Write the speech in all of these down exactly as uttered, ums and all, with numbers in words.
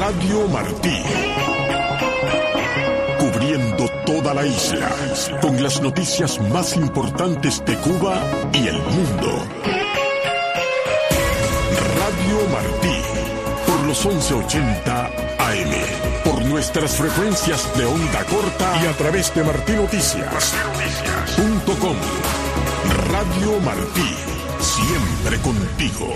Radio Martí. Cubriendo toda la isla, con las noticias más importantes de Cuba y el mundo. Radio Martí, por los once ochenta A M, por nuestras frecuencias de onda corta y a través de martinoticias punto com. Radio Martí, siempre contigo.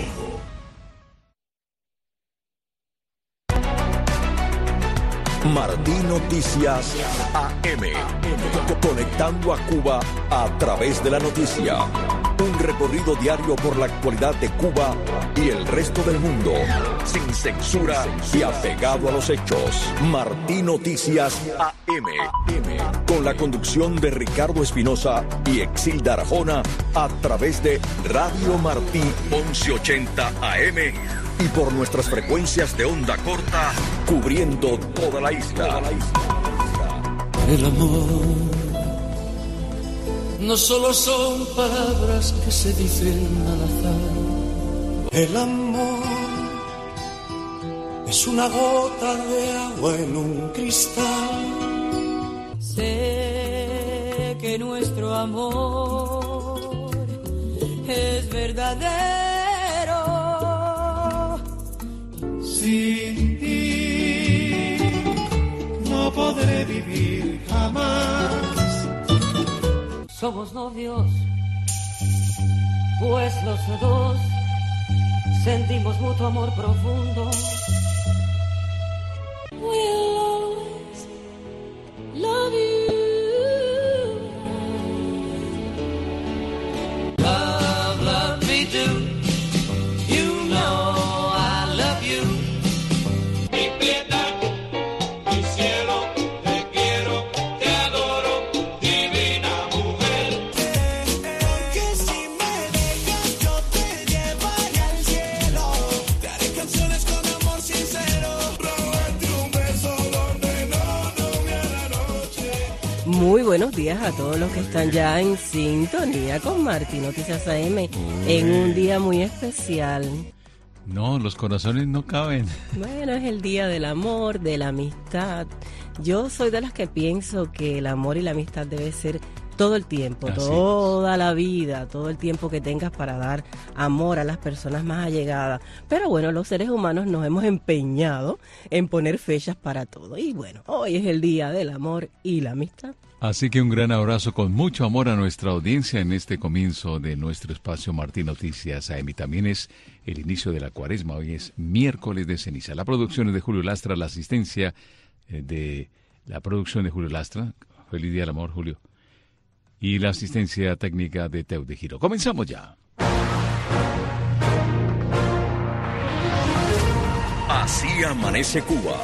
Martí Noticias A M, conectando a Cuba a través de la noticia. Un recorrido diario por la actualidad de Cuba y el resto del mundo, sin censura y apegado a los hechos. Martí Noticias A M, con la conducción de Ricardo Espinosa y Exilda Arjona, a través de Radio Martí once ochenta A M y por nuestras frecuencias de onda corta, cubriendo toda la isla. El amor no solo son palabras que se dicen al azar. El amor es una gota de agua en un cristal. Sé que nuestro amor es verdadero. Sin ti no podré vivir jamás. Somos novios, pues los dos sentimos mutuo amor profundo. We'll always love you. Love, love me too. You know I love you. Mi piedad, mi cielo, te quiero, te adoro, divina mujer. Porque si me dejas yo te llevaré al cielo. Te haré canciones con amor sincero. Robarte un beso donde no tome a la noche. Muy buenos días a todos los que están ya en sintonía con Martí Noticias A M en un día muy especial. No, los corazones no caben. Bueno, es el día del amor, de la amistad. Yo soy de las que pienso que el amor y la amistad debe ser todo el tiempo, Así toda es. La vida, todo el tiempo que tengas para dar amor a las personas más allegadas. Pero bueno, los seres humanos nos hemos empeñado en poner fechas para todo. Y bueno, hoy es el día del amor y la amistad. Así que un gran abrazo con mucho amor a nuestra audiencia en este comienzo de nuestro espacio Martí Noticias A M. También es el inicio de la cuaresma. Hoy es miércoles de ceniza. La producción es de Julio Lastra, la asistencia de la producción de Julio Lastra. Feliz día del amor, Julio. Y la asistencia técnica de Teo de Giro. Comenzamos ya. Así amanece Cuba.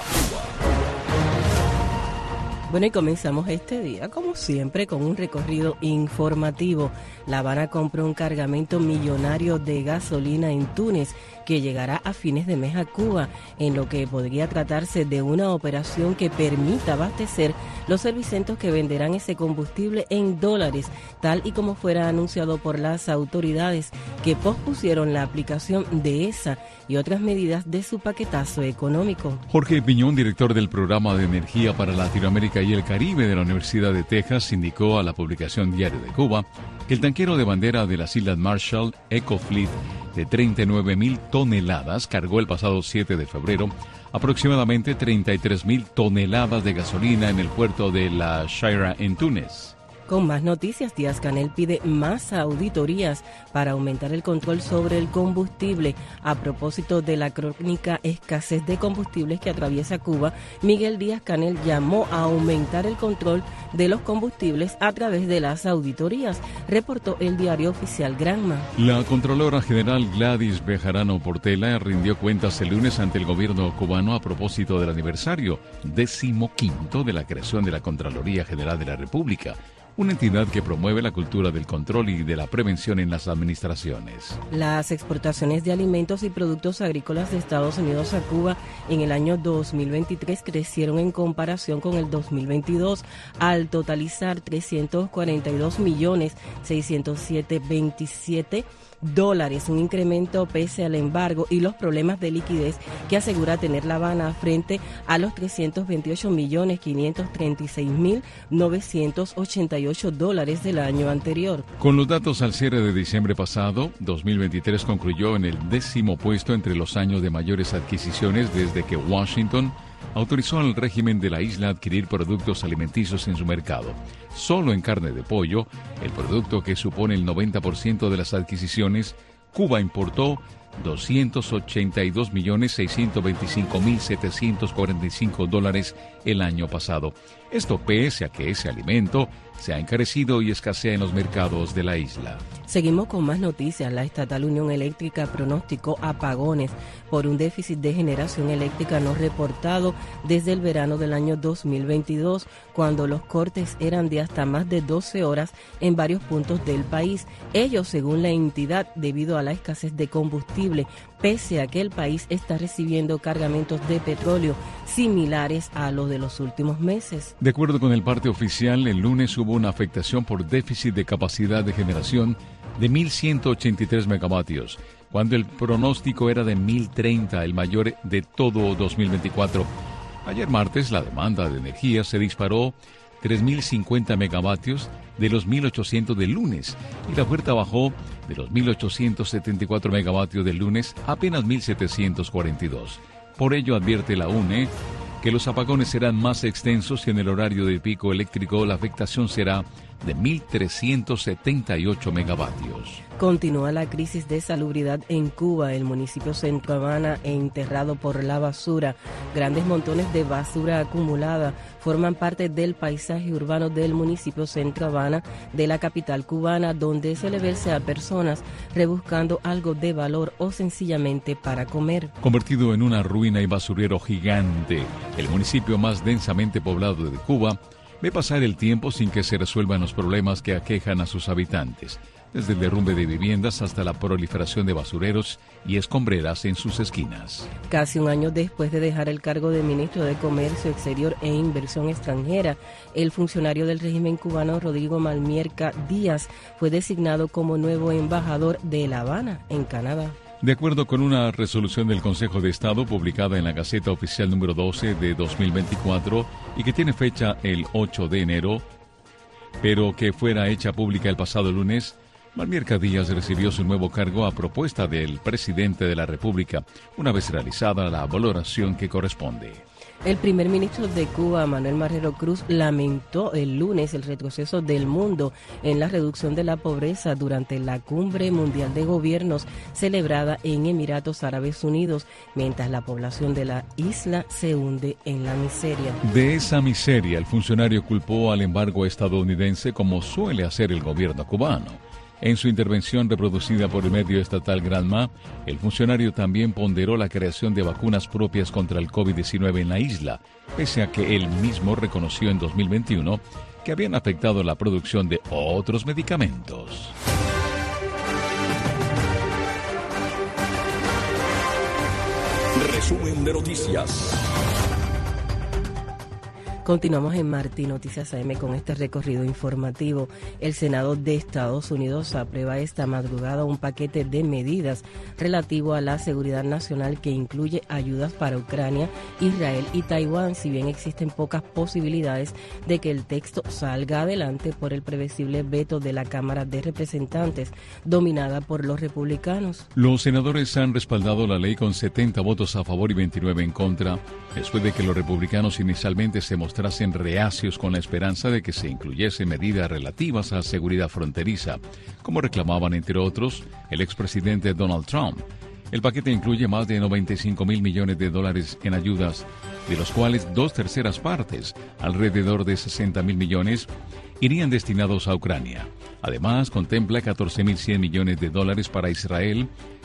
Bueno, y comenzamos este día, como siempre, con un recorrido informativo. La Habana compró un cargamento millonario de gasolina en Túnez que llegará a fines de mes a Cuba, en lo que podría tratarse de una operación que permita abastecer los servicios que venderán ese combustible en dólares, tal y como fuera anunciado por las autoridades que pospusieron la aplicación de esa y otras medidas de su paquetazo económico. Jorge Piñón, director del Programa de Energía para Latinoamérica y el Caribe de la Universidad de Texas, indicó a la publicación Diario de Cuba que el tanquero de bandera de las Islas Marshall, EcoFleet, de treinta y nueve mil toneladas, cargó el pasado siete de febrero aproximadamente treinta y tres mil toneladas de gasolina en el puerto de La Shaira en Túnez. Con más noticias, Díaz-Canel pide más auditorías para aumentar el control sobre el combustible. A propósito de la crónica escasez de combustibles que atraviesa Cuba, Miguel Díaz-Canel llamó a aumentar el control de los combustibles a través de las auditorías, reportó el diario oficial Granma. La Contralora General Gladys Bejarano Portela rindió cuentas el lunes ante el gobierno cubano a propósito del aniversario decimoquinto de la creación de la Contraloría General de la República, una entidad que promueve la cultura del control y de la prevención en las administraciones. Las exportaciones de alimentos y productos agrícolas de Estados Unidos a Cuba en el año dos mil veintitrés crecieron en comparación con el dos mil veintidós al totalizar trescientos cuarenta y dos millones seiscientos siete mil veintisiete dólares, un incremento pese al embargo y los problemas de liquidez que asegura tener La Habana frente a los trescientos veintiocho millones quinientos treinta y seis mil novecientos ochenta y ocho dólares del año anterior. Con los datos al cierre de diciembre pasado, dos mil veintitrés concluyó en el décimo puesto entre los años de mayores adquisiciones desde que Washington autorizó al régimen de la isla a adquirir productos alimenticios en su mercado. Solo en carne de pollo, el producto que supone el noventa por ciento de las adquisiciones, Cuba importó doscientos ochenta y dos millones seiscientos veinticinco mil setecientos cuarenta y cinco dólares el año pasado. Esto pese a que ese alimento se ha encarecido y escasea en los mercados de la isla. Seguimos con más noticias. La estatal Unión Eléctrica pronosticó apagones por un déficit de generación eléctrica no reportado desde el verano del año dos mil veintidós, cuando los cortes eran de hasta más de doce horas en varios puntos del país. Ello, según la entidad, debido a la escasez de combustible, pese a que el país está recibiendo cargamentos de petróleo similares a los de los últimos meses. De acuerdo con el parte oficial, el lunes hubo una afectación por déficit de capacidad de generación de mil ciento ochenta y tres megavatios, cuando el pronóstico era de mil treinta, el mayor de todo dos mil veinticuatro. Ayer martes, la demanda de energía se disparó tres mil cincuenta megavatios de los mil ochocientos del lunes, y la oferta bajó de los mil ochocientos setenta y cuatro megavatios del lunes a apenas mil setecientos cuarenta y dos. Por ello, advierte la U N E que los apagones serán más extensos y en el horario de pico eléctrico la afectación será de mil trescientos setenta y ocho megavatios. Continúa la crisis de salubridad en Cuba. El municipio Centro Habana e enterrado por la basura. Grandes montones de basura acumulada forman parte del paisaje urbano del municipio Centro Habana de la capital cubana, donde se le verse a personas rebuscando algo de valor o sencillamente para comer. Convertido en una ruina y basurero gigante, el municipio más densamente poblado de Cuba ve pasar el tiempo sin que se resuelvan los problemas que aquejan a sus habitantes, desde el derrumbe de viviendas hasta la proliferación de basureros y escombreras en sus esquinas. Casi un año después de dejar el cargo de ministro de Comercio Exterior e Inversión Extranjera, el funcionario del régimen cubano Rodrigo Malmierca Díaz fue designado como nuevo embajador de La Habana, en Canadá. De acuerdo con una resolución del Consejo de Estado publicada en la Gaceta Oficial número doce de dos mil veinticuatro y que tiene fecha el ocho de enero, pero que fuera hecha pública el pasado lunes, Malmierca Díaz recibió su nuevo cargo a propuesta del presidente de la República, una vez realizada la valoración que corresponde. El primer ministro de Cuba, Manuel Marrero Cruz, lamentó el lunes el retroceso del mundo en la reducción de la pobreza durante la Cumbre Mundial de Gobiernos celebrada en Emiratos Árabes Unidos, mientras la población de la isla se hunde en la miseria. De esa miseria, el funcionario culpó al embargo estadounidense, como suele hacer el gobierno cubano. En su intervención reproducida por el medio estatal Granma, el funcionario también ponderó la creación de vacunas propias contra el COVID diecinueve en la isla, pese a que él mismo reconoció en dos mil veintiuno que habían afectado la producción de otros medicamentos. Resumen de noticias. Continuamos en Martín Noticias A M con este recorrido informativo. El Senado de Estados Unidos aprueba esta madrugada un paquete de medidas relativo a la seguridad nacional que incluye ayudas para Ucrania, Israel y Taiwán, si bien existen pocas posibilidades de que el texto salga adelante por el previsible veto de la Cámara de Representantes, dominada por los republicanos. Los senadores han respaldado la ley con setenta votos a favor y veintinueve en contra, después de que los republicanos inicialmente se mostraron mostrasen reacios con la esperanza de que se incluyesen medidas relativas a seguridad fronteriza, como reclamaban, entre otros, el expresidente Donald Trump. El paquete incluye más de noventa y cinco mil millones de dólares en ayudas, de los cuales dos terceras partes, alrededor de sesenta mil millones, irían destinados a Ucrania. Además, contempla catorce mil cien millones de dólares para Israel,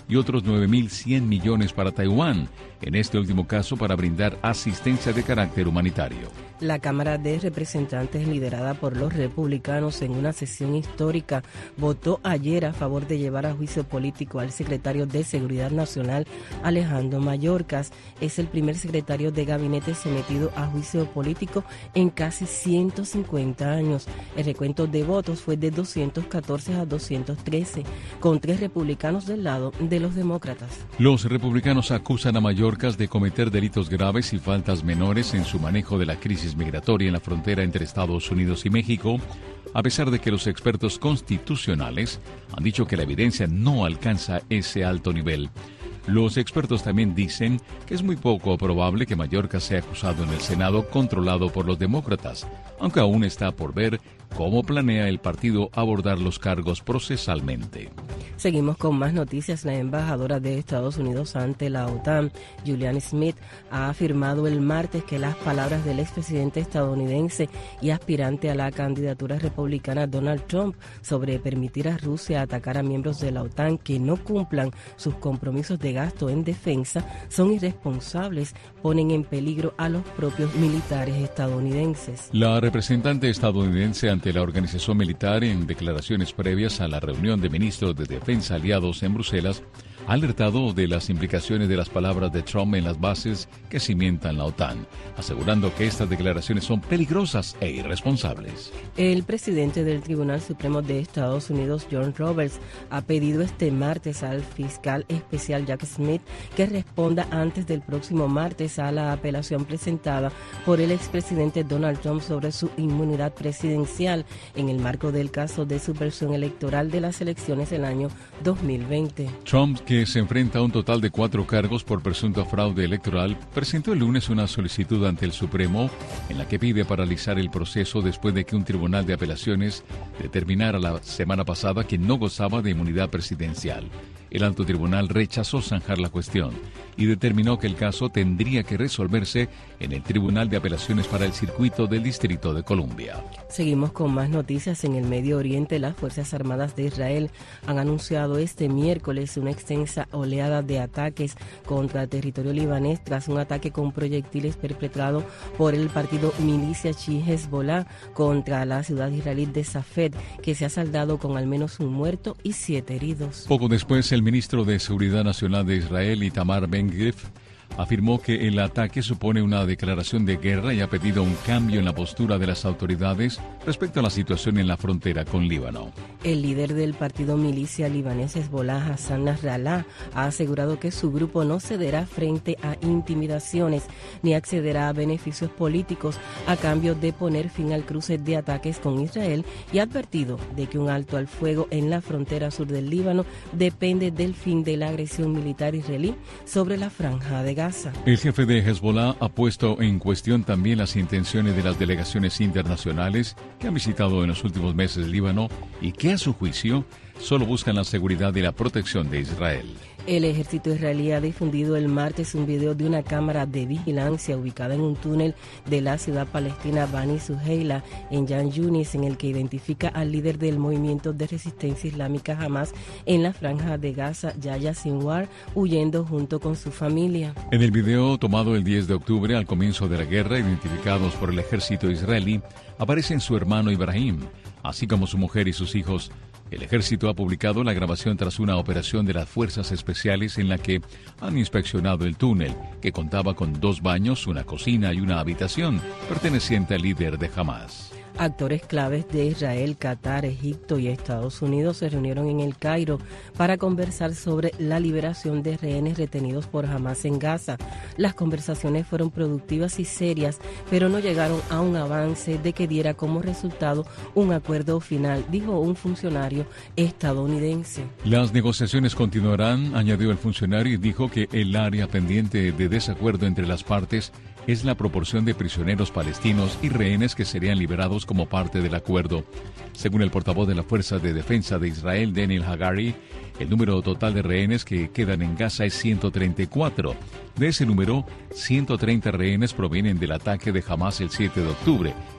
y otros nueve mil cien millones para Taiwán, en este último caso para brindar asistencia de carácter humanitario. La Cámara de Representantes, liderada por los republicanos en una sesión histórica, votó ayer a favor de llevar a juicio político al secretario de Seguridad Nacional, Alejandro Mayorkas. Es el primer secretario de gabinete sometido a juicio político en casi ciento cincuenta años. El recuento de votos fue de doscientos catorce a doscientos trece, con tres republicanos del lado de los demócratas. Los republicanos acusan a Mayorkas de cometer delitos graves y faltas menores en su manejo de la crisis migratoria en la frontera entre Estados Unidos y México, a pesar de que los expertos constitucionales han dicho que la evidencia no alcanza ese alto nivel. Los expertos también dicen que es muy poco probable que Mayorkas sea acusado en el Senado controlado por los demócratas, aunque aún está por ver cómo planea el partido abordar los cargos procesalmente. Seguimos con más noticias. La embajadora de Estados Unidos ante la OTAN, Julianne Smith, ha afirmado el martes que las palabras del expresidente estadounidense y aspirante a la candidatura republicana Donald Trump sobre permitir a Rusia atacar a miembros de la OTAN que no cumplan sus compromisos de gasto en defensa son irresponsables, ponen en peligro a los propios militares estadounidenses. La representante estadounidense ante la organización militar, en declaraciones previas a la reunión de ministros de defensa aliados en Bruselas, ha alertado de las implicaciones de las palabras de Trump en las bases que cimentan la OTAN, asegurando que estas declaraciones son peligrosas e irresponsables. El presidente del Tribunal Supremo de Estados Unidos, John Roberts, ha pedido este martes al fiscal especial Jack Smith que responda antes del próximo martes a la apelación presentada por el expresidente Donald Trump sobre su inmunidad presidencial en el marco del caso de subversión electoral de las elecciones del año dos mil veinte. Trump, que se enfrenta a un total de cuatro cargos por presunto fraude electoral, presentó el lunes una solicitud ante el Supremo en la que pide paralizar el proceso después de que un tribunal de apelaciones determinara la semana pasada que no gozaba de inmunidad presidencial. El alto tribunal rechazó zanjar la cuestión y determinó que el caso tendría que resolverse en el Tribunal de Apelaciones para el Circuito del Distrito de Columbia. Seguimos con más noticias. En el Medio Oriente, las Fuerzas Armadas de Israel han anunciado este miércoles una extensa oleada de ataques contra el territorio libanés tras un ataque con proyectiles perpetrado por el partido milicia chií Hezbollah contra la ciudad israelí de Safed, que se ha saldado con al menos un muerto y siete heridos. Poco después, el ministro de Seguridad Nacional de Israel, Itamar Ben-Gvir, afirmó que el ataque supone una declaración de guerra y ha pedido un cambio en la postura de las autoridades respecto a la situación en la frontera con Líbano. El líder del partido milicia libanés Hezbollah, Hassan Nasrallah, ha asegurado que su grupo no cederá frente a intimidaciones ni accederá a beneficios políticos a cambio de poner fin al cruce de ataques con Israel, y ha advertido de que un alto al fuego en la frontera sur del Líbano depende del fin de la agresión militar israelí sobre la franja de Gaza. El jefe de Hezbollah ha puesto en cuestión también las intenciones de las delegaciones internacionales que han visitado en los últimos meses Líbano y que, a su juicio, solo buscan la seguridad y la protección de Israel. El ejército israelí ha difundido el martes un video de una cámara de vigilancia ubicada en un túnel de la ciudad palestina Bani Suheila en Yan Yunis, en el que identifica al líder del movimiento de resistencia islámica Hamas en la franja de Gaza, Yahya Sinwar, huyendo junto con su familia. En el video, tomado el diez de octubre, al comienzo de la guerra, identificados por el ejército israelí, aparecen su hermano Ibrahim, así como su mujer y sus hijos. El ejército ha publicado la grabación tras una operación de las fuerzas especiales en la que han inspeccionado el túnel, que contaba con dos baños, una cocina y una habitación perteneciente al líder de Hamas. Actores claves de Israel, Qatar, Egipto y Estados Unidos se reunieron en el Cairo para conversar sobre la liberación de rehenes retenidos por Hamas en Gaza. Las conversaciones fueron productivas y serias, pero no llegaron a un avance de que diera como resultado un acuerdo final, dijo un funcionario estadounidense. Las negociaciones continuarán, añadió el funcionario, y dijo que el área pendiente de desacuerdo entre las partes es la proporción de prisioneros palestinos y rehenes que serían liberados como parte del acuerdo. Según el portavoz de la Fuerza de Defensa de Israel, Daniel Hagari, el número total de rehenes que quedan en Gaza es ciento treinta y cuatro. De ese número, ciento treinta rehenes provienen del ataque de Hamas el siete de octubre,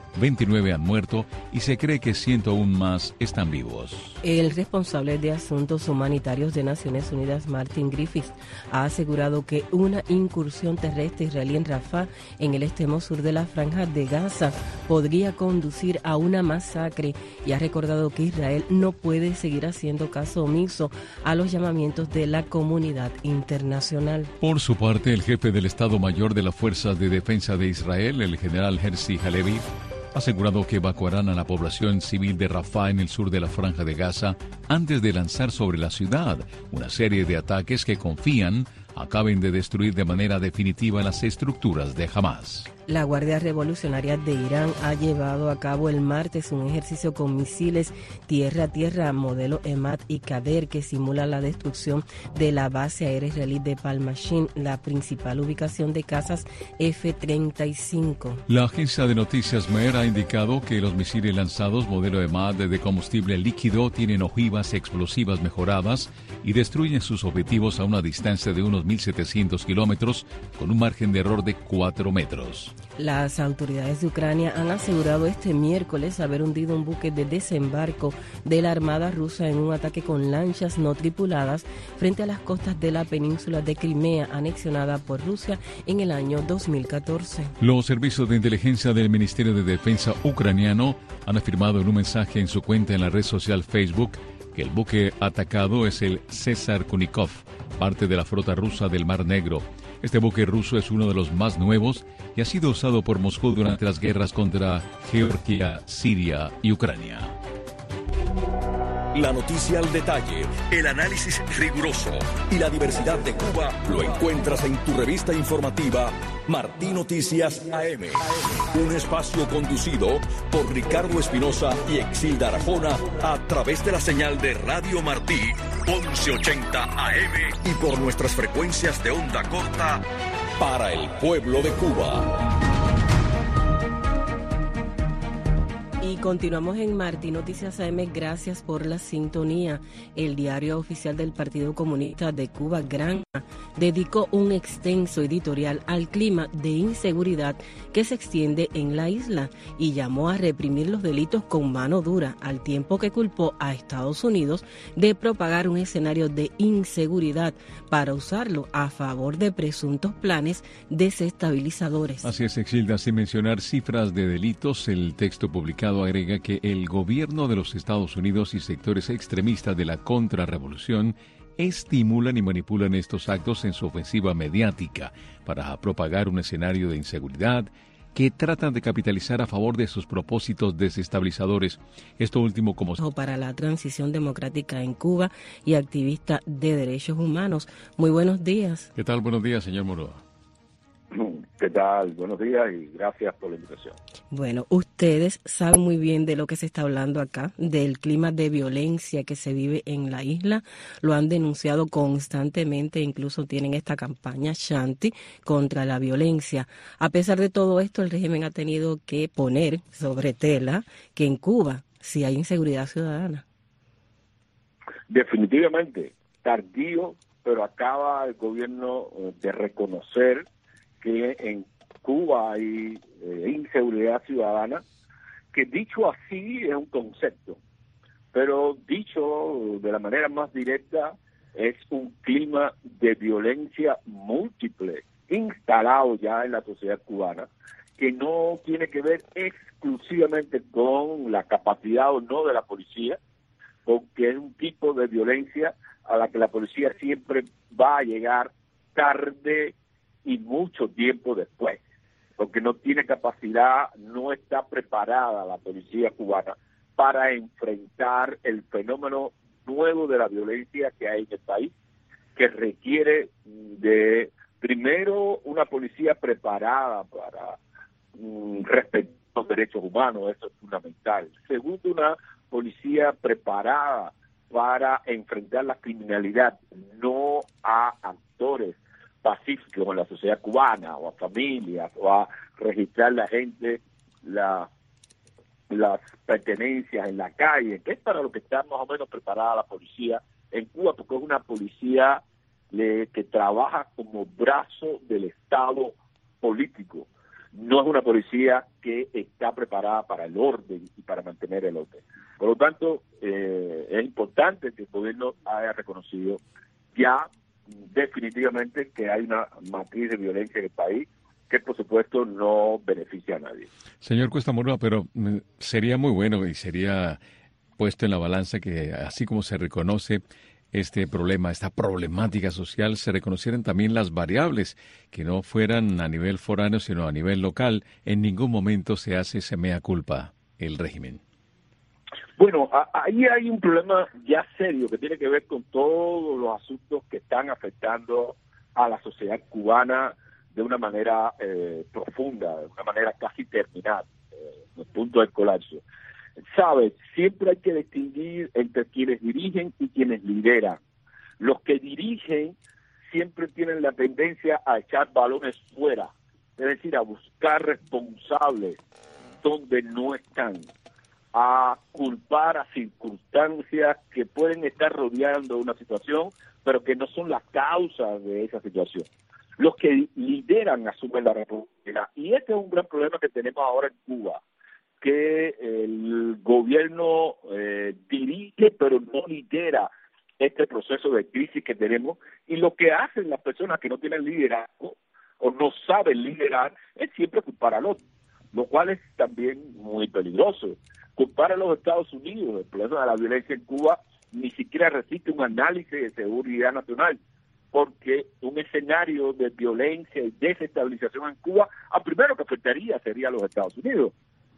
veintinueve han muerto y se cree que ciento uno más están vivos. El responsable de Asuntos Humanitarios de Naciones Unidas, Martin Griffiths, ha asegurado que una incursión terrestre israelí en Rafah, en el extremo sur de la Franja de Gaza, podría conducir a una masacre y ha recordado que Israel no puede seguir haciendo caso omiso a los llamamientos de la comunidad internacional. Por su parte, el jefe del Estado Mayor de las Fuerzas de Defensa de Israel, el general Herzi Halevi, ha asegurado que evacuarán a la población civil de Rafah en el sur de la Franja de Gaza antes de lanzar sobre la ciudad una serie de ataques que confían acaben de destruir de manera definitiva las estructuras de Hamas. La Guardia Revolucionaria de Irán ha llevado a cabo el martes un ejercicio con misiles tierra-tierra modelo Emad y Kader que simula la destrucción de la base aérea israelí de Palmashim, la principal ubicación de cazas F treinta y cinco. La agencia de noticias Mer ha indicado que los misiles lanzados modelo Emad de combustible líquido tienen ojivas explosivas mejoradas y destruyen sus objetivos a una distancia de unos mil setecientos kilómetros con un margen de error de cuatro metros. Las autoridades de Ucrania han asegurado este miércoles haber hundido un buque de desembarco de la Armada rusa en un ataque con lanchas no tripuladas frente a las costas de la península de Crimea, anexionada por Rusia en el año dos mil catorce. Los servicios de inteligencia del Ministerio de Defensa ucraniano han afirmado en un mensaje en su cuenta en la red social Facebook que el buque atacado es el César Kunikov, parte de la flota rusa del Mar Negro. Este buque ruso es uno de los más nuevos y ha sido usado por Moscú durante las guerras contra Georgia, Siria y Ucrania. La noticia al detalle, el análisis riguroso y la diversidad de Cuba lo encuentras en tu revista informativa Martí Noticias A M. Un espacio conducido por Ricardo Espinosa y Exilda Arjona a través de la señal de Radio Martí once ochenta A M y por nuestras frecuencias de onda corta para el pueblo de Cuba. Y continuamos en Martí Noticias A M, gracias por la sintonía. El diario oficial del Partido Comunista de Cuba, Granja, dedicó un extenso editorial al clima de inseguridad que se extiende en la isla y llamó a reprimir los delitos con mano dura, al tiempo que culpó a Estados Unidos de propagar un escenario de inseguridad para usarlo a favor de presuntos planes desestabilizadores. Así es, Exilda, sin mencionar cifras de delitos, el texto publicado agrega que el gobierno de los Estados Unidos y sectores extremistas de la contrarrevolución estimulan y manipulan estos actos en su ofensiva mediática para propagar un escenario de inseguridad que tratan de capitalizar a favor de sus propósitos desestabilizadores. Esto último como para la transición democrática en Cuba y activista de derechos humanos. Muy buenos días. ¿Qué tal? Buenos días, señor Moroa. ¿Qué tal? Buenos días y gracias por la invitación. Bueno, ustedes saben muy bien de lo que se está hablando acá, del clima de violencia que se vive en la isla. Lo han denunciado constantemente, incluso tienen esta campaña Shanti contra la violencia. A pesar de todo esto, el régimen ha tenido que poner sobre tela que en Cuba sí hay inseguridad ciudadana. Definitivamente, tardío, pero acaba el gobierno de reconocer que en Cuba hay eh, inseguridad ciudadana, que dicho así es un concepto, pero dicho de la manera más directa es un clima de violencia múltiple instalado ya en la sociedad cubana, que no tiene que ver exclusivamente con la capacidad o no de la policía, porque es un tipo de violencia a la que la policía siempre va a llegar tarde y mucho tiempo después, porque no tiene capacidad, no está preparada la policía cubana para enfrentar el fenómeno nuevo de la violencia que hay en el país, que requiere de, primero, una policía preparada para um, respetar los derechos humanos, eso es fundamental. Segundo, una policía preparada para enfrentar la criminalidad, no a actores pacíficos en la sociedad cubana, o a familias, o a registrar la gente, la, las pertenencias en la calle, que es para lo que está más o menos preparada la policía en Cuba, porque es una policía le, que trabaja como brazo del Estado político. no es una policía que está preparada para el orden y para mantener el orden. Por lo tanto, eh, es importante que el gobierno haya reconocido ya definitivamente que hay una matriz de violencia en el país que por supuesto no beneficia a nadie. Señor Cuesta Murúa, pero mm, sería muy bueno y sería puesto en la balanza que así como se reconoce este problema, esta problemática social, se reconocieran también las variables, que no fueran a nivel foráneo, sino a nivel local. En ningún momento se hace ese mea culpa el régimen. Bueno, a, ahí hay un problema ya serio que tiene que ver con todos los asuntos que están afectando a la sociedad cubana de una manera eh, profunda, de una manera casi terminal, eh, en el punto del colapso. ¿Sabes? Siempre hay que distinguir entre quienes dirigen y quienes lideran. Los que dirigen siempre tienen la tendencia a echar balones fuera, es decir, a buscar responsables donde no están, a culpar a circunstancias que pueden estar rodeando una situación, pero que no son las causas de esa situación. Los que lideran asumen la responsabilidad. Y este es un gran problema que tenemos ahora en Cuba, que el gobierno eh, dirige pero no lidera este proceso de crisis que tenemos, y lo que hacen las personas que no tienen liderazgo o no saben liderar es siempre culpar al otro, lo cual es también muy peligroso. Culpar a los Estados Unidos, el problema de la violencia en Cuba ni siquiera resiste un análisis de seguridad nacional, porque un escenario de violencia y desestabilización en Cuba, al primero que afectaría sería a los Estados Unidos.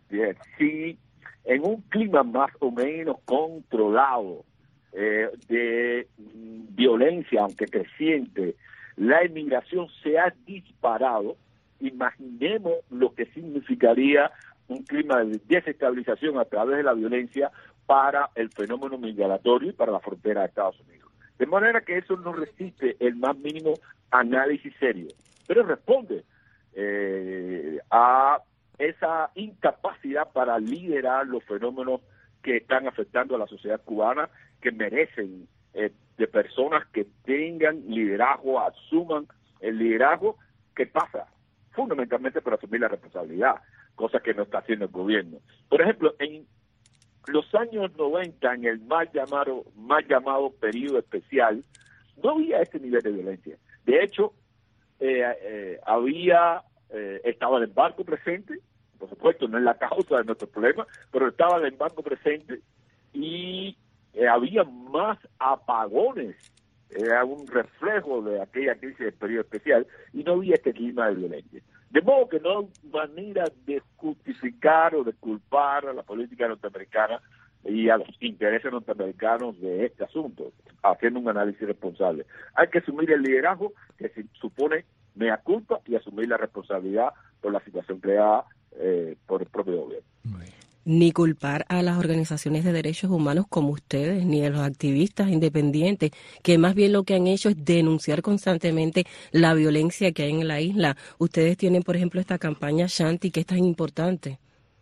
Si en un clima más o menos controlado eh, de mm, violencia, aunque creciente, la inmigración se ha disparado, imaginemos lo que significaría un clima de desestabilización a través de la violencia para el fenómeno migratorio y para la frontera de Estados Unidos. De manera que eso no resiste el más mínimo análisis serio, pero responde eh, a esa incapacidad para liderar los fenómenos que están afectando a la sociedad cubana, que merecen eh, de personas que tengan liderazgo, asuman el liderazgo, que pasa fundamentalmente por asumir la responsabilidad, cosa que no está haciendo el gobierno. Por ejemplo, en los años noventa, en el mal llamado, mal llamado periodo especial, no había este nivel de violencia. De hecho, eh, eh, había, eh, estaba el embargo presente, por supuesto, no es la causa de nuestro problema, pero estaba el embargo presente y eh, había más apagones, era un reflejo de aquella crisis del periodo especial, y no había este clima de violencia. De modo que no hay manera de justificar o de culpar a la política norteamericana y a los intereses norteamericanos de este asunto, haciendo un análisis responsable. Hay que asumir el liderazgo, que se supone mea culpa, y asumir la responsabilidad por la situación creada eh, por el propio gobierno. Ni culpar a las organizaciones de derechos humanos como ustedes, ni a los activistas independientes, que más bien lo que han hecho es denunciar constantemente la violencia que hay en la isla. Ustedes tienen, por ejemplo, esta campaña Shanti, que es tan importante.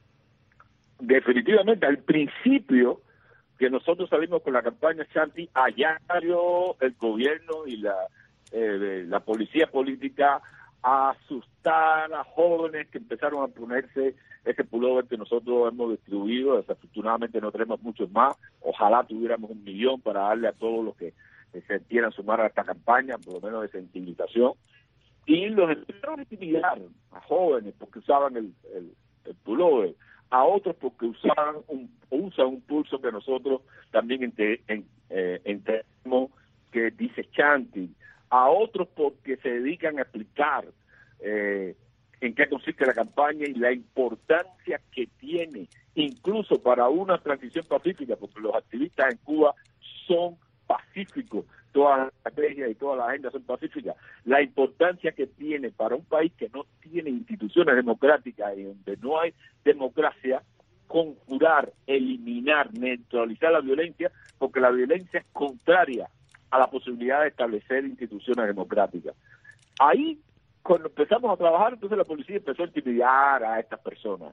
Definitivamente, al principio que nosotros salimos con la campaña Shanti, allá salió el gobierno y la, eh, la policía política a asustar a jóvenes que empezaron a ponerse ese pullover que nosotros hemos distribuido. Desafortunadamente no tenemos muchos más. Ojalá tuviéramos un millón para darle a todos los que se quieran sumar a esta campaña, por lo menos de sensibilización. Y los empezaron a intimidar a jóvenes porque usaban el, el, el pullover, a otros porque usaban un, usan un pulso que nosotros también ente, en, eh, entendemos que dice Shanti, a otros porque se dedican a explicar eh, en qué consiste la campaña y la importancia que tiene, incluso para una transición pacífica, porque los activistas en Cuba son pacíficos, toda la estrategia y toda la agenda son pacíficas, la importancia que tiene para un país que no tiene instituciones democráticas y donde no hay democracia, conjurar, eliminar, neutralizar la violencia, porque la violencia es contraria a la posibilidad de establecer instituciones democráticas. Ahí, cuando empezamos a trabajar, entonces la policía empezó a intimidar a estas personas.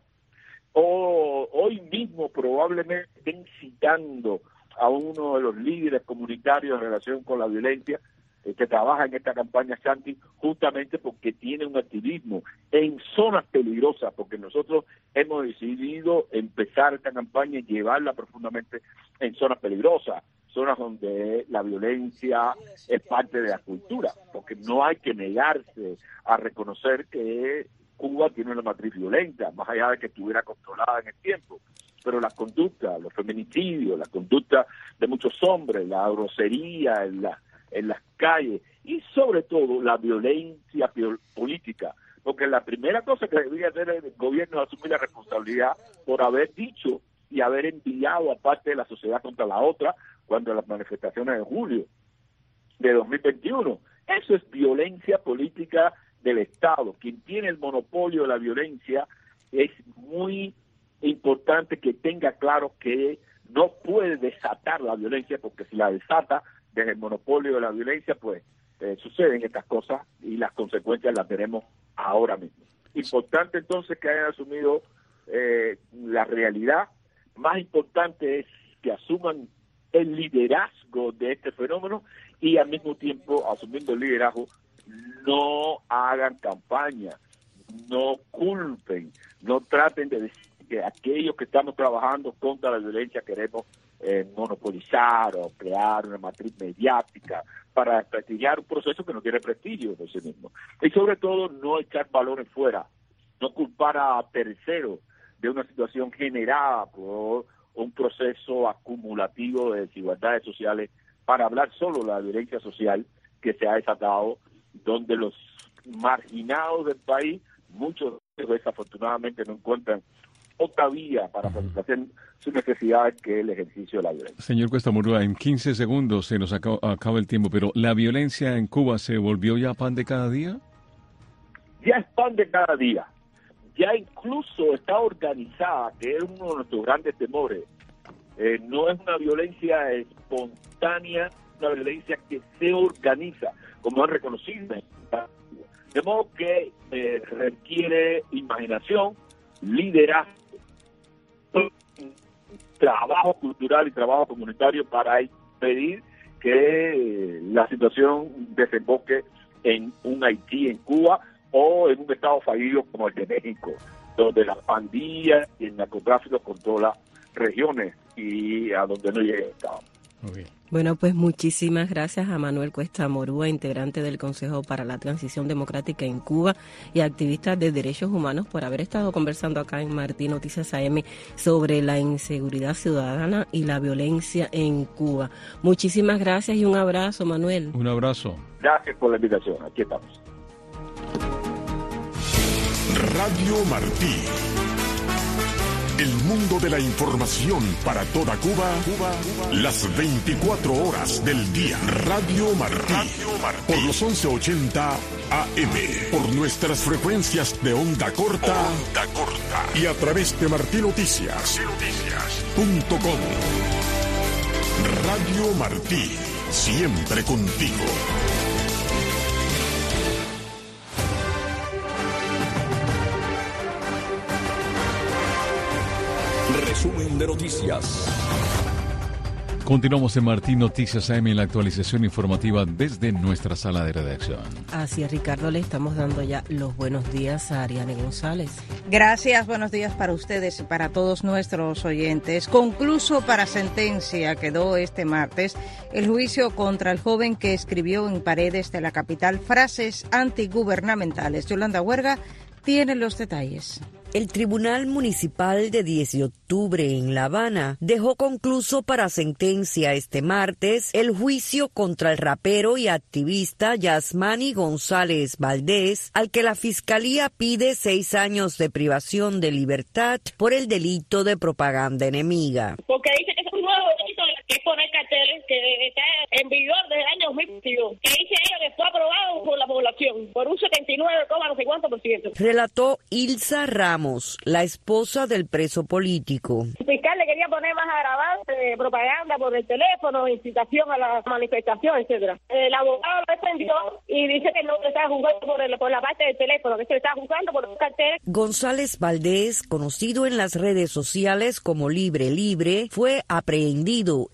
O, hoy mismo probablemente estén citando a uno de los líderes comunitarios en relación con la violencia, que trabaja en esta campaña Santi, justamente porque tiene un activismo en zonas peligrosas, porque nosotros hemos decidido empezar esta campaña y llevarla profundamente en zonas peligrosas, zonas donde la violencia es parte de la cultura, porque no hay que negarse a reconocer que Cuba tiene una matriz violenta, más allá de que estuviera controlada en el tiempo. Pero la conducta, los feminicidios, la conducta de muchos hombres, la grosería en, la, en las calles y sobre todo la violencia política, porque la primera cosa que debería hacer el gobierno es asumir la responsabilidad por haber dicho y haber enviado a parte de la sociedad contra la otra cuando las manifestaciones de julio de dos mil veintiuno. Eso es violencia política del Estado. Quien tiene el monopolio de la violencia es muy importante que tenga claro que no puede desatar la violencia, porque si la desata desde el monopolio de la violencia, pues eh, suceden estas cosas y las consecuencias las veremos ahora mismo. Importante entonces que hayan asumido eh, la realidad. Más importante es que asuman el liderazgo de este fenómeno y al mismo tiempo, asumiendo el liderazgo, no hagan campaña, no culpen, no traten de decir que aquellos que estamos trabajando contra la violencia queremos eh, monopolizar o crear una matriz mediática para prestigiar un proceso que no tiene prestigio de sí mismo. Y sobre todo no echar balones fuera, no culpar a terceros de una situación generada por un proceso acumulativo de desigualdades sociales para hablar solo de la violencia social que se ha desatado, donde los marginados del país, muchos de ellos desafortunadamente no encuentran otra vía para satisfacer sus necesidades que el ejercicio de la violencia. Señor Cuesta Morúa, en quince segundos se nos acaba, acaba el tiempo, pero ¿la violencia en Cuba se volvió ya pan de cada día? Ya es pan de cada día. Ya incluso está organizada, que es uno de nuestros grandes temores. Eh, no es una violencia espontánea, una violencia que se organiza, como es reconocido. De modo que eh, requiere imaginación, liderazgo, trabajo cultural y trabajo comunitario para impedir que la situación desemboque en un Haití en Cuba o en un estado fallido como el de México, donde las pandillas y el narcotráfico controla regiones y a donde no llega el Estado. Okay. Bueno, pues muchísimas gracias a Manuel Cuesta Morúa, integrante del Consejo para la Transición Democrática en Cuba y activista de derechos humanos, por haber estado conversando acá en Martín Noticias A M sobre la inseguridad ciudadana y la violencia en Cuba. Muchísimas gracias y un abrazo, Manuel. Un abrazo. Gracias por la invitación. Aquí estamos. Radio Martí. El mundo de la información para toda Cuba, Cuba, las veinticuatro horas del día. Radio Martí, Radio Martí. Por los once ochenta A M, por nuestras frecuencias de onda corta, onda corta. Y a través de Martí Noticias punto com. Radio Martí, siempre contigo. Resumen de noticias. Continuamos en Martín Noticias A M en la actualización informativa desde nuestra sala de redacción. Así es, Ricardo, le estamos dando ya los buenos días a Ariane González. Gracias, buenos días para ustedes y para todos nuestros oyentes. Concluso para sentencia quedó este martes el juicio contra el joven que escribió en paredes de la capital frases antigubernamentales. Yolanda Huerga tiene los detalles. El Tribunal Municipal de diez de octubre en La Habana dejó concluso para sentencia este martes el juicio contra el rapero y activista Yasmani González Valdés, al que la Fiscalía pide seis años de privación de libertad por el delito de propaganda enemiga. Porque dice que es un nuevo delito que es poner carteles que está en vigor desde el año dos mil veintidós, que dice ella que fue aprobado por la población por un setenta y nueve coma no sé cuánto por ciento. Relató Ilsa Ramos, la esposa del preso político. El fiscal le quería poner más agravante de propaganda por el teléfono, incitación a la manifestación, etcétera. El abogado lo defendió y dice que no se está juzgando por, el, por la parte del teléfono, que se está juzgando por un cartel. González Valdés, conocido en las redes sociales como Libre Libre, fue aprehendido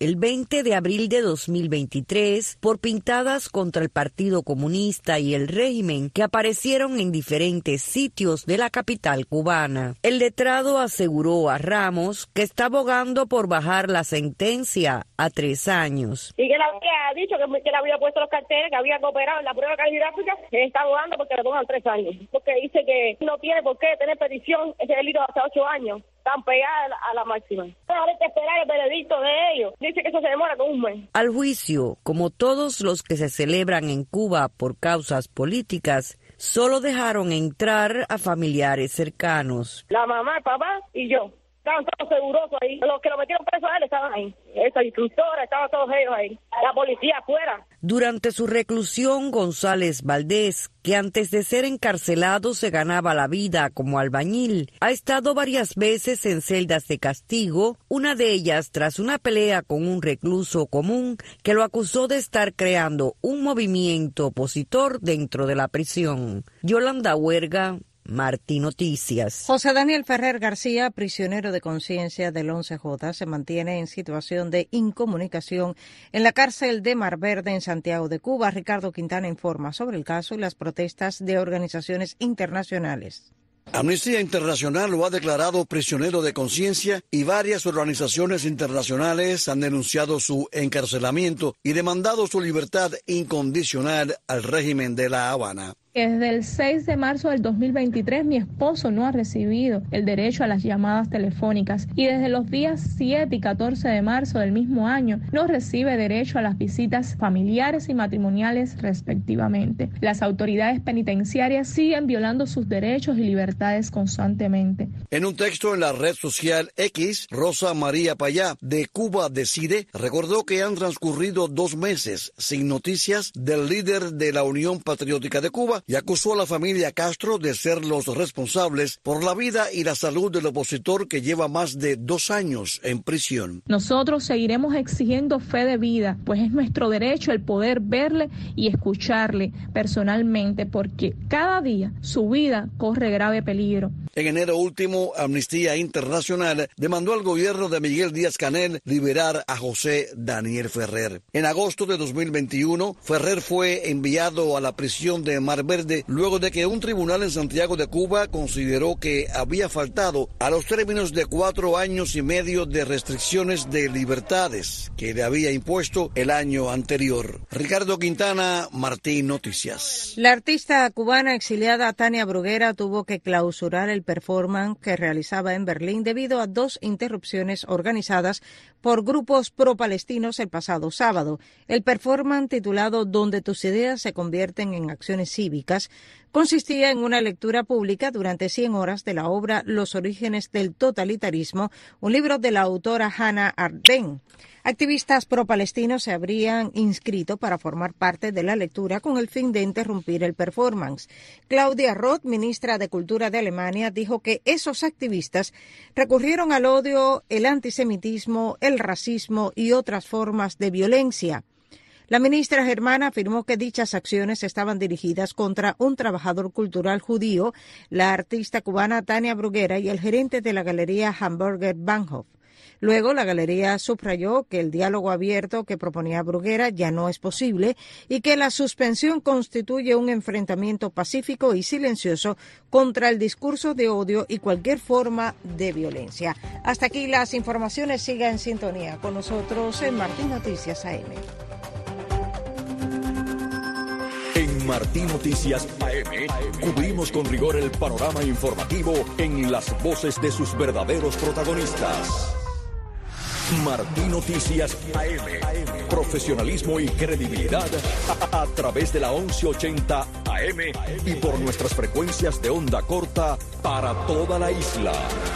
el veinte de abril de dos mil veintitrés por pintadas contra el Partido Comunista y el régimen que aparecieron en diferentes sitios de la capital cubana. El letrado aseguró a Ramos que está abogando por bajar la sentencia a tres años. Y que él había dicho que, que le había puesto los carteles, que había cooperado en la prueba caligráfica, que está abogando porque le pongan tres años. Porque dice que no tiene por qué tener petición ese delito de hasta ocho años. Están pegadas a la, a la máxima. Ahora hay que esperar el veredicto de ellos. Dice que eso se demora con un mes. Al juicio, como todos los que se celebran en Cuba por causas políticas, solo dejaron entrar a familiares cercanos. La mamá, el papá y yo. Estaban todos seguros ahí. Los que lo metieron preso a él estaban ahí. Esa instructora, estaban todos ellos ahí. La policía afuera. Durante su reclusión, González Valdés, que antes de ser encarcelado se ganaba la vida como albañil, ha estado varias veces en celdas de castigo, una de ellas tras una pelea con un recluso común que lo acusó de estar creando un movimiento opositor dentro de la prisión. Yolanda Huerga, Martí Noticias. José Daniel Ferrer García, prisionero de conciencia del once J, se mantiene en situación de incomunicación en la cárcel de Mar Verde en Santiago de Cuba. Ricardo Quintana informa sobre el caso y las protestas de organizaciones internacionales. Amnistía Internacional lo ha declarado prisionero de conciencia y varias organizaciones internacionales han denunciado su encarcelamiento y demandado su libertad incondicional al régimen de La Habana. Desde el seis de marzo del dos mil veintitrés mi esposo no ha recibido el derecho a las llamadas telefónicas y desde los días siete y catorce de marzo del mismo año no recibe derecho a las visitas familiares y matrimoniales respectivamente. Las autoridades penitenciarias siguen violando sus derechos y libertades constantemente. En un texto en la red social X, Rosa María Payá de Cuba Decide recordó que han transcurrido dos meses sin noticias del líder de la Unión Patriótica de Cuba y acusó a la familia Castro de ser los responsables por la vida y la salud del opositor que lleva más de dos años en prisión. Nosotros seguiremos exigiendo fe de vida, pues es nuestro derecho el poder verle y escucharle personalmente, porque cada día su vida corre grave peligro. En enero último, Amnistía Internacional demandó al gobierno de Miguel Díaz-Canel liberar a José Daniel Ferrer. En agosto de dos mil veintiuno, Ferrer fue enviado a la prisión de Mar Verde luego de que un tribunal en Santiago de Cuba consideró que había faltado a los términos de cuatro años y medio de restricciones de libertades que le había impuesto el año anterior. Ricardo Quintana, Martín Noticias. La artista cubana exiliada Tania Bruguera tuvo que clausurar el performance que realizaba en Berlín debido a dos interrupciones organizadas por grupos pro-palestinos el pasado sábado. El performance titulado Donde tus ideas se convierten en acciones cívicas consistía en una lectura pública durante cien horas de la obra Los orígenes del totalitarismo, un libro de la autora Hannah Arendt. Activistas pro-palestinos se habrían inscrito para formar parte de la lectura con el fin de interrumpir el performance. Claudia Roth, ministra de Cultura de Alemania, dijo que esos activistas recurrieron al odio, el antisemitismo, el racismo y otras formas de violencia. La ministra germana afirmó que dichas acciones estaban dirigidas contra un trabajador cultural judío, la artista cubana Tania Bruguera y el gerente de la galería Hamburger Bahnhof. Luego, la galería subrayó que el diálogo abierto que proponía Bruguera ya no es posible y que la suspensión constituye un enfrentamiento pacífico y silencioso contra el discurso de odio y cualquier forma de violencia. Hasta aquí las informaciones. Siga en sintonía con nosotros en Martín Noticias A M. En Martín Noticias A M cubrimos con rigor el panorama informativo en las voces de sus verdaderos protagonistas. Martín Noticias A M. Profesionalismo y credibilidad a, a través de la once ochenta A M y por nuestras frecuencias de onda corta para toda la isla.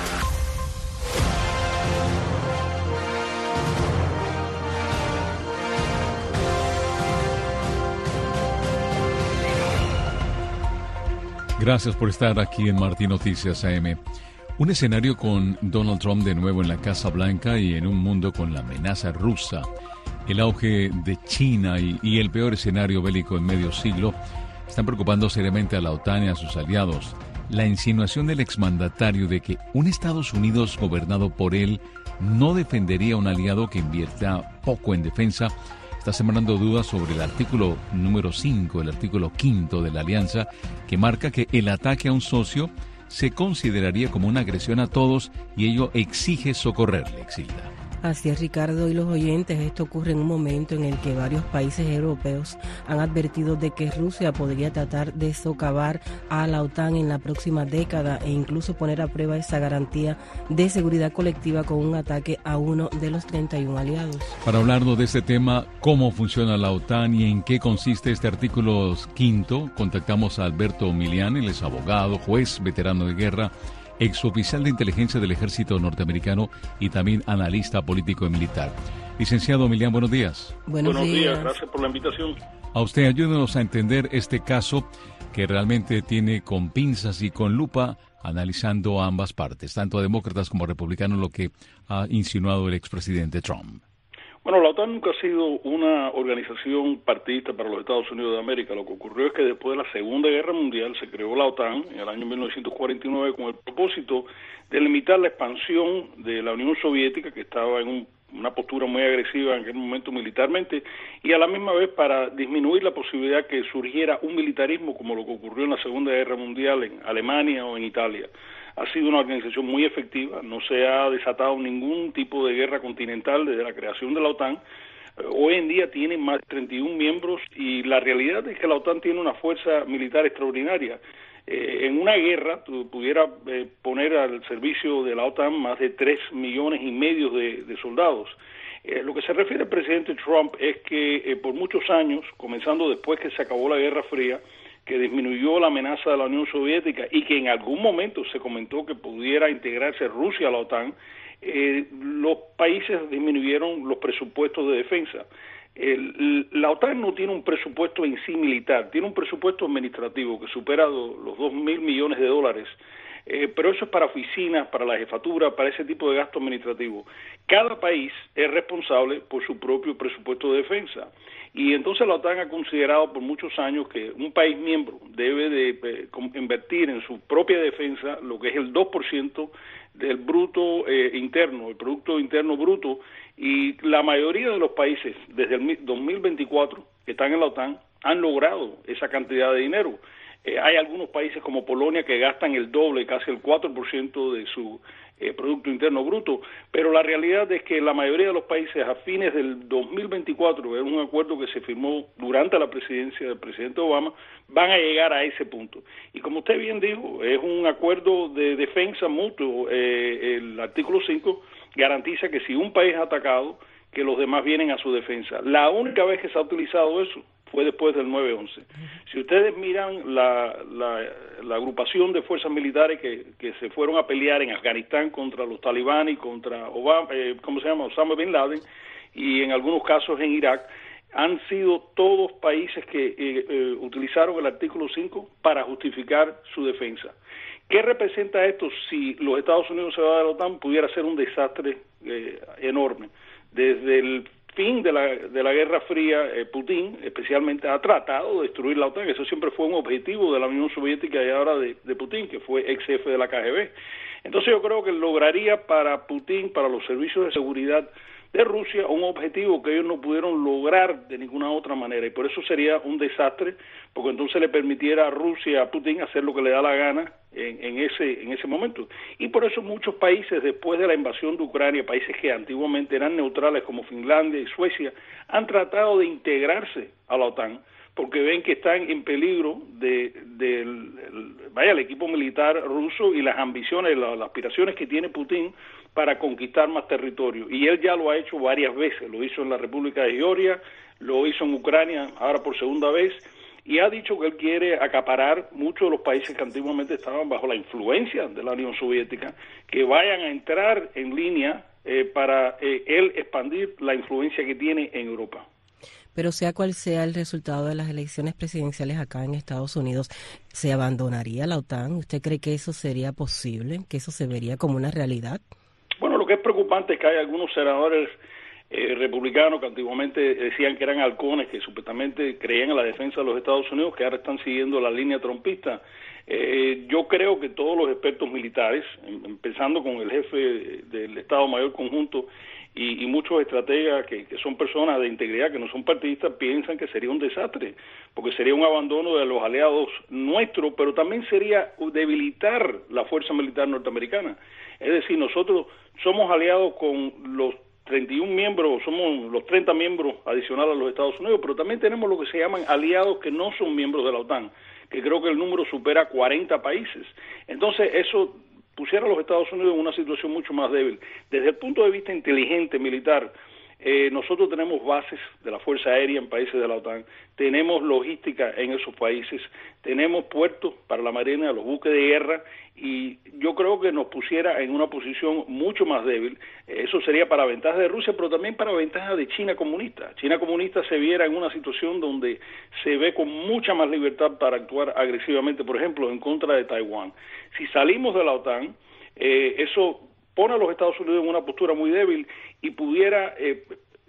Gracias por estar aquí en Martín Noticias A M. Un escenario con Donald Trump de nuevo en la Casa Blanca y en un mundo con la amenaza rusa, el auge de China y, y el peor escenario bélico en medio siglo están preocupando seriamente a la OTAN y a sus aliados. La insinuación del exmandatario de que un Estados Unidos gobernado por él no defendería a un aliado que invierta poco en defensa. Está sembrando dudas sobre el artículo número cinco, el artículo quinto de la alianza, que marca que el ataque a un socio se consideraría como una agresión a todos y ello exige socorrerle, Exilda. Así es, Ricardo y los oyentes, esto ocurre en un momento en el que varios países europeos han advertido de que Rusia podría tratar de socavar a la OTAN en la próxima década e incluso poner a prueba esa garantía de seguridad colectiva con un ataque a uno de los treinta y uno aliados. Para hablarnos de este tema, cómo funciona la OTAN y en qué consiste este artículo quinto, contactamos a Alberto Milián, él es abogado, juez, veterano de guerra, exoficial de inteligencia del ejército norteamericano y también analista político y militar. Licenciado Milián, buenos días. Buenos, buenos días. días, gracias por la invitación. A usted, ayúdenos a entender este caso que realmente tiene con pinzas y con lupa, analizando a ambas partes, tanto a demócratas como a republicanos, lo que ha insinuado el expresidente Trump. Bueno, la OTAN nunca ha sido una organización partidista para los Estados Unidos de América. Lo que ocurrió es que después de la Segunda Guerra Mundial se creó la OTAN en el año mil novecientos cuarenta y nueve con el propósito de limitar la expansión de la Unión Soviética, que estaba en un, una postura muy agresiva en aquel momento militarmente, y a la misma vez para disminuir la posibilidad que surgiera un militarismo como lo que ocurrió en la Segunda Guerra Mundial en Alemania o en Italia. Ha sido una organización muy efectiva, no se ha desatado ningún tipo de guerra continental desde la creación de la OTAN. Hoy en día tiene más de treinta y uno miembros y la realidad es que la OTAN tiene una fuerza militar extraordinaria. Eh, en una guerra, tú pudieras eh, poner al servicio de la OTAN más de tres millones y medio de, de soldados. Eh, lo que se refiere al presidente Trump es que eh, por muchos años, comenzando después que se acabó la Guerra Fría, que disminuyó la amenaza de la Unión Soviética y que en algún momento se comentó que pudiera integrarse Rusia a la OTAN, eh, los países disminuyeron los presupuestos de defensa. El, la OTAN no tiene un presupuesto en sí militar, tiene un presupuesto administrativo que supera do, los dos mil millones de dólares, eh, pero eso es para oficinas, para la jefatura, para ese tipo de gasto administrativo. Cada país es responsable por su propio presupuesto de defensa. Y entonces la OTAN ha considerado por muchos años que un país miembro debe de eh, invertir en su propia defensa lo que es el dos por ciento del bruto eh, interno, el Producto Interno Bruto, y la mayoría de los países desde el dos mil veinticuatro que están en la OTAN han logrado esa cantidad de dinero. Eh, hay algunos países como Polonia que gastan el doble, casi el cuatro por ciento de su eh, Producto Interno Bruto, pero la realidad es que la mayoría de los países a fines del dos mil veinticuatro, es un acuerdo que se firmó durante la presidencia del presidente Obama, van a llegar a ese punto. Y como usted bien dijo, es un acuerdo de defensa mutuo. Eh, el artículo cinco garantiza que si un país es atacado, que los demás vienen a su defensa. La única vez que se ha utilizado eso fue después del nueve once. Si ustedes miran la, la, la agrupación de fuerzas militares que, que se fueron a pelear en Afganistán contra los talibanes y contra Obama, eh, ¿cómo se llama? Osama Bin Laden, y en algunos casos en Irak, han sido todos países que eh, eh, utilizaron el artículo cinco para justificar su defensa. ¿Qué representa esto si los Estados Unidos se van de la OTAN? Pudiera ser un desastre eh, enorme. Desde el fin de la, de la Guerra Fría, eh, Putin especialmente ha tratado de destruir la OTAN. Eso siempre fue un objetivo de la Unión Soviética y ahora de, de Putin, que fue ex jefe de la K G B. Entonces yo creo que lograría para Putin, para los servicios de seguridad de Rusia, un objetivo que ellos no pudieron lograr de ninguna otra manera, y por eso sería un desastre, porque entonces le permitiera a Rusia, a Putin, hacer lo que le da la gana en, en ese en ese momento. Y por eso muchos países, después de la invasión de Ucrania, países que antiguamente eran neutrales como Finlandia y Suecia, han tratado de integrarse a la OTAN, porque ven que están en peligro de, de el, el, vaya, el equipo militar ruso y las ambiciones, las, las aspiraciones que tiene Putin para conquistar más territorio. Y él ya lo ha hecho varias veces, lo hizo en la República de Georgia, lo hizo en Ucrania, ahora por segunda vez, y ha dicho que él quiere acaparar muchos de los países que antiguamente estaban bajo la influencia de la Unión Soviética, que vayan a entrar en línea eh, para eh, él expandir la influencia que tiene en Europa. Pero sea cual sea el resultado de las elecciones presidenciales acá en Estados Unidos, ¿se abandonaría la OTAN? ¿Usted cree que eso sería posible, que eso se vería como una realidad? Bueno, lo que es preocupante es que hay algunos senadores eh, republicanos que antiguamente decían que eran halcones, que supuestamente creían en la defensa de los Estados Unidos, que ahora están siguiendo la línea trumpista. Eh, yo creo que todos los expertos militares, empezando con el jefe del Estado Mayor Conjunto y, y muchos estrategas que, que son personas de integridad, que no son partidistas, piensan que sería un desastre, porque sería un abandono de los aliados nuestros, pero también sería debilitar la fuerza militar norteamericana. Es decir, nosotros somos aliados con los treinta y uno miembros, somos los treinta miembros adicionales a los Estados Unidos, pero también tenemos lo que se llaman aliados que no son miembros de la OTAN, que creo que el número supera cuarenta países. Entonces, eso pusiera a los Estados Unidos en una situación mucho más débil. Desde el punto de vista inteligente, militar, eh, nosotros tenemos bases de la Fuerza Aérea en países de la OTAN, tenemos logística en esos países, tenemos puertos para la Marina, los buques de guerra, y yo creo que nos pusiera en una posición mucho más débil. Eso sería para ventaja de Rusia, pero también para ventaja de China comunista. China comunista se viera en una situación donde se ve con mucha más libertad para actuar agresivamente, por ejemplo, en contra de Taiwán. Si salimos de la OTAN, eh, eso pone a los Estados Unidos en una postura muy débil y pudiera eh,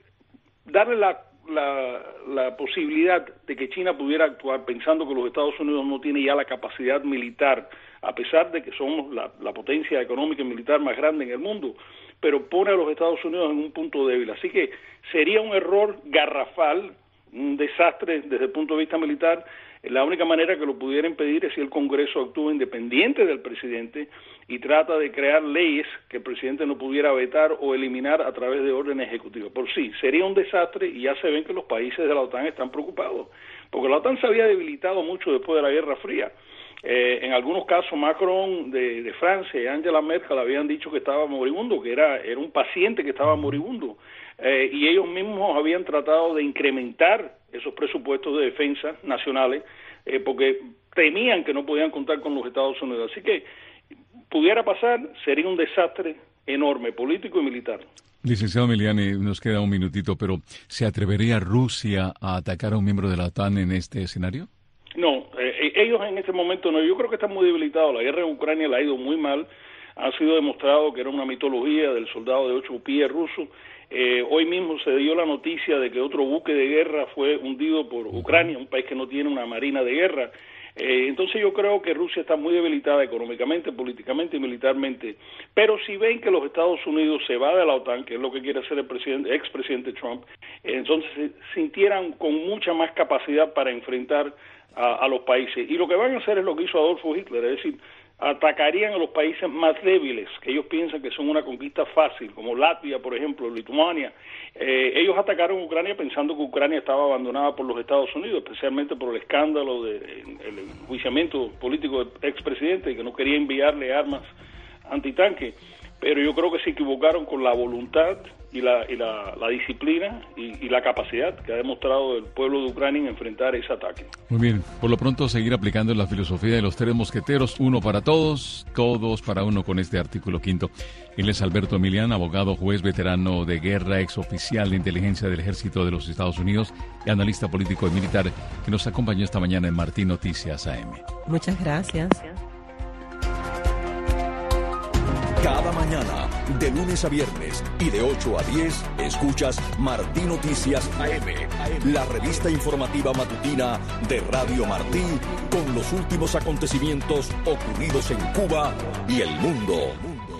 darle la La, la posibilidad de que China pudiera actuar pensando que los Estados Unidos no tiene ya la capacidad militar, a pesar de que somos la, la potencia económica y militar más grande en el mundo, pero pone a los Estados Unidos en un punto débil. Así que sería un error garrafal, un desastre desde el punto de vista militar. La única manera que lo pudiera impedir es si el Congreso actúa independiente del presidente y trata de crear leyes que el presidente no pudiera vetar o eliminar a través de orden ejecutivo. Por sí, sería un desastre y ya se ven que los países de la OTAN están preocupados, porque la OTAN se había debilitado mucho después de la Guerra Fría. Eh, en algunos casos Macron de, de Francia y Angela Merkel habían dicho que estaba moribundo, que era, era un paciente que estaba moribundo. Eh, y ellos mismos habían tratado de incrementar esos presupuestos de defensa nacionales eh, porque temían que no podían contar con los Estados Unidos. Así que pudiera pasar, sería un desastre enorme, político y militar. Licenciado Miliani, nos queda un minutito, pero ¿se atrevería Rusia a atacar a un miembro de la OTAN en este escenario? No, eh, ellos en este momento no. Yo creo que están muy debilitados. La guerra en Ucrania le ha ido muy mal. Ha sido demostrado que era una mitología del soldado de ocho pies ruso. Eh, hoy mismo se dio la noticia de que otro buque de guerra fue hundido por Ucrania, un país que no tiene una marina de guerra. Eh, entonces yo creo que Rusia está muy debilitada económicamente, políticamente y militarmente. Pero si ven que los Estados Unidos se va de la OTAN, que es lo que quiere hacer el presidente, expresidente Trump, eh, entonces se sintieran con mucha más capacidad para enfrentar a, a los países. Y lo que van a hacer es lo que hizo Adolfo Hitler, es decir, atacarían a los países más débiles, que ellos piensan que son una conquista fácil, como Latvia, por ejemplo, Lituania. Eh, ellos atacaron Ucrania pensando que Ucrania estaba abandonada por los Estados Unidos, especialmente por el escándalo del de, enjuiciamiento político del expresidente, que no quería enviarle armas antitanque. Pero yo creo que se equivocaron con la voluntad y la, y la, la disciplina y, y la capacidad que ha demostrado el pueblo de Ucrania en enfrentar ese ataque. Muy bien, por lo pronto seguir aplicando la filosofía de los tres mosqueteros, uno para todos, todos para uno con este artículo quinto. Él es Alberto Milián, abogado, juez veterano de guerra, exoficial de inteligencia del Ejército de los Estados Unidos y analista político y militar, que nos acompañó esta mañana en Martín Noticias A M. Muchas gracias. Cada mañana, de lunes a viernes y de ocho a diez, escuchas Martín Noticias A M, la revista informativa matutina de Radio Martí, con los últimos acontecimientos ocurridos en Cuba y el mundo.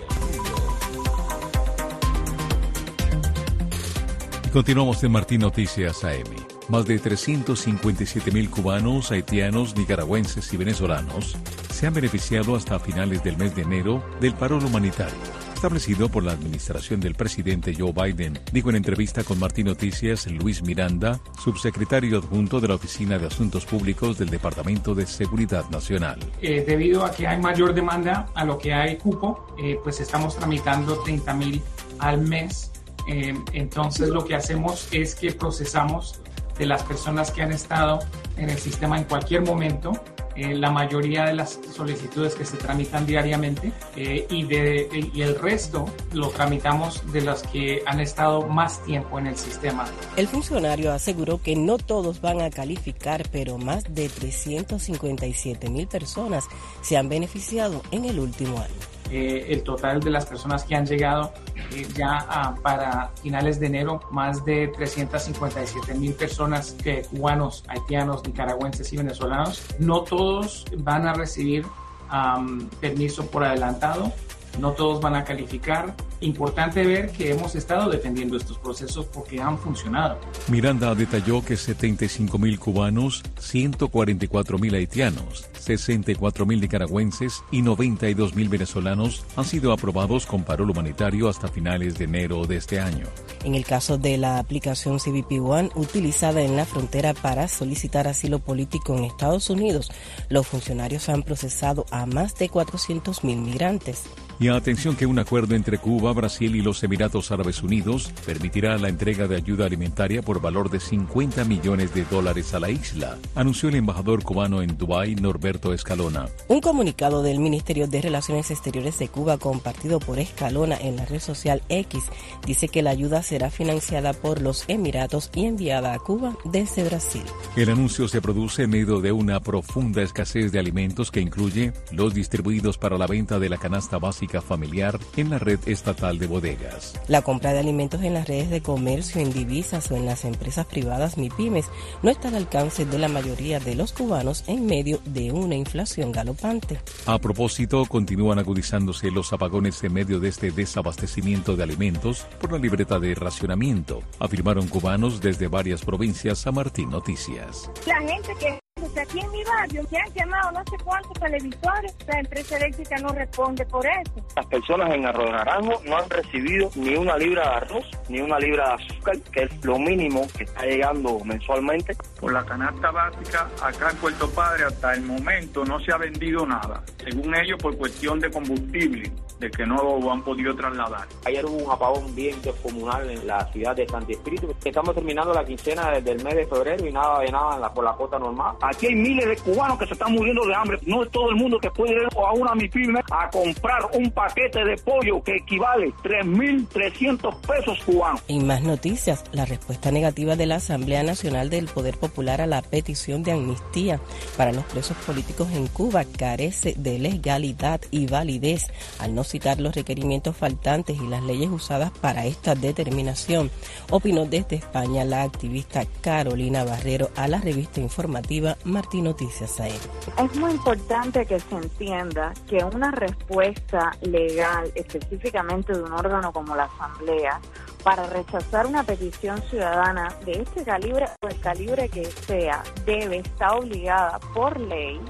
Y continuamos en Martín Noticias A M. Más de trescientos cincuenta y siete mil cubanos, haitianos, nicaragüenses y venezolanos se han beneficiado hasta finales del mes de enero del paro humanitario establecido por la administración del presidente Joe Biden, dijo en entrevista con Martín Noticias Luis Miranda, subsecretario adjunto de la Oficina de Asuntos Públicos del Departamento de Seguridad Nacional. Eh, debido a que hay mayor demanda a lo que hay cupo, eh, pues estamos tramitando treinta mil al mes. Eh, entonces lo que hacemos es que procesamos de las personas que han estado en el sistema en cualquier momento, eh, la mayoría de las solicitudes que se tramitan diariamente eh, y, de, y el resto lo tramitamos de las que han estado más tiempo en el sistema. El funcionario aseguró que no todos van a calificar, pero más de trescientos cincuenta y siete mil personas se han beneficiado en el último año. Eh, el total de las personas que han llegado eh, ya a, para finales de enero, más de trescientas cincuenta y siete mil personas, que, cubanos, haitianos, nicaragüenses y venezolanos. No todos van a recibir um, permiso por adelantado, no todos van a calificar. Importante ver que hemos estado defendiendo estos procesos porque han funcionado. Miranda detalló que setenta y cinco mil cubanos, ciento cuarenta y cuatro mil haitianos, sesenta y cuatro mil nicaragüenses y noventa y dos mil venezolanos han sido aprobados con parol humanitario hasta finales de enero de este año. En el caso de la aplicación C B P One utilizada en la frontera para solicitar asilo político en Estados Unidos, los funcionarios han procesado a más de cuatrocientos mil migrantes. Y atención que un acuerdo entre Cuba, Brasil y los Emiratos Árabes Unidos permitirá la entrega de ayuda alimentaria por valor de cincuenta millones de dólares a la isla, anunció el embajador cubano en Dubái, Norberto Escalona. Un comunicado del Ministerio de Relaciones Exteriores de Cuba compartido por Escalona en la red social X dice que la ayuda será financiada por los Emiratos y enviada a Cuba desde Brasil. El anuncio se produce en medio de una profunda escasez de alimentos que incluye los distribuidos para la venta de la canasta básica familiar en la red estatal de bodegas. La compra de alimentos en las redes de comercio, en divisas o en las empresas privadas MIPYMES no está al alcance de la mayoría de los cubanos en medio de una inflación galopante. A propósito, continúan agudizándose los apagones en medio de este desabastecimiento de alimentos por la libreta de racionamiento, afirmaron cubanos desde varias provincias a Martín Noticias. La gente que aquí en mi barrio ya han llamado no sé cuántos televisores, la empresa eléctrica no responde por eso. Las personas en Arroyo Naranjo no han recibido ni una libra de arroz, ni una libra de azúcar, que es lo mínimo que está llegando mensualmente. Por la canasta básica, acá en Puerto Padre hasta el momento no se ha vendido nada, según ellos por cuestión de combustible, de que no lo han podido trasladar. Ayer hubo un apagón bien descomunal en la ciudad de Santi Espíritu. Estamos terminando la quincena desde el mes de febrero y nada de nada en la, por la cuota normal. Aquí hay miles de cubanos que se están muriendo de hambre. No es todo el mundo que puede ir a una MIPYME a comprar un paquete de pollo que equivale a tres mil trescientos pesos cubanos. En más noticias, la respuesta negativa de la Asamblea Nacional del Poder Popular a la petición de amnistía para los presos políticos en Cuba carece de legalidad y validez al no citar los requerimientos faltantes y las leyes usadas para esta determinación, opinó desde España la activista Carolina Barrero a la revista informativa Martín Noticias A M. Es muy importante que se entienda que una respuesta legal, específicamente de un órgano como la Asamblea, para rechazar una petición ciudadana de este calibre o el calibre que sea, debe estar obligada por ley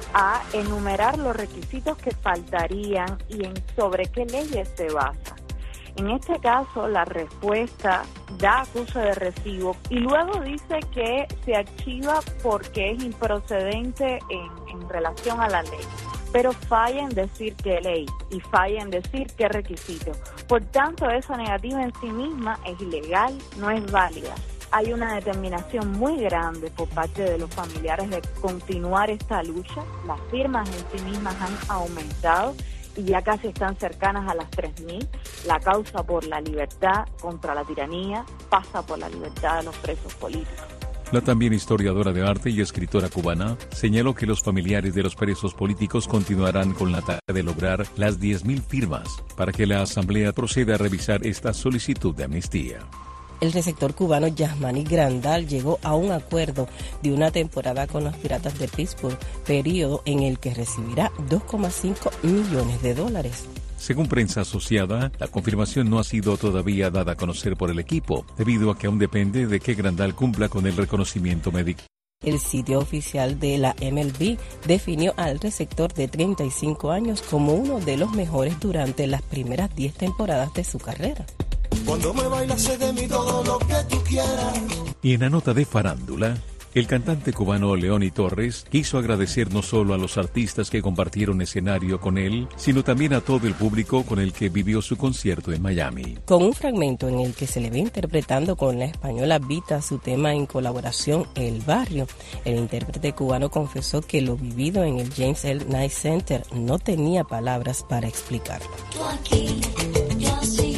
a enumerar los requisitos que faltarían y en sobre qué leyes se basa. En este caso, la respuesta da acuse de recibo y luego dice que se archiva porque es improcedente en, en relación a la ley. Pero falla en decir qué ley y falla en decir qué requisito. Por tanto, esa negativa en sí misma es ilegal, no es válida. Hay una determinación muy grande por parte de los familiares de continuar esta lucha. Las firmas en sí mismas han aumentado y ya casi están cercanas a las tres mil. La causa por la libertad contra la tiranía pasa por la libertad de los presos políticos. La también historiadora de arte y escritora cubana señaló que los familiares de los presos políticos continuarán con la tarea de lograr las diez mil firmas para que la Asamblea proceda a revisar esta solicitud de amnistía. El receptor cubano Yasmani Grandal llegó a un acuerdo de una temporada con los Piratas de Pittsburgh, periodo en el que recibirá dos coma cinco millones de dólares. Según prensa asociada, la confirmación no ha sido todavía dada a conocer por el equipo, debido a que aún depende de que Grandal cumpla con el reconocimiento médico. El sitio oficial de la M L B definió al receptor de treinta y cinco años como uno de los mejores durante las primeras diez temporadas de su carrera. Cuando me bailas sé de mí todo lo que tú quieras. Y en la nota de farándula, el cantante cubano Leoni Torres quiso agradecer no solo a los artistas que compartieron escenario con él, sino también a todo el público con el que vivió su concierto en Miami. Con un fragmento en el que se le ve interpretando con la española Vita su tema en colaboración El Barrio, el intérprete cubano confesó que lo vivido en el James L. Knight Center no tenía palabras para explicarlo. Tú aquí, yo así.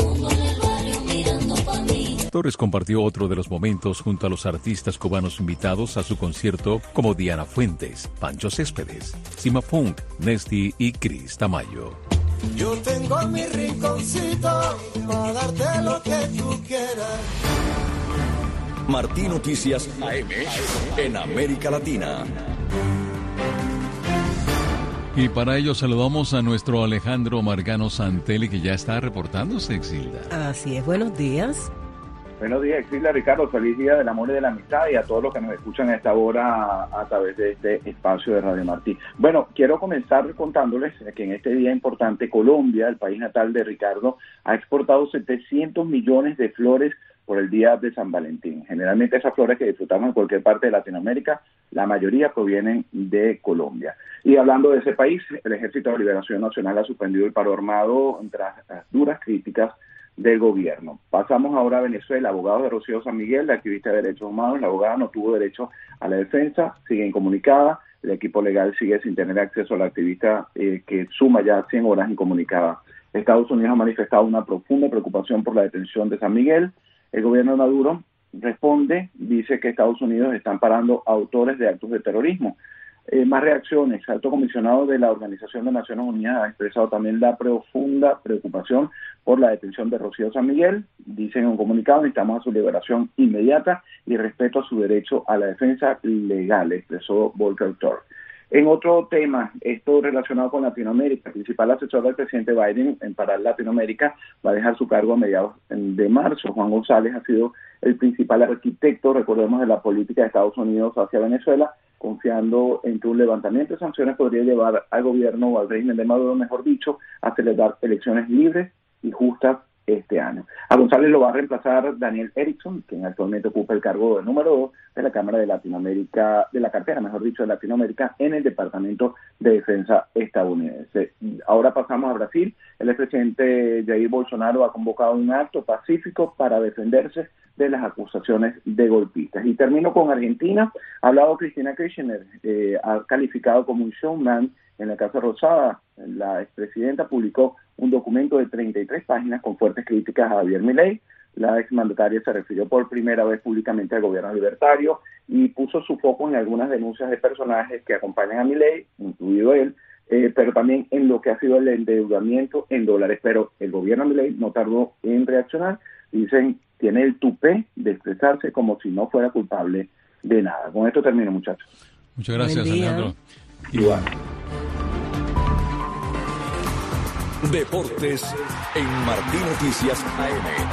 Torres compartió otro de los momentos junto a los artistas cubanos invitados a su concierto como Diana Fuentes, Pancho Céspedes, Sima Funk, Nesty y Cris Tamayo. Yo tengo mi rinconcito para darte lo que tú quieras. Martí Noticias A M en América Latina. Y para ello saludamos a nuestro Alejandro Margano Santelli, que ya está reportándose, Exilda. Así es, buenos días. Buenos días, Exilda, Ricardo, feliz día del amor y de la amistad, y a todos los que nos escuchan a esta hora a, a través de este espacio de Radio Martí. Bueno, quiero comenzar contándoles que en este día importante Colombia, el país natal de Ricardo, ha exportado setecientos millones de flores por el día de San Valentín. Generalmente esas flores que disfrutamos en cualquier parte de Latinoamérica, la mayoría provienen de Colombia. Y hablando de ese país, el Ejército de Liberación Nacional ha suspendido el paro armado tras las duras críticas del gobierno. Pasamos ahora a Venezuela. Abogado de Rocío San Miguel, la activista de derechos humanos, la abogada no tuvo derecho a la defensa, sigue incomunicada. El equipo legal sigue sin tener acceso a la activista eh, que suma ya cien horas incomunicada. Estados Unidos ha manifestado una profunda preocupación por la detención de San Miguel. El gobierno de Maduro responde, dice que Estados Unidos está amparando a autores de actos de terrorismo. Eh, más reacciones. El alto comisionado de la Organización de Naciones Unidas ha expresado también la profunda preocupación por la detención de Rocío San Miguel. Dice en un comunicado: necesitamos a su liberación inmediata y respeto a su derecho a la defensa legal, expresó Volker Turk. En otro tema, esto relacionado con Latinoamérica, el principal asesor del presidente Biden en para Latinoamérica va a dejar su cargo a mediados de marzo. Juan González ha sido el principal arquitecto, recordemos, de la política de Estados Unidos hacia Venezuela, confiando en que un levantamiento de sanciones podría llevar al gobierno o al régimen de Maduro, mejor dicho, a celebrar elecciones libres y justas este año. A González lo va a reemplazar Daniel Erickson, quien actualmente ocupa el cargo de número dos de la Cámara de Latinoamérica, de la cartera, mejor dicho, de Latinoamérica en el Departamento de Defensa estadounidense. Ahora pasamos a Brasil. El expresidente Jair Bolsonaro ha convocado un acto pacífico para defenderse de las acusaciones de golpistas. Y termino con Argentina. Ha hablado Cristina Kirchner, eh, ha calificado como un showman en la Casa Rosada. La expresidenta publicó un documento de treinta y tres páginas con fuertes críticas a Javier Milei. La exmandataria se refirió por primera vez públicamente al gobierno libertario y puso su foco en algunas denuncias de personajes que acompañan a Milei, incluido él, eh, pero también en lo que ha sido el endeudamiento en dólares. Pero el gobierno de Milei no tardó en reaccionar. Dicen, tiene el tupé de expresarse como si no fuera culpable de nada. Con esto termino, muchachos. Muchas gracias, Alejandro. Igual. Deportes en Martí Noticias A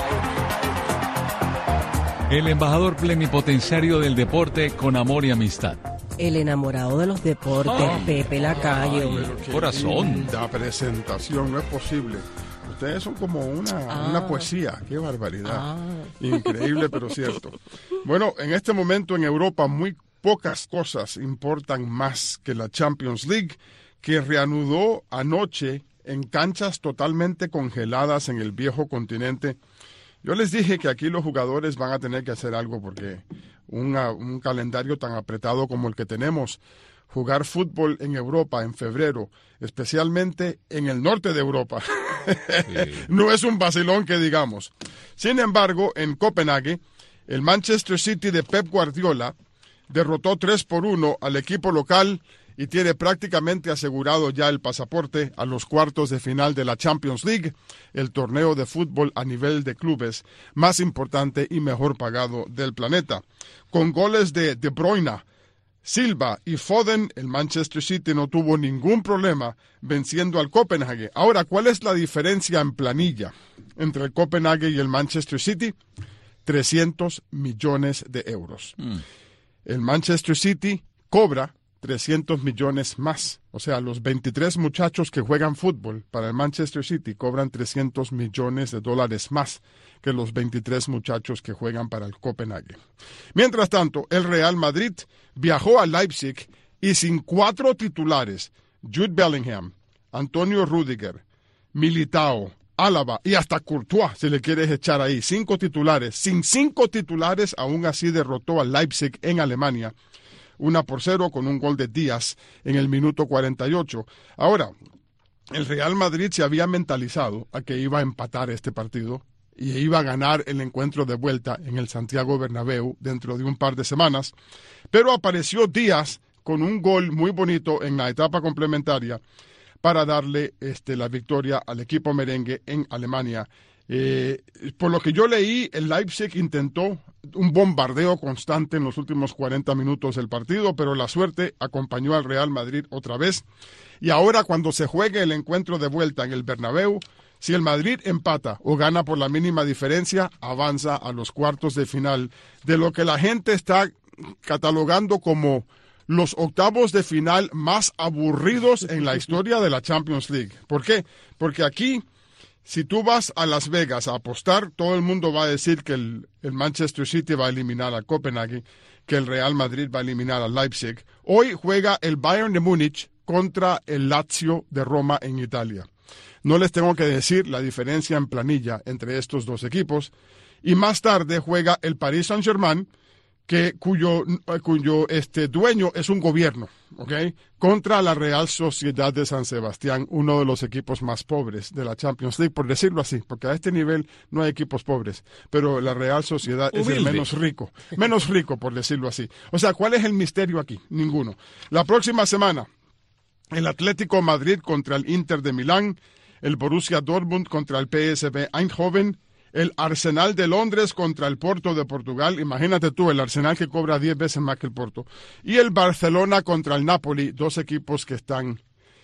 M. El embajador plenipotenciario del deporte con amor y amistad. El enamorado de los deportes, Ah. Pepe Lacayo. Corazón. La presentación, no es posible. Ustedes son como una, Ah. una poesía, qué barbaridad. Ah. Increíble, pero cierto. Bueno, en este momento en Europa muy pocas cosas importan más que la Champions League, que reanudó anoche en canchas totalmente congeladas en el viejo continente. Yo les dije que aquí los jugadores van a tener que hacer algo porque una, un calendario tan apretado como el que tenemos, jugar fútbol en Europa en febrero, especialmente en el norte de Europa, no es un vacilón que digamos. Sin embargo, en Copenhague, el Manchester City de Pep Guardiola derrotó tres por uno al equipo local y tiene prácticamente asegurado ya el pasaporte a los cuartos de final de la Champions League, el torneo de fútbol a nivel de clubes más importante y mejor pagado del planeta. Con goles de De Bruyne, Silva y Foden, el Manchester City no tuvo ningún problema venciendo al Copenhague. Ahora, ¿cuál es la diferencia en planilla entre el Copenhague y el Manchester City? trescientos millones de euros. Mm. El Manchester City cobra trescientos millones más. O sea, los veintitrés muchachos que juegan fútbol para el Manchester City cobran trescientos millones de dólares más que los veintitrés muchachos que juegan para el Copenhague. Mientras tanto, el Real Madrid viajó a Leipzig y sin cuatro titulares, Jude Bellingham, Antonio Rüdiger, Militao, Álava y hasta Courtois, si le quieres echar ahí, cinco titulares. Sin cinco titulares, aún así derrotó al Leipzig en Alemania, una por cero con un gol de Díaz en el minuto cuarenta y ocho. Ahora, el Real Madrid se había mentalizado a que iba a empatar este partido y iba a ganar el encuentro de vuelta en el Santiago Bernabéu dentro de un par de semanas, pero apareció Díaz con un gol muy bonito en la etapa complementaria, para darle este, la victoria al equipo merengue en Alemania. Eh, por lo que yo leí, el Leipzig intentó un bombardeo constante en los últimos cuarenta minutos del partido, pero la suerte acompañó al Real Madrid otra vez. Y ahora, cuando se juegue el encuentro de vuelta en el Bernabéu, si el Madrid empata o gana por la mínima diferencia, avanza a los cuartos de final de lo que la gente está catalogando como los octavos de final más aburridos en la historia de la Champions League. ¿Por qué? Porque aquí, si tú vas a Las Vegas a apostar, todo el mundo va a decir que el, el Manchester City va a eliminar a Copenhague, que el Real Madrid va a eliminar a Leipzig. Hoy juega el Bayern de Múnich contra el Lazio de Roma en Italia. No les tengo que decir la diferencia en planilla entre estos dos equipos. Y más tarde juega el Paris Saint-Germain, que cuyo, cuyo este, dueño es un gobierno, ¿ok? Contra la Real Sociedad de San Sebastián, uno de los equipos más pobres de la Champions League, por decirlo así, porque a este nivel no hay equipos pobres, pero la Real Sociedad Humilde. Es el menos rico, menos rico, por decirlo así. O sea, ¿cuál es el misterio aquí? Ninguno. La próxima semana, el Atlético Madrid contra el Inter de Milán, el Borussia Dortmund contra el P S V Eindhoven, el Arsenal de Londres contra el Porto de Portugal. Imagínate tú, el Arsenal que cobra diez veces más que el Porto. Y el Barcelona contra el Napoli, dos equipos que están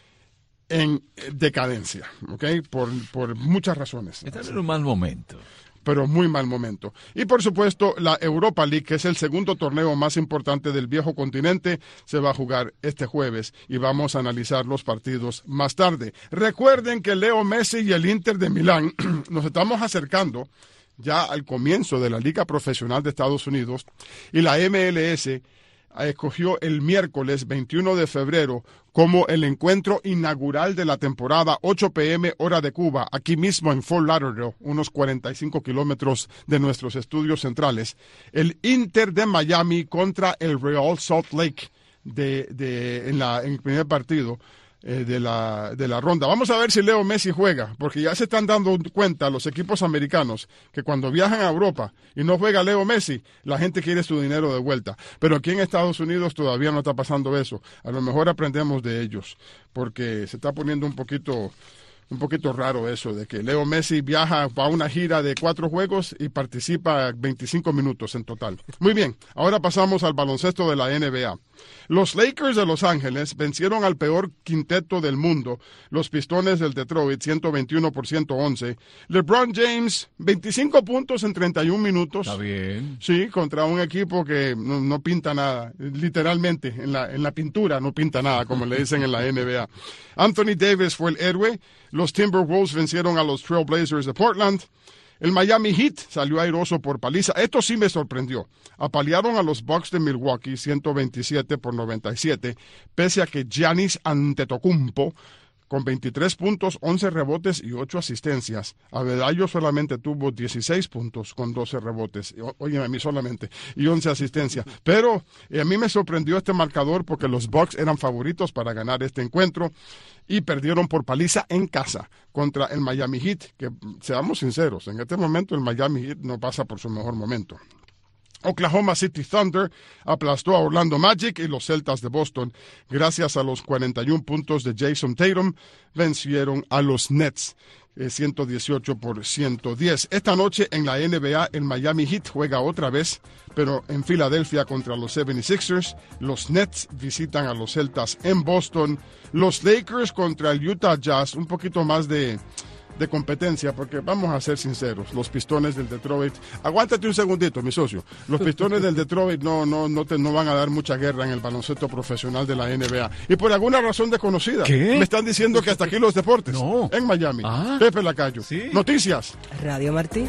en decadencia, ¿ok? Por, por muchas razones. Están en un mal momento. Pero muy mal momento. Y por supuesto, la Europa League, que es el segundo torneo más importante del viejo continente, se va a jugar este jueves y vamos a analizar los partidos más tarde. Recuerden que Leo Messi y el Inter de Milán nos estamos acercando ya al comienzo de la Liga Profesional de Estados Unidos y la M L S escogió el miércoles veintiuno de febrero como el encuentro inaugural de la temporada, ocho p m hora de Cuba, aquí mismo en Fort Lauderdale, unos cuarenta y cinco kilómetros de nuestros estudios centrales. El Inter de Miami contra el Real Salt Lake de, de, en, la, en el primer partido eh, de, la, de la ronda. Vamos a ver si Leo Messi juega, porque ya se están dando cuenta los equipos americanos que cuando viajan a Europa y no juega Leo Messi, la gente quiere su dinero de vuelta. Pero aquí en Estados Unidos todavía no está pasando eso. A lo mejor aprendemos de ellos, porque se está poniendo un poquito... Un poquito raro eso de que Leo Messi viaja a una gira de cuatro juegos y participa veinticinco minutos en total. Muy bien, ahora pasamos al baloncesto de la N B A. Los Lakers de Los Ángeles vencieron al peor quinteto del mundo, los Pistones del Detroit, ciento veintiuno por ciento once. LeBron James, veinticinco puntos en treinta y un minutos. Está bien. Sí, contra un equipo que no, no pinta nada, literalmente, en la, en la pintura no pinta nada, como le dicen en la N B A. Anthony Davis fue el héroe. Los Timberwolves vencieron a los Trail Blazers de Portland. El Miami Heat salió airoso por paliza. Esto sí me sorprendió. Apalearon a los Bucks de Milwaukee ciento veintisiete por noventa y siete, pese a que Giannis Antetokounmpo, con veintitrés puntos, once rebotes y ocho asistencias. Adebayo solamente tuvo dieciséis puntos con doce rebotes. Oye, a mí solamente. Y once asistencias. Pero eh, a mí me sorprendió este marcador porque los Bucks eran favoritos para ganar este encuentro y perdieron por paliza en casa contra el Miami Heat, que seamos sinceros, en este momento el Miami Heat no pasa por su mejor momento. Oklahoma City Thunder aplastó a Orlando Magic y los Celtas de Boston, gracias a los cuarenta y un puntos de Jason Tatum, vencieron a los Nets eh, ciento dieciocho por ciento diez. Esta noche en la N B A el Miami Heat juega otra vez, pero en Filadelfia contra los setenta y seis ers. Los Nets visitan a los Celtas en Boston. Los Lakers contra el Utah Jazz, un poquito más de... de competencia, porque vamos a ser sinceros, los Pistones del Detroit, aguántate un segundito, mi socio, los Pistones del Detroit no, no, no, te, no van a dar mucha guerra en el baloncesto profesional de la N B A, y por alguna razón desconocida, ¿qué? Me están diciendo que hasta aquí los deportes, no. En Miami, ah. Pepe Lacayo, ¿Sí? Noticias. Radio Martí.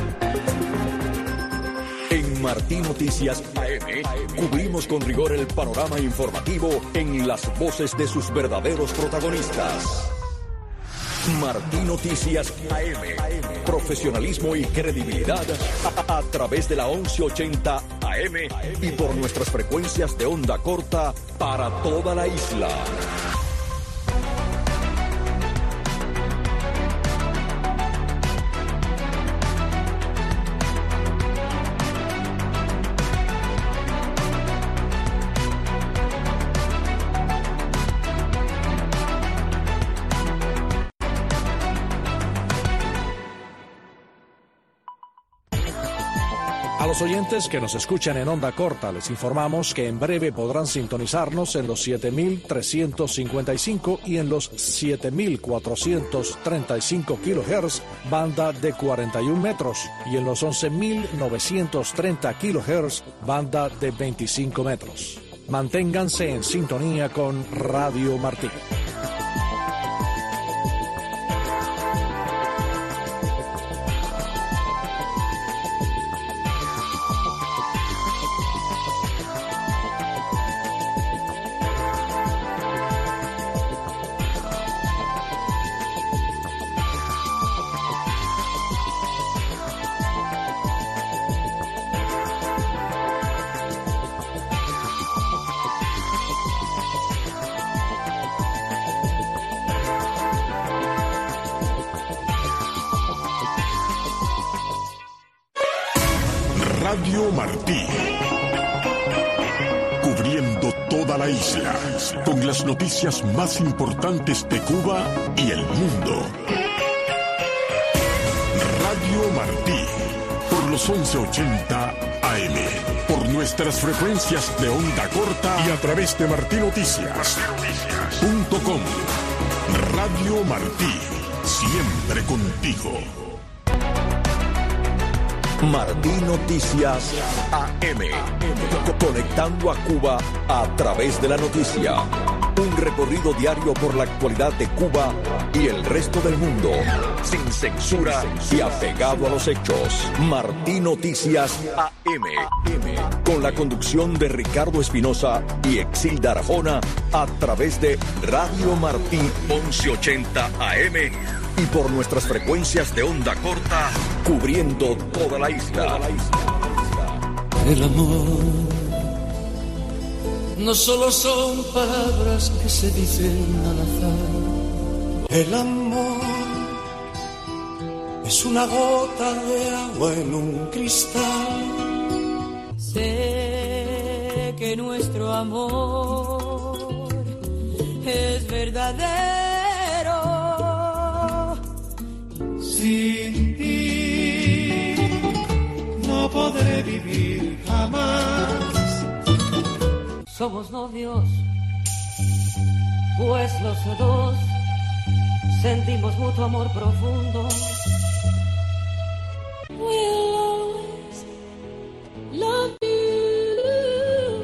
En Martí Noticias A M, cubrimos con rigor el panorama informativo en las voces de sus verdaderos protagonistas. Martí Noticias A M. Profesionalismo y credibilidad a, a través de la once ochenta A M y por nuestras frecuencias de onda corta para toda la isla. A los oyentes que nos escuchan en onda corta, les informamos que en breve podrán sintonizarnos en los siete mil trescientos cincuenta y cinco y en los siete mil cuatrocientos treinta y cinco kilohertz, banda de cuarenta y un metros, y en los once mil novecientos treinta kilohertz, banda de veinticinco metros. Manténganse en sintonía con Radio Martí. Radio Martí, cubriendo toda la isla, con las noticias más importantes de Cuba y el mundo. Radio Martí, por los once ochenta A M, por nuestras frecuencias de onda corta y a través de martí noticias punto com. Radio Martí, siempre contigo. Martí Noticias A M, conectando a Cuba a través de la noticia. Un recorrido diario por la actualidad de Cuba y el resto del mundo, sin censura y apegado a los hechos. Martí Noticias A M, con la conducción de Ricardo Espinosa y Exilda Arjona, a través de Radio Martí once ochenta A M y por nuestras frecuencias de onda corta, cubriendo toda la isla. El amor no solo son palabras que se dicen al azar. El amor es una gota de agua en un cristal. Sé que nuestro amor es verdadero. Sin ti no podré vivir jamás. Somos novios, pues los dos sentimos mutuo amor profundo. We'll always love you.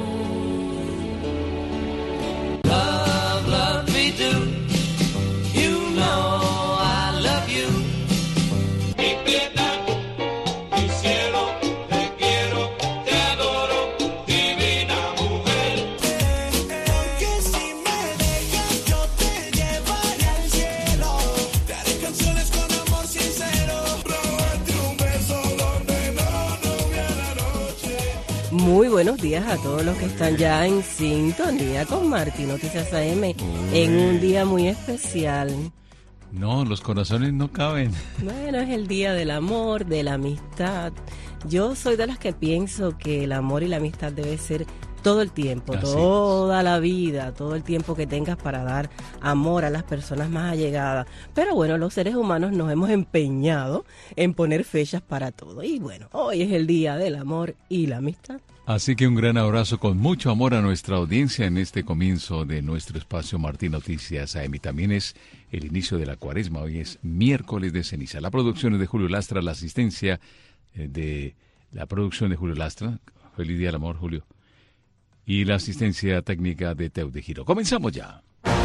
Love, love me do. You know I love you. Mi piedad, mi cielo, te quiero, te adoro, divina mujer. Porque si me dejas yo te llevaré al cielo. Te haré canciones con amor sincero. Robarte un beso donde no, no hubiera noche. Muy buenos días a todos los que están ya en sintonía con Martí Noticias A M en un día muy especial. No, los corazones no caben. Bueno, es el día del amor, de la amistad. Yo soy de las que pienso que el amor y la amistad debe ser todo el tiempo, Así toda la vida, todo el tiempo que tengas para dar amor a las personas más allegadas. Pero bueno, los seres humanos nos hemos empeñado en poner fechas para todo. Y bueno, hoy es el día del amor y la amistad. Así que un gran abrazo con mucho amor a nuestra audiencia en este comienzo de nuestro espacio Martí Noticias A M. También es el inicio de la cuaresma. Hoy es miércoles de ceniza. La producción es de Julio Lastra, la asistencia eh, de la producción de Julio Lastra. Feliz día del amor, Julio. Y la asistencia técnica de Teo de Giro. Comenzamos ya.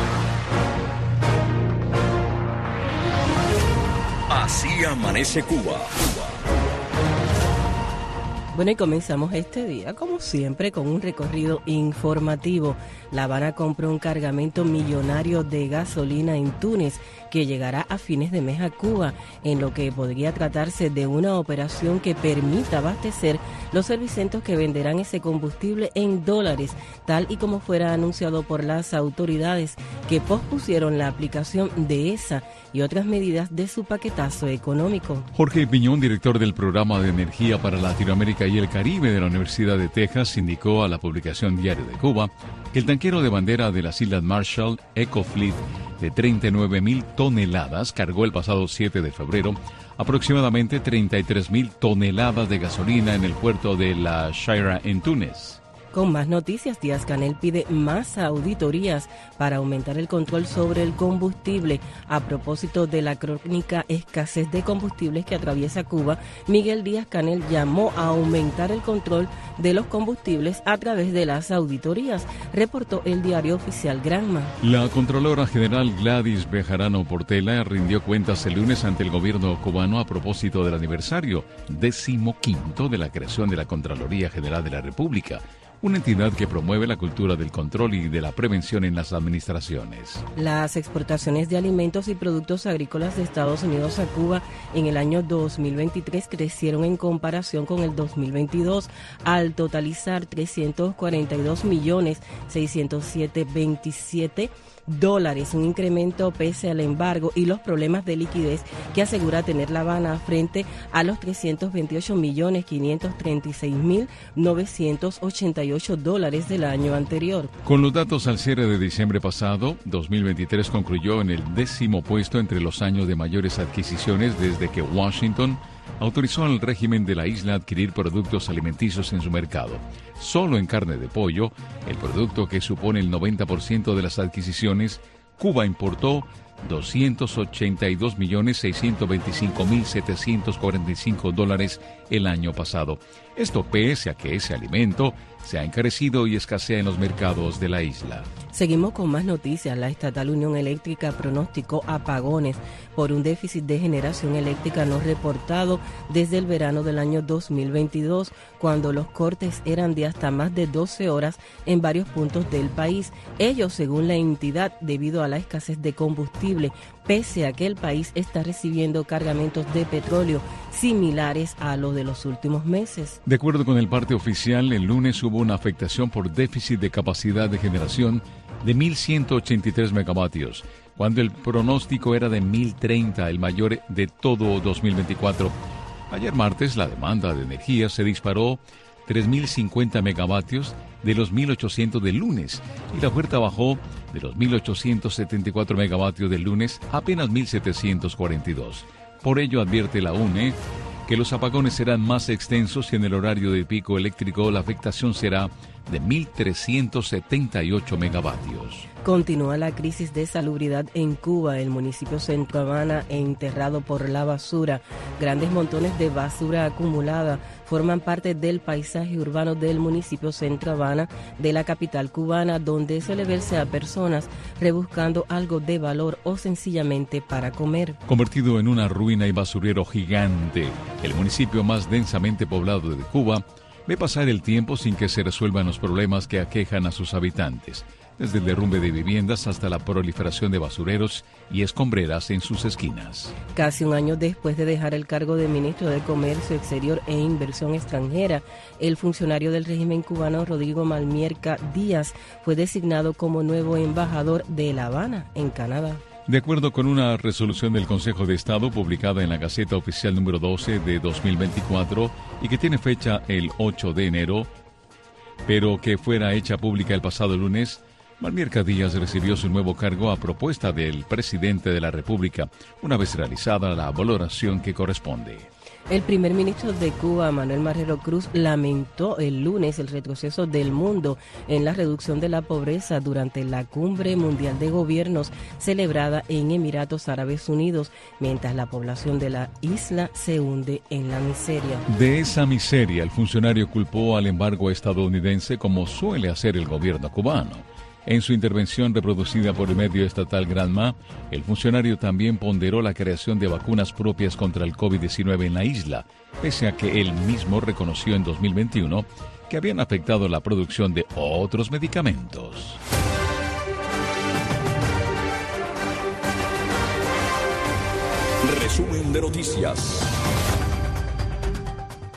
Así amanece Cuba. Bueno, y comenzamos este día, como siempre, con un recorrido informativo. La Habana compró un cargamento millonario de gasolina en Túnez que llegará a fines de mes a Cuba, en lo que podría tratarse de una operación que permita abastecer los servicios que venderán ese combustible en dólares, tal y como fuera anunciado por las autoridades que pospusieron la aplicación de esa y otras medidas de su paquetazo económico. Jorge Piñón, director del Programa de Energía para Latinoamérica y el Caribe de la Universidad de Texas indicó a la publicación Diario de Cuba que el tanquero de bandera de las Islas Marshall, Ecofleet, de treinta y nueve mil toneladas, cargó el pasado siete de febrero aproximadamente treinta y tres mil toneladas de gasolina en el puerto de La Shira en Túnez. Con más noticias, Díaz-Canel pide más auditorías para aumentar el control sobre el combustible. A propósito de la crónica escasez de combustibles que atraviesa Cuba, Miguel Díaz-Canel llamó a aumentar el control de los combustibles a través de las auditorías, reportó el diario oficial Granma. La Contralora General Gladys Bejarano Portela rindió cuentas el lunes ante el gobierno cubano a propósito del aniversario decimoquinto de la creación de la Contraloría General de la República, una entidad que promueve la cultura del control y de la prevención en las administraciones. Las exportaciones de alimentos y productos agrícolas de Estados Unidos a Cuba en el año dos mil veintitrés crecieron en comparación con el dos mil veintidós al totalizar trescientos cuarenta y dos millones seiscientos siete mil veintisiete dólares, un incremento pese al embargo y los problemas de liquidez que asegura tener La Habana frente a los trescientos veintiocho millones quinientos treinta y seis mil novecientos ochenta y ocho dólares del año anterior. Con los datos al cierre de diciembre pasado, dos mil veintitrés concluyó en el décimo puesto entre los años de mayores adquisiciones desde que Washington autorizó al régimen de la isla a adquirir productos alimenticios en su mercado. Solo en carne de pollo, el producto que supone el noventa por ciento de las adquisiciones, Cuba importó doscientos ochenta y dos millones seiscientos veinticinco mil setecientos cuarenta y cinco dólares el año pasado. Esto pese a que ese alimento se ha encarecido y escasea en los mercados de la isla. Seguimos con más noticias. La estatal Unión Eléctrica pronosticó apagones por un déficit de generación eléctrica no reportado desde el verano del año dos mil veintidós, cuando los cortes eran de hasta más de doce horas en varios puntos del país. Ello, según la entidad, debido a la escasez de combustible, pese a que el país está recibiendo cargamentos de petróleo similares a los de los últimos meses. De acuerdo con el parte oficial, el lunes hubo una afectación por déficit de capacidad de generación de mil ciento ochenta y tres megavatios, cuando el pronóstico era de mil treinta, el mayor de todo dos mil veinticuatro. Ayer martes, la demanda de energía se disparó tres mil cincuenta megavatios de los mil ochocientos del lunes, y la oferta bajó de los mil ochocientos setenta y cuatro megavatios del lunes a apenas mil setecientos cuarenta y dos. Por ello, advierte la U N E que los apagones serán más extensos y en el horario de pico eléctrico la afectación será de mil trescientos setenta y ocho megavatios. Continúa la crisis de salubridad en Cuba. El municipio Centro Habana enterrado por la basura. Grandes montones de basura acumulada forman parte del paisaje urbano del municipio Centro Habana de la capital cubana, donde suele verse a personas rebuscando algo de valor o sencillamente para comer. Convertido en una ruina y basurero gigante, el municipio más densamente poblado de Cuba ve pasar el tiempo sin que se resuelvan los problemas que aquejan a sus habitantes, desde el derrumbe de viviendas hasta la proliferación de basureros y escombreras en sus esquinas. Casi un año después de dejar el cargo de ministro de Comercio Exterior e Inversión Extranjera, el funcionario del régimen cubano Rodrigo Malmierca Díaz fue designado como nuevo embajador de La Habana, en Canadá. De acuerdo con una resolución del Consejo de Estado publicada en la Gaceta Oficial número doce de dos mil veinticuatro y que tiene fecha el ocho de enero, pero que fuera hecha pública el pasado lunes, Malmierca Díaz recibió su nuevo cargo a propuesta del presidente de la República, una vez realizada la valoración que corresponde. El primer ministro de Cuba, Manuel Marrero Cruz, lamentó el lunes el retroceso del mundo en la reducción de la pobreza durante la Cumbre Mundial de Gobiernos celebrada en Emiratos Árabes Unidos, mientras la población de la isla se hunde en la miseria. De esa miseria, el funcionario culpó al embargo estadounidense, como suele hacer el gobierno cubano. En su intervención reproducida por el medio estatal Granma, el funcionario también ponderó la creación de vacunas propias contra el COVID diecinueve en la isla, pese a que él mismo reconoció en dos mil veintiuno que habían afectado la producción de otros medicamentos. Resumen de noticias.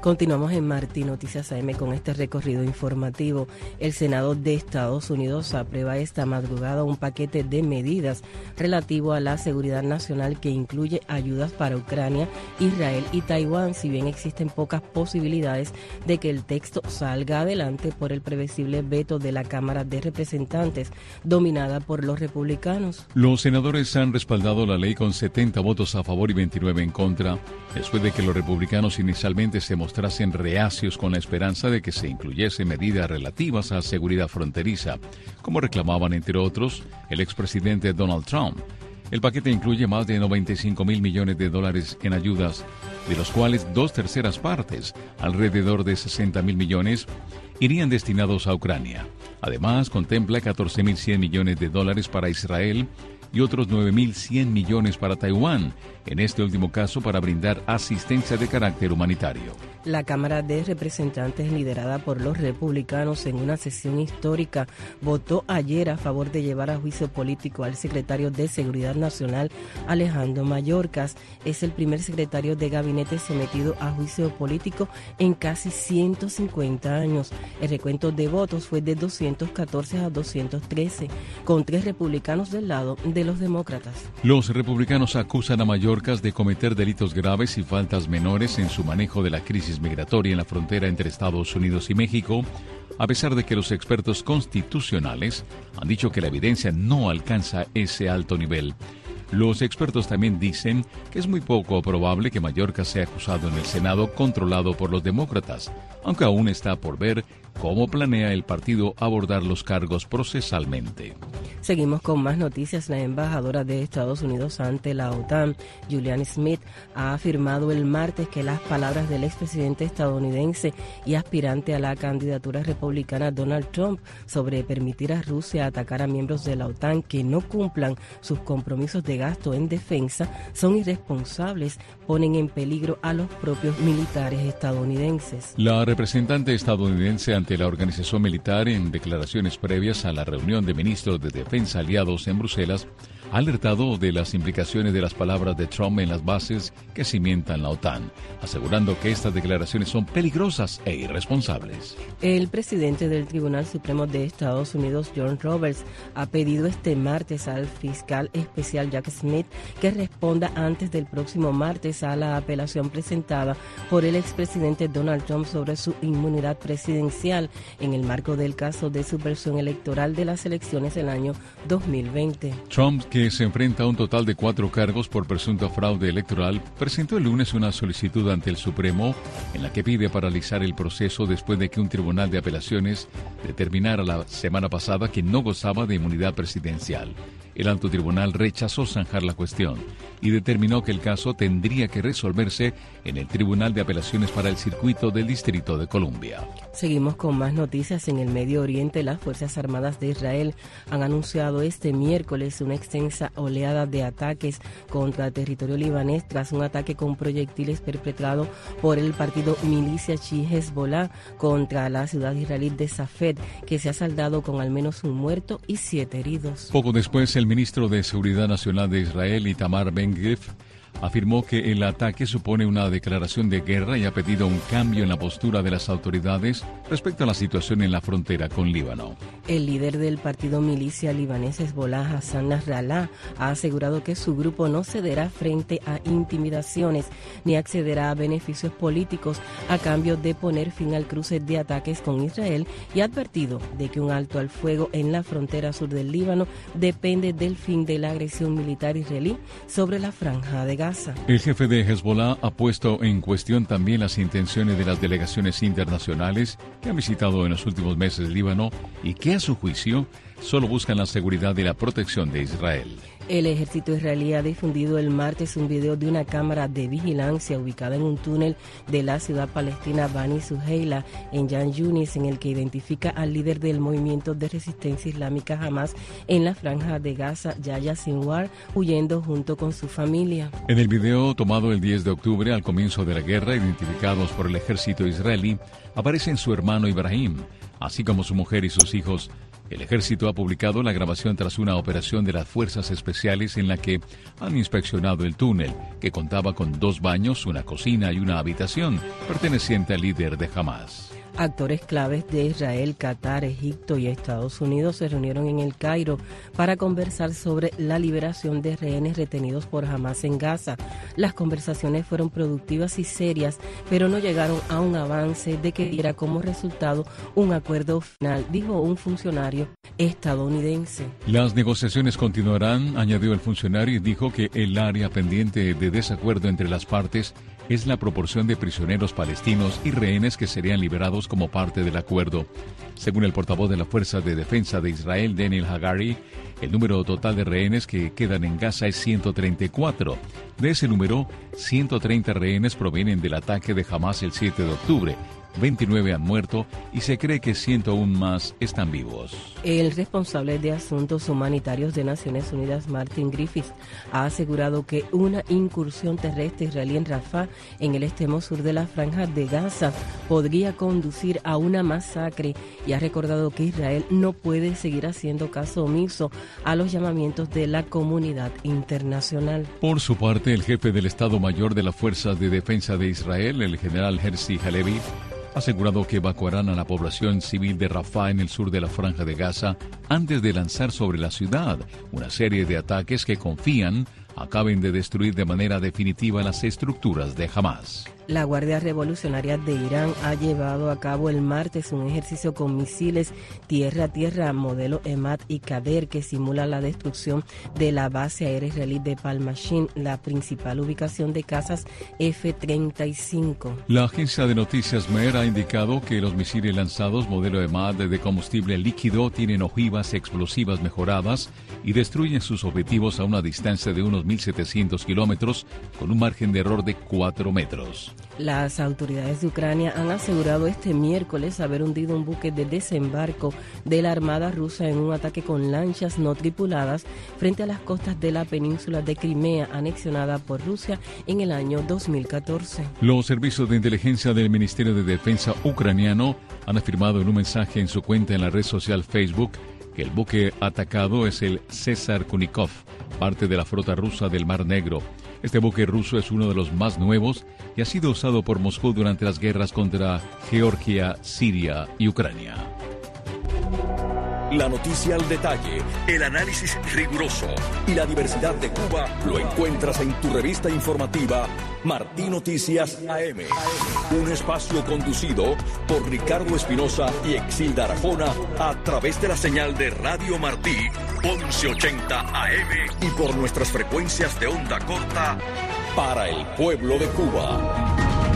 Continuamos en Martí Noticias A M con este recorrido informativo. El Senado de Estados Unidos aprueba esta madrugada un paquete de medidas relativo a la seguridad nacional que incluye ayudas para Ucrania, Israel y Taiwán, si bien existen pocas posibilidades de que el texto salga adelante por el previsible veto de la Cámara de Representantes, dominada por los republicanos. Los senadores han respaldado la ley con setenta votos a favor y veintinueve en contra, después de que los republicanos inicialmente se mostrasen reacios con la esperanza de que se incluyesen medidas relativas a seguridad fronteriza, como reclamaban, entre otros, el expresidente Donald Trump. El paquete incluye más de noventa y cinco mil millones de dólares en ayudas, de los cuales dos terceras partes, alrededor de sesenta mil millones, irían destinados a Ucrania. Además, contempla catorce mil cien millones de dólares para Israel y otros nueve mil cien millones para Taiwán, en este último caso para brindar asistencia de carácter humanitario. La Cámara de Representantes, liderada por los republicanos en una sesión histórica, votó ayer a favor de llevar a juicio político al secretario de Seguridad Nacional, Alejandro Mayorkas. Es el primer secretario de gabinete sometido a juicio político en casi ciento cincuenta años. El recuento de votos fue de doscientos catorce a doscientos trece, con tres republicanos del lado de los demócratas. Los republicanos acusan a Mayorkas de cometer delitos graves y faltas menores en su manejo de la crisis migratoria en la frontera entre Estados Unidos y México, a pesar de que los expertos constitucionales han dicho que la evidencia no alcanza ese alto nivel. Los expertos también dicen que es muy poco probable que Mayorkas sea acusado en el Senado controlado por los demócratas, aunque aún está por ver cómo planea el partido abordar los cargos procesalmente. Seguimos con más noticias. La embajadora de Estados Unidos ante la OTAN, Julianne Smith, ha afirmado el martes que las palabras del expresidente estadounidense y aspirante a la candidatura republicana Donald Trump sobre permitir a Rusia atacar a miembros de la OTAN que no cumplan sus compromisos de gasto en defensa son irresponsables, ponen en peligro a los propios militares estadounidenses. La representante estadounidense ante la organización militar, en declaraciones previas a la reunión de ministros de defensa aliados en Bruselas, ha alertado de las implicaciones de las palabras de Trump en las bases que cimentan la OTAN, asegurando que estas declaraciones son peligrosas e irresponsables. El presidente del Tribunal Supremo de Estados Unidos, John Roberts, ha pedido este martes al fiscal especial Jack Smith que responda antes del próximo martes a la apelación presentada por el expresidente Donald Trump sobre su inmunidad presidencial en el marco del caso de subversión electoral de las elecciones del año dos mil veinte. Trump, que se enfrenta a un total de cuatro cargos por presunto fraude electoral, presentó el lunes una solicitud ante el Supremo en la que pide paralizar el proceso después de que un tribunal de apelaciones determinara la semana pasada que no gozaba de inmunidad presidencial. El alto tribunal rechazó zanjar la cuestión y determinó que el caso tendría que resolverse en el Tribunal de Apelaciones para el Circuito del Distrito de Columbia. Seguimos con más noticias. En el Medio Oriente, las Fuerzas Armadas de Israel han anunciado este miércoles una extensa oleada de ataques contra territorio libanés tras un ataque con proyectiles perpetrado por el partido milicia chií Hezbollah contra la ciudad israelí de Safed, que se ha saldado con al menos un muerto y siete heridos. Poco después, el ministro de Seguridad Nacional de Israel, Itamar Ben-Gvir, afirmó que el ataque supone una declaración de guerra y ha pedido un cambio en la postura de las autoridades respecto a la situación en la frontera con Líbano. El líder del partido milicia libanés Hezbollah, Hassan Nasrallah, ha asegurado que su grupo no cederá frente a intimidaciones ni accederá a beneficios políticos a cambio de poner fin al cruce de ataques con Israel, y ha advertido de que un alto al fuego en la frontera sur del Líbano depende del fin de la agresión militar israelí sobre la franja de Gaza. El jefe de Hezbollah ha puesto en cuestión también las intenciones de las delegaciones internacionales que han visitado en los últimos meses el Líbano y que, a su juicio, solo buscan la seguridad y la protección de Israel. El ejército israelí ha difundido el martes un video de una cámara de vigilancia ubicada en un túnel de la ciudad palestina Bani Suheila en Yan Yunis, en el que identifica al líder del movimiento de resistencia islámica Hamas en la franja de Gaza, Yahya Sinwar, huyendo junto con su familia. En el video, tomado el diez de octubre, al comienzo de la guerra, identificados por el ejército israelí, aparecen su hermano Ibrahim, así como su mujer y sus hijos, El ejército ha publicado la grabación tras una operación de las fuerzas especiales en la que han inspeccionado el túnel, que contaba con dos baños, una cocina y una habitación, perteneciente al líder de Hamas. Actores claves de Israel, Qatar, Egipto y Estados Unidos se reunieron en el Cairo para conversar sobre la liberación de rehenes retenidos por Hamas en Gaza. Las conversaciones fueron productivas y serias, pero no llegaron a un avance de que diera como resultado un acuerdo final, dijo un funcionario estadounidense. Las negociaciones continuarán, añadió el funcionario, y dijo que el área pendiente de desacuerdo entre las partes es la proporción de prisioneros palestinos y rehenes que serían liberados como parte del acuerdo. Según el portavoz de la Fuerza de Defensa de Israel, Daniel Hagari, el número total de rehenes que quedan en Gaza es ciento treinta y cuatro. De ese número, ciento treinta rehenes provienen del ataque de Hamas el siete de octubre. veintinueve han muerto y se cree que ciento uno más están vivos. El responsable de Asuntos Humanitarios de Naciones Unidas, Martin Griffiths, ha asegurado que una incursión terrestre israelí en Rafah, en el extremo sur de la Franja de Gaza, podría conducir a una masacre y ha recordado que Israel no puede seguir haciendo caso omiso a los llamamientos de la comunidad internacional. Por su parte, el jefe del Estado Mayor de las Fuerzas de Defensa de Israel, el general Herzi Halevi, ha asegurado que evacuarán a la población civil de Rafah en el sur de la Franja de Gaza antes de lanzar sobre la ciudad una serie de ataques que confían acaben de destruir de manera definitiva las estructuras de Hamas. La Guardia Revolucionaria de Irán ha llevado a cabo el martes un ejercicio con misiles tierra-tierra modelo Emad y Kader que simula la destrucción de la base aérea israelí de Palmashim, la principal ubicación de cazas F treinta y cinco. La agencia de noticias Mer ha indicado que los misiles lanzados modelo Emad de combustible líquido tienen ojivas explosivas mejoradas y destruyen sus objetivos a una distancia de unos mil setecientos kilómetros con un margen de error de cuatro metros. Las autoridades de Ucrania han asegurado este miércoles haber hundido un buque de desembarco de la Armada rusa en un ataque con lanchas no tripuladas frente a las costas de la península de Crimea, anexionada por Rusia en el año dos mil catorce. Los servicios de inteligencia del Ministerio de Defensa ucraniano han afirmado en un mensaje en su cuenta en la red social Facebook que el buque atacado es el César Kunikov, parte de la flota rusa del Mar Negro. Este buque ruso es uno de los más nuevos y ha sido usado por Moscú durante las guerras contra Georgia, Siria y Ucrania. La noticia al detalle, el análisis riguroso y la diversidad de Cuba lo encuentras en tu revista informativa Martí Noticias A M. Un espacio conducido por Ricardo Espinosa y Exilda Arjona a través de la señal de Radio Martí once ochenta A M y por nuestras frecuencias de onda corta para el pueblo de Cuba.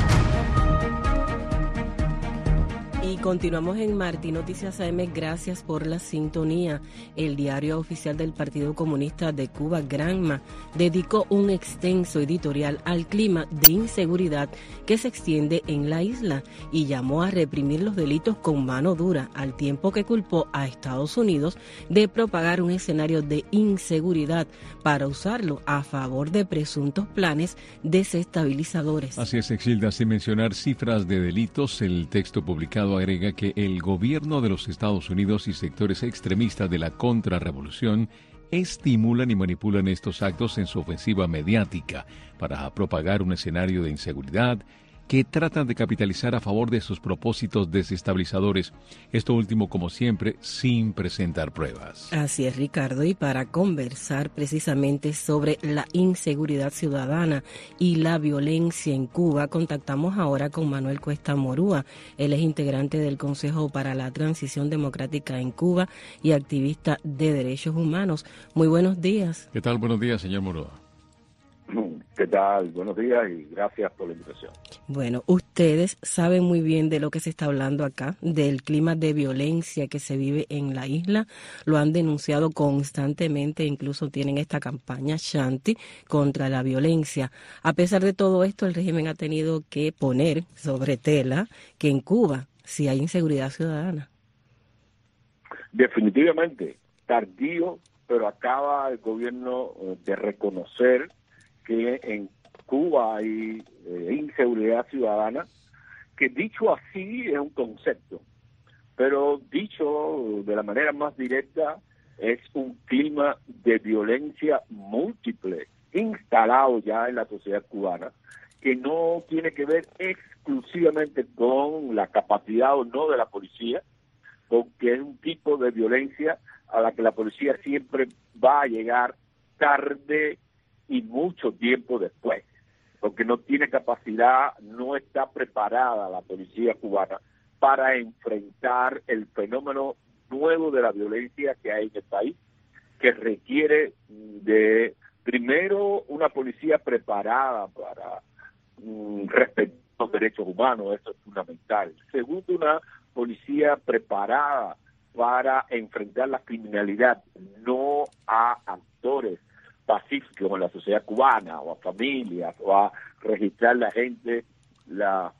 Y continuamos en Martí Noticias A M, gracias por la sintonía. El diario oficial del Partido Comunista de Cuba, Granma, dedicó un extenso editorial al clima de inseguridad que se extiende en la isla y llamó a reprimir los delitos con mano dura, al tiempo que culpó a Estados Unidos de propagar un escenario de inseguridad para usarlo a favor de presuntos planes desestabilizadores. Así es, Exilda, sin mencionar cifras de delitos, el texto publicado agrega que el gobierno de los Estados Unidos y sectores extremistas de la contrarrevolución estimulan y manipulan estos actos en su ofensiva mediática para propagar un escenario de inseguridad que tratan de capitalizar a favor de sus propósitos desestabilizadores. Esto último, como siempre, sin presentar pruebas. Así es, Ricardo, y para conversar precisamente sobre la inseguridad ciudadana y la violencia en Cuba, contactamos ahora con Manuel Cuesta Morúa. Él es integrante del Consejo para la Transición Democrática en Cuba y activista de derechos humanos. Muy buenos días. ¿Qué tal? Buenos días, señor Morúa. ¿Qué tal? Buenos días y gracias por la invitación. Bueno, ustedes saben muy bien de lo que se está hablando acá, del clima de violencia que se vive en la isla. Lo han denunciado constantemente, incluso tienen esta campaña Shanti contra la violencia. A pesar de todo esto, el régimen ha tenido que poner sobre tela que en Cuba sí hay inseguridad ciudadana. Definitivamente, tardío, pero acaba el gobierno de reconocer que en Cuba hay eh, inseguridad ciudadana, que dicho así es un concepto, pero dicho de la manera más directa, es un clima de violencia múltiple instalado ya en la sociedad cubana, que no tiene que ver exclusivamente con la capacidad o no de la policía, porque es un tipo de violencia a la que la policía siempre va a llegar tarde y mucho tiempo después, porque no tiene capacidad, no está preparada la policía cubana para enfrentar el fenómeno nuevo de la violencia que hay en el país, que requiere de, primero, una policía preparada para mm, respetar los derechos humanos, eso es fundamental. Segundo, una policía preparada para enfrentar la criminalidad, no a actores pacíficos en la sociedad cubana, o a familias, o a registrar la gente, la,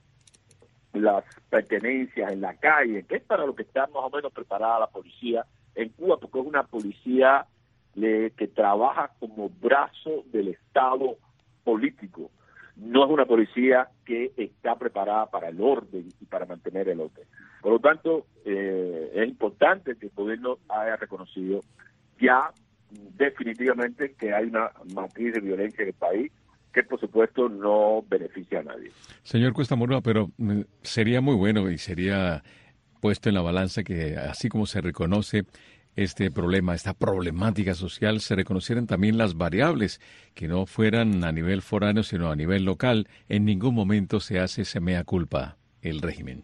las pertenencias en la calle, que es para lo que está más o menos preparada la policía en Cuba, porque es una policía eh, que trabaja como brazo del Estado político. No es una policía que está preparada para el orden y para mantener el orden. Por lo tanto, eh, es importante que el gobierno haya reconocido ya definitivamente que hay una matriz de violencia en el país que, por supuesto, no beneficia a nadie. Señor Cuesta Murúa, pero mm, sería muy bueno y sería puesto en la balanza que, así como se reconoce este problema, esta problemática social, se reconocieran también las variables, que no fueran a nivel foráneo, sino a nivel local. En ningún momento se hace ese mea culpa el régimen.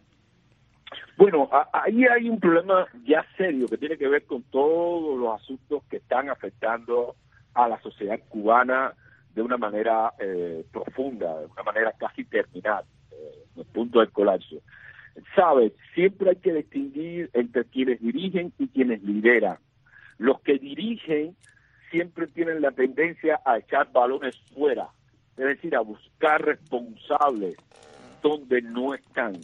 Bueno, a, ahí hay un problema ya serio que tiene que ver con todos los asuntos que están afectando a la sociedad cubana de una manera eh, profunda, de una manera casi terminal, eh, en el punto del colapso. ¿Sabes? Siempre hay que distinguir entre quienes dirigen y quienes lideran. Los que dirigen siempre tienen la tendencia a echar balones fuera, es decir, a buscar responsables donde no están,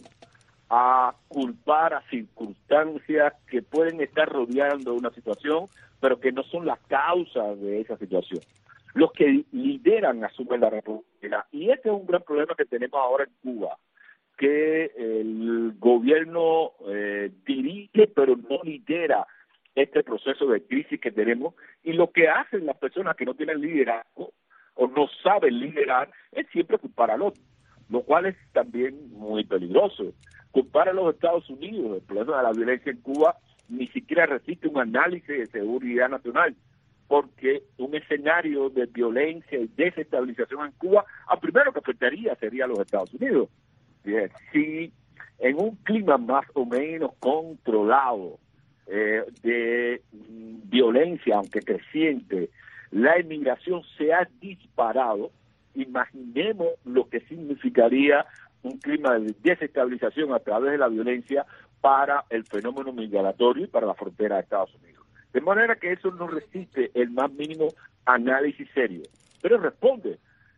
a culpar a circunstancias que pueden estar rodeando una situación, pero que no son la causa de esa situación. Los que lideran asumen la responsabilidad. Y este es un gran problema que tenemos ahora en Cuba, que el gobierno eh, dirige pero no lidera este proceso de crisis que tenemos, y lo que hacen las personas que no tienen liderazgo o no saben liderar es siempre culpar al otro, lo cual es también muy peligroso. Culpar a los Estados Unidos del problema de la violencia en Cuba ni siquiera resiste un análisis de seguridad nacional, porque un escenario de violencia y desestabilización en Cuba, al primero que afectaría sería a los Estados Unidos. Si en un clima más o menos controlado eh, de mm, violencia, aunque creciente, la inmigración se ha disparado, imaginemos lo que significaría un clima de desestabilización a través de la violencia para el fenómeno migratorio y para la frontera de Estados Unidos. De manera que eso no resiste el más mínimo análisis serio, pero responde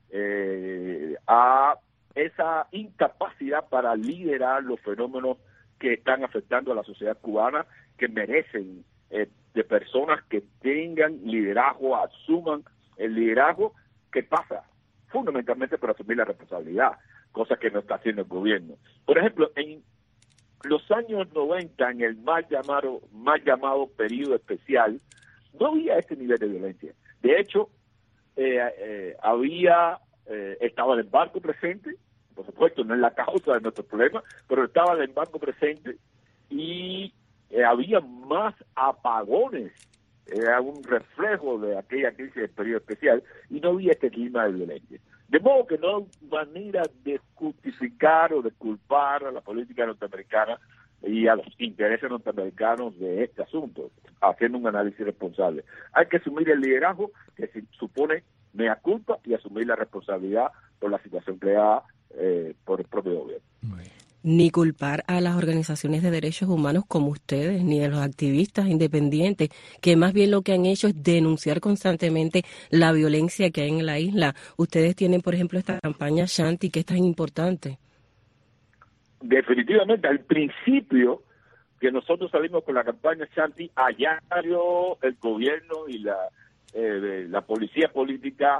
eh, a esa incapacidad para liderar los fenómenos que están afectando a la sociedad cubana, que merecen eh, de personas que tengan liderazgo, asuman el liderazgo, que pasa fundamentalmente por asumir la responsabilidad, cosa que no está haciendo el gobierno. Por ejemplo, en los años noventa, en el mal llamado, mal llamado periodo especial, no había este nivel de violencia. De hecho, eh, eh, había... Eh, estaba el embargo presente, por supuesto no es la causa de nuestro problema, pero estaba el embargo presente y eh, había más apagones, era un reflejo de aquella crisis del periodo especial, y no había este clima de violencia. De modo que no hay manera de justificar o de culpar a la política norteamericana y a los intereses norteamericanos de este asunto, haciendo un análisis responsable. Hay que asumir el liderazgo, que se supone mea culpa, y asumir la responsabilidad por la situación creada eh, por el propio gobierno. Ni culpar a las organizaciones de derechos humanos como ustedes, ni a los activistas independientes, que más bien lo que han hecho es denunciar constantemente la violencia que hay en la isla. Ustedes tienen, por ejemplo, esta campaña Shanti, que es tan importante. Definitivamente, al principio que nosotros salimos con la campaña Shanti, allá salió el gobierno y la, eh, la policía política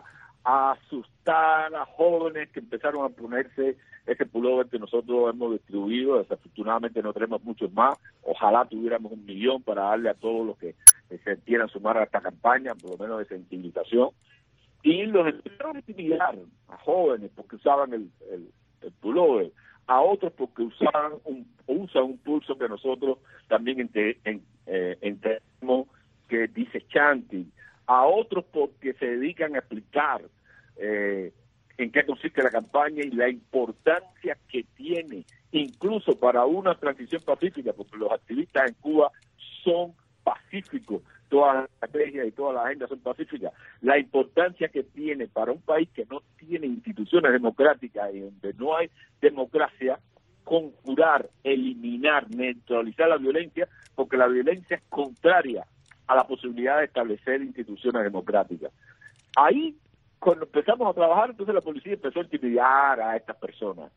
a asustar a jóvenes que empezaron a ponerse ese pullover que nosotros hemos distribuido. Desafortunadamente no tenemos muchos más. Ojalá tuviéramos un millón para darle a todos los que se quieran sumar a esta campaña, por lo menos de sensibilización. Y los empezaron a intimidar a jóvenes porque usaban el, el, el pullover, a otros porque usaban un, usan un pulso que nosotros también ente, en, eh, entendemos que dice chanting, a otros porque se dedican a explicar eh, en qué consiste la campaña y la importancia que tiene, incluso para una transición pacífica, porque los activistas en Cuba son pacíficos, todas las estrategias y todas las agendas son pacíficas, la importancia que tiene para un país que no tiene instituciones democráticas y donde no hay democracia, conjurar, eliminar, neutralizar la violencia, porque la violencia es contraria a la posibilidad de establecer instituciones democráticas. Ahí, cuando empezamos a trabajar, entonces la policía empezó a intimidar a estas personas.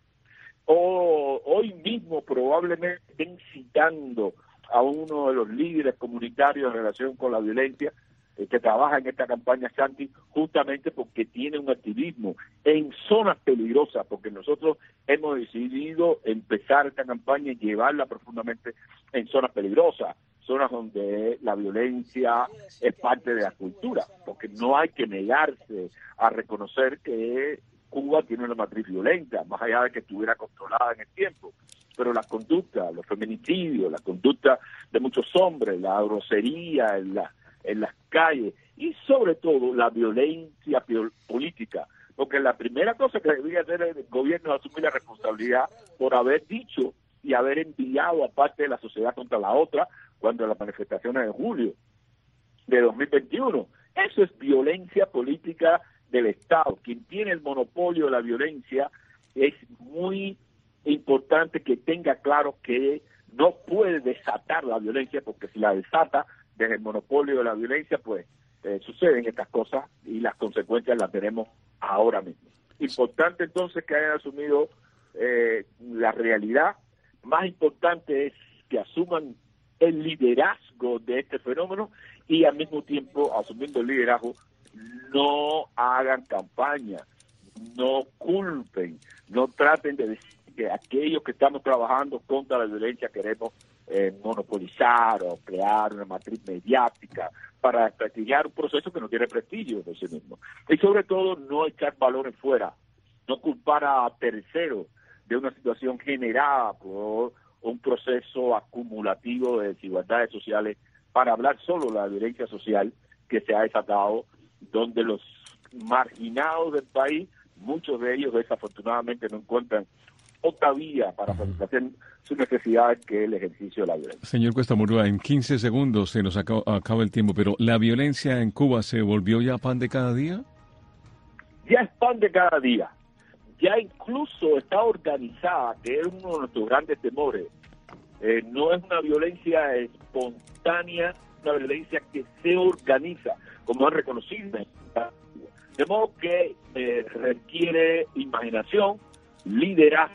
O, hoy mismo probablemente estén citando a uno de los líderes comunitarios en relación con la violencia, eh, que trabaja en esta campaña Santi, justamente porque tiene un activismo en zonas peligrosas, porque nosotros hemos decidido empezar esta campaña y llevarla profundamente en zonas peligrosas, zonas donde la violencia es parte de la cultura, porque no hay que negarse a reconocer que Cuba tiene una matriz violenta, más allá de que estuviera controlada en el tiempo. Pero la conducta, los feminicidios, la conducta de muchos hombres, la grosería en, la, en las calles y sobre todo la violencia política, porque la primera cosa que debía hacer el gobierno es asumir la responsabilidad por haber dicho y haber enviado a parte de la sociedad contra la otra cuando las manifestaciones de julio de dos mil veintiuno. Eso es violencia política del Estado. Quien tiene el monopolio de la violencia es muy importante que tenga claro que no puede desatar la violencia, porque si la desata desde el monopolio de la violencia, pues eh, suceden estas cosas y las consecuencias las tenemos ahora mismo. Importante entonces que hayan asumido eh, la realidad. Más importante es que asuman el liderazgo de este fenómeno y al mismo tiempo, asumiendo el liderazgo, no hagan campaña, no culpen, no traten de decir que aquellos que estamos trabajando contra la violencia queremos eh, monopolizar o crear una matriz mediática para desprestigiar un proceso que no tiene prestigio de sí mismo. Y sobre todo no echar balones fuera, no culpar a terceros de una situación generada por un proceso acumulativo de desigualdades sociales para hablar solo de la violencia social que se ha desatado, donde los marginados del país, muchos de ellos desafortunadamente no encuentran otra vía para satisfacer sus necesidades que el ejercicio de la violencia. Señor Cuesta Murúa, en quince segundos se nos acaba, acaba el tiempo, pero ¿la violencia en Cuba se volvió ya pan de cada día? Ya es pan de cada día. Ya incluso está organizada, que es uno de nuestros grandes temores. Eh, no es una violencia espontánea, una violencia que se organiza, como han reconocido. De modo que eh, requiere imaginación, liderazgo,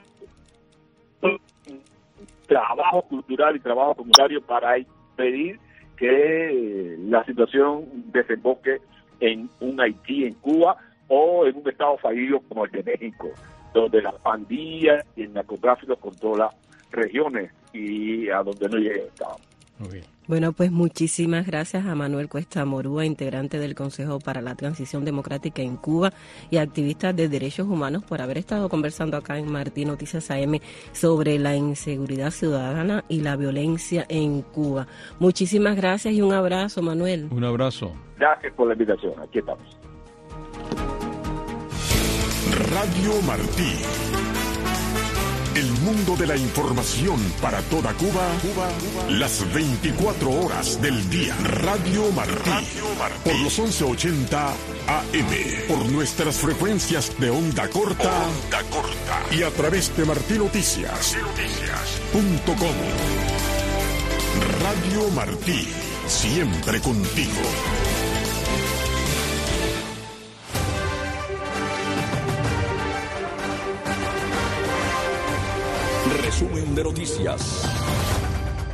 trabajo cultural y trabajo comunitario para impedir que la situación desemboque en un Haití en Cuba o en un estado fallido como el de México, donde las pandillas y el narcotráfico controla regiones y a donde no llega el Estado. Okay. Bueno, pues muchísimas gracias a Manuel Cuesta Murúa, integrante del Consejo para la Transición Democrática en Cuba y activista de derechos humanos, por haber estado conversando acá en Martín Noticias A M sobre la inseguridad ciudadana y la violencia en Cuba. Muchísimas gracias y un abrazo, Manuel. Un abrazo. Gracias por la invitación. Aquí estamos. Radio Martí. El mundo de la información para toda Cuba, Cuba, Cuba, las veinticuatro horas del día. Radio Martí, Radio Martí. Por los once ochenta A M, por nuestras frecuencias de onda corta, onda corta y a través de martí noticias punto com. Radio Martí, siempre contigo. Resumen de noticias.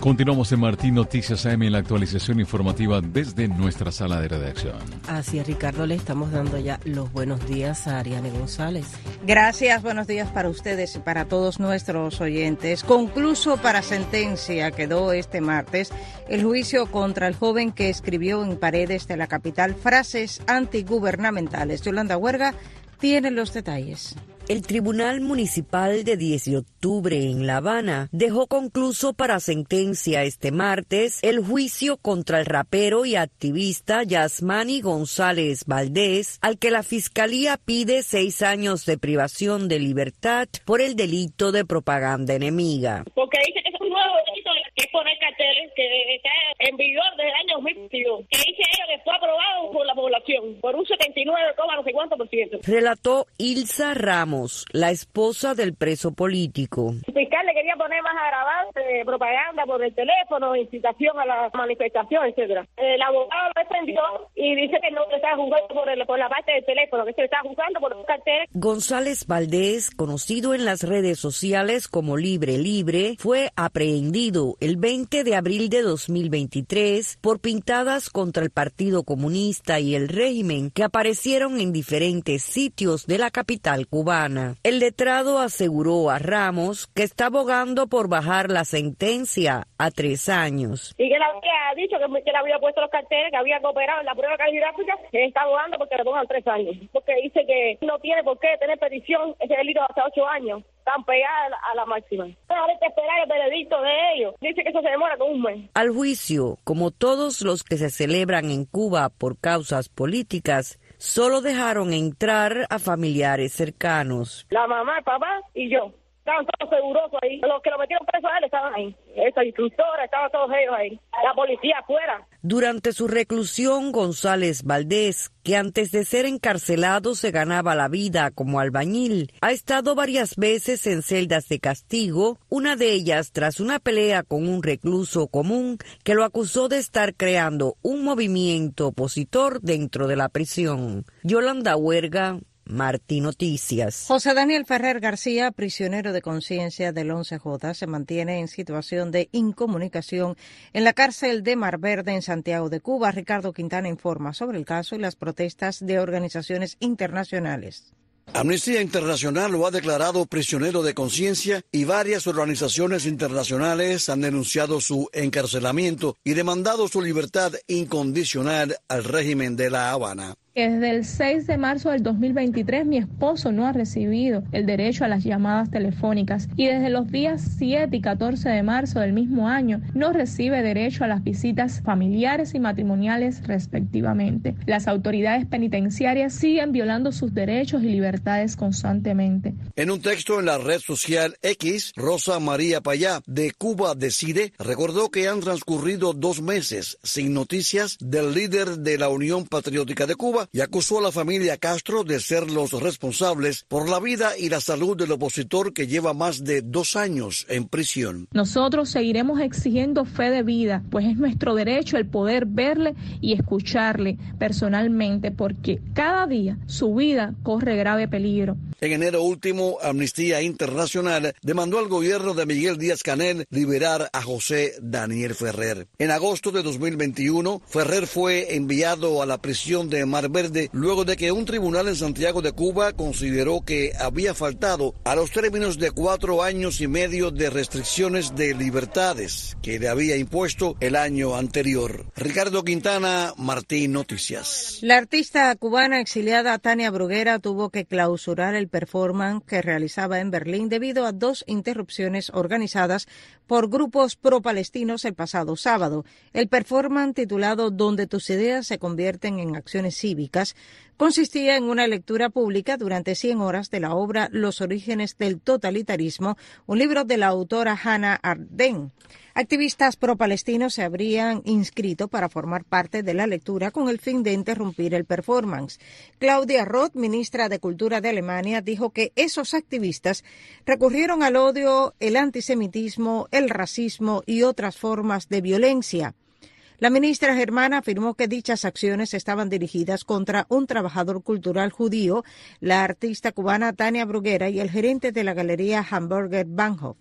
Continuamos en Martín Noticias A M en la actualización informativa desde nuestra sala de redacción. Así es, Ricardo, le estamos dando ya los buenos días a Ariane González. Gracias, buenos días para ustedes y para todos nuestros oyentes. Concluso para sentencia quedó este martes el juicio contra el joven que escribió en paredes de la capital frases antigubernamentales. Yolanda Huerga tiene los detalles. El Tribunal Municipal de diez de octubre en La Habana dejó concluso para sentencia este martes el juicio contra el rapero y activista Yasmani González Valdés, al que la Fiscalía pide seis años de privación de libertad por el delito de propaganda enemiga. Porque dice que es un nuevo delito que es poner carteles que está en vigor desde el año dos mil veintidós. Que dice ella que fue aprobado por la población por un setenta y nueve, no sé cuánto por ciento. Relató Ilsa Ramos, la esposa del preso político. El fiscal le quería poner más agravante, propaganda por el teléfono, incitación a la manifestación, etcétera. El abogado lo defendió y dice que no se está juzgando por, el, por la parte del teléfono, que se está juzgando por los carteles. González Valdés, conocido en las redes sociales como Libre Libre, fue aprehendido el veinte de abril de dos mil veintitrés por pintadas contra el Partido Comunista y el régimen que aparecieron en diferentes sitios de la capital cubana. El letrado aseguró a Ramos que está abogando por bajar la sentencia a tres años. Y que él había dicho que, que él había puesto los carteles, que había cooperado en la prueba caligráfica, que está abogando porque le pongan tres años. Porque dice que no tiene por qué tener petición ese delito hasta ocho años. Están pegadas a la máxima. Ahora hay que esperar el veredicto de ellos. Dice que eso se demora con un mes. Al juicio, como todos los que se celebran en Cuba por causas políticas, solo dejaron entrar a familiares cercanos. La mamá, el papá y yo. Estaban todos seguros ahí. Los que lo metieron preso a él estaban ahí. Esa instructora, estaban todos ellos ahí. La policía afuera. Durante su reclusión, González Valdés, que antes de ser encarcelado se ganaba la vida como albañil, ha estado varias veces en celdas de castigo, una de ellas tras una pelea con un recluso común que lo acusó de estar creando un movimiento opositor dentro de la prisión. Yolanda Huerga, Martín Noticias. José Daniel Ferrer García, prisionero de conciencia del once J, se mantiene en situación de incomunicación en la cárcel de Mar Verde en Santiago de Cuba. Ricardo Quintana informa sobre el caso y las protestas de organizaciones internacionales. Amnistía Internacional lo ha declarado prisionero de conciencia y varias organizaciones internacionales han denunciado su encarcelamiento y demandado su libertad incondicional al régimen de La Habana. Desde el seis de marzo del dos mil veintitrés mi esposo no ha recibido el derecho a las llamadas telefónicas y desde los días siete y catorce de marzo del mismo año no recibe derecho a las visitas familiares y matrimoniales respectivamente. Las autoridades penitenciarias siguen violando sus derechos y libertades constantemente. En un texto en la red social X, Rosa María Payá de Cuba Decide recordó que han transcurrido dos meses sin noticias del líder de la Unión Patriótica de Cuba y acusó a la familia Castro de ser los responsables por la vida y la salud del opositor que lleva más de dos años en prisión. Nosotros seguiremos exigiendo fe de vida, pues es nuestro derecho el poder verle y escucharle personalmente, porque cada día su vida corre grave peligro. En enero último, Amnistía Internacional demandó al gobierno de Miguel Díaz-Canel liberar a José Daniel Ferrer. En agosto de dos mil veintiuno, Ferrer fue enviado a la prisión de Mar Verde luego de que un tribunal en Santiago de Cuba consideró que había faltado a los términos de cuatro años y medio de restricciones de libertades que le había impuesto el año anterior. Ricardo Quintana, Martín Noticias. La artista cubana exiliada Tania Bruguera tuvo que clausurar el performance que realizaba en Berlín debido a dos interrupciones organizadas por grupos pro-palestinos el pasado sábado. El performance titulado Donde tus ideas se convierten en acciones cívicas consistía en una lectura pública durante cien horas de la obra Los orígenes del totalitarismo, un libro de la autora Hannah Arendt. Activistas pro-palestinos se habrían inscrito para formar parte de la lectura con el fin de interrumpir el performance. Claudia Roth, ministra de Cultura de Alemania, dijo que esos activistas recurrieron al odio, el antisemitismo, el racismo y otras formas de violencia. La ministra germana afirmó que dichas acciones estaban dirigidas contra un trabajador cultural judío, la artista cubana Tania Bruguera y el gerente de la galería Hamburger Bahnhof.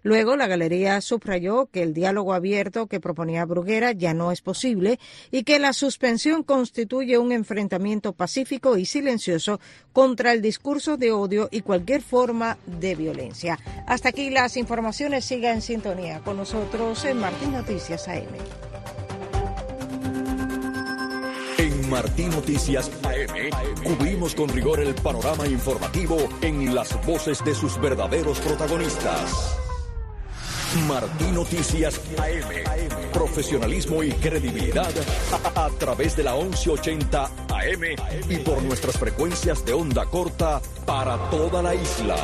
Luego, la galería subrayó que el diálogo abierto que proponía Bruguera ya no es posible y que la suspensión constituye un enfrentamiento pacífico y silencioso contra el discurso de odio y cualquier forma de violencia. Hasta aquí las informaciones. Siga en sintonía con nosotros en Martín Noticias A M. En Martín Noticias A M cubrimos con rigor el panorama informativo en las voces de sus verdaderos protagonistas. Martín Noticias A M. Profesionalismo y credibilidad a, a través de la once ochenta A M y por nuestras frecuencias de onda corta para toda la isla.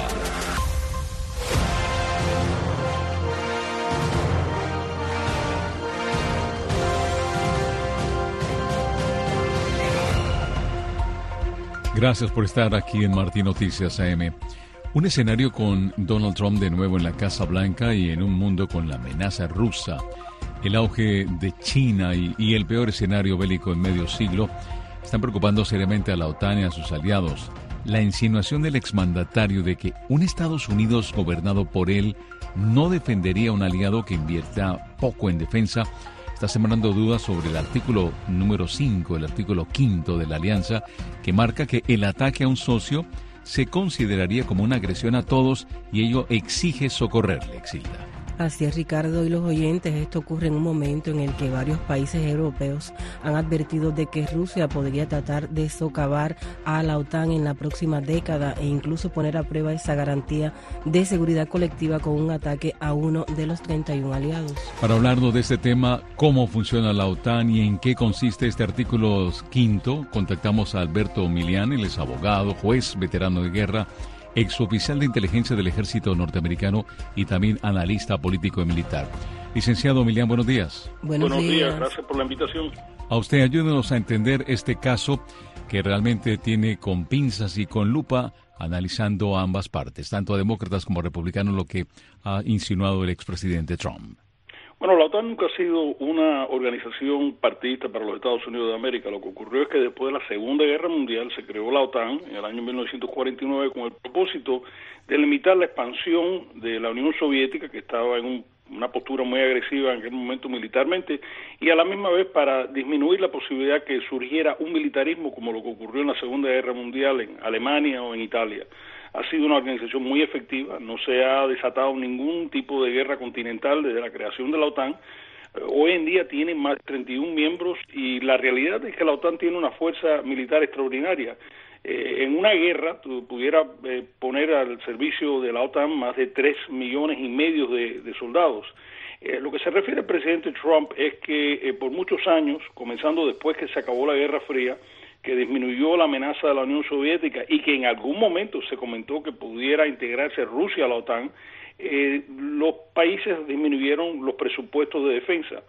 Gracias por estar aquí en Martín Noticias A M. Un escenario con Donald Trump de nuevo en la Casa Blanca y en un mundo con la amenaza rusa, el auge de China y, y el peor escenario bélico en medio siglo están preocupando seriamente a la OTAN y a sus aliados. La insinuación del exmandatario de que un Estados Unidos gobernado por él no defendería a un aliado que invierta poco en defensa está sembrando dudas sobre el artículo número cinco, el artículo quinto de la alianza, que marca que el ataque a un socio se consideraría como una agresión a todos y ello exige socorrerle, Exilda. Así es, Ricardo y los oyentes, esto ocurre en un momento en el que varios países europeos han advertido de que Rusia podría tratar de socavar a la OTAN en la próxima década e incluso poner a prueba esa garantía de seguridad colectiva con un ataque a uno de los treinta y uno aliados. Para hablarnos de este tema, cómo funciona la OTAN y en qué consiste este artículo quinto, contactamos a Alberto Milián, él es abogado, juez, veterano de guerra, exoficial de inteligencia del ejército norteamericano y también analista político y militar. Licenciado Milián, buenos días. Buenos, buenos días. días, gracias por la invitación. A usted, ayúdenos a entender este caso que realmente tiene con pinzas y con lupa, analizando a ambas partes, tanto a demócratas como a republicanos, lo que ha insinuado el expresidente Trump. Bueno, la OTAN nunca ha sido una organización partidista para los Estados Unidos de América. Lo que ocurrió es que después de la Segunda Guerra Mundial se creó la OTAN en el año mil novecientos cuarenta y nueve con el propósito de limitar la expansión de la Unión Soviética, que estaba en un, una postura muy agresiva en aquel momento militarmente, y a la misma vez para disminuir la posibilidad que surgiera un militarismo como lo que ocurrió en la Segunda Guerra Mundial en Alemania o en Italia. Ha sido una organización muy efectiva, no se ha desatado ningún tipo de guerra continental desde la creación de la OTAN. Hoy en día tiene más de treinta y uno miembros y la realidad es que la OTAN tiene una fuerza militar extraordinaria. Eh, en una guerra tú pudieras eh, poner al servicio de la OTAN más de tres millones y medio de, de soldados. Eh, lo que se refiere al presidente Trump es que eh, por muchos años, comenzando después que se acabó la Guerra Fría, que disminuyó la amenaza de la Unión Soviética y que en algún momento se comentó que pudiera integrarse Rusia a la OTAN, eh, los países disminuyeron los presupuestos de defensa.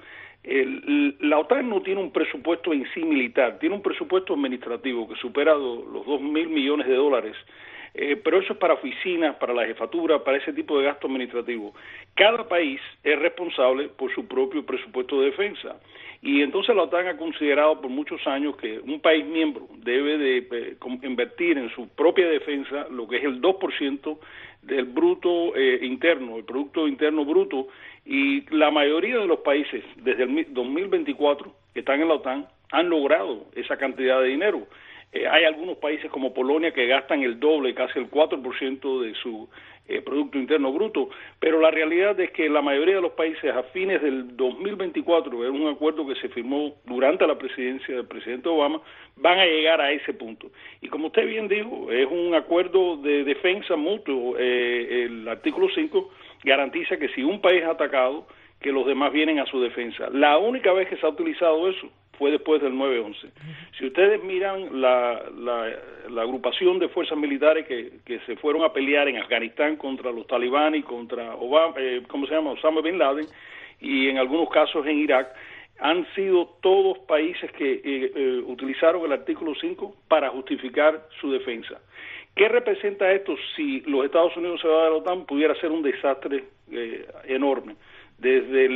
El, la OTAN no tiene un presupuesto en sí militar, tiene un presupuesto administrativo que supera do, los dos mil millones de dólares, eh, pero eso es para oficinas, para la jefatura, para ese tipo de gasto administrativo. Cada país es responsable por su propio presupuesto de defensa. Y entonces la OTAN ha considerado por muchos años que un país miembro debe de eh, invertir en su propia defensa lo que es el dos por ciento del bruto eh, interno, el Producto Interno Bruto, y la mayoría de los países desde el dos mil veinticuatro que están en la OTAN han logrado esa cantidad de dinero. Eh, hay algunos países como Polonia que gastan el doble, casi el cuatro por ciento de su eh, Producto Interno Bruto, pero la realidad es que la mayoría de los países a fines del dos mil veinticuatro, es un acuerdo que se firmó durante la presidencia del presidente Obama, van a llegar a ese punto. Y como usted bien dijo, es un acuerdo de defensa mutuo. Eh, el artículo cinco garantiza que si un país es atacado, que los demás vienen a su defensa. La única vez que se ha utilizado eso fue después del nueve once. Si ustedes miran la, la, la agrupación de fuerzas militares que, que se fueron a pelear en Afganistán contra los talibanes y contra Obama, eh, ¿cómo se llama? Osama Bin Laden, y en algunos casos en Irak, han sido todos países que eh, eh, utilizaron el artículo cinco para justificar su defensa. ¿Qué representa esto? Si los Estados Unidos se van de la OTAN, pudiera ser un desastre eh, enorme. Desde el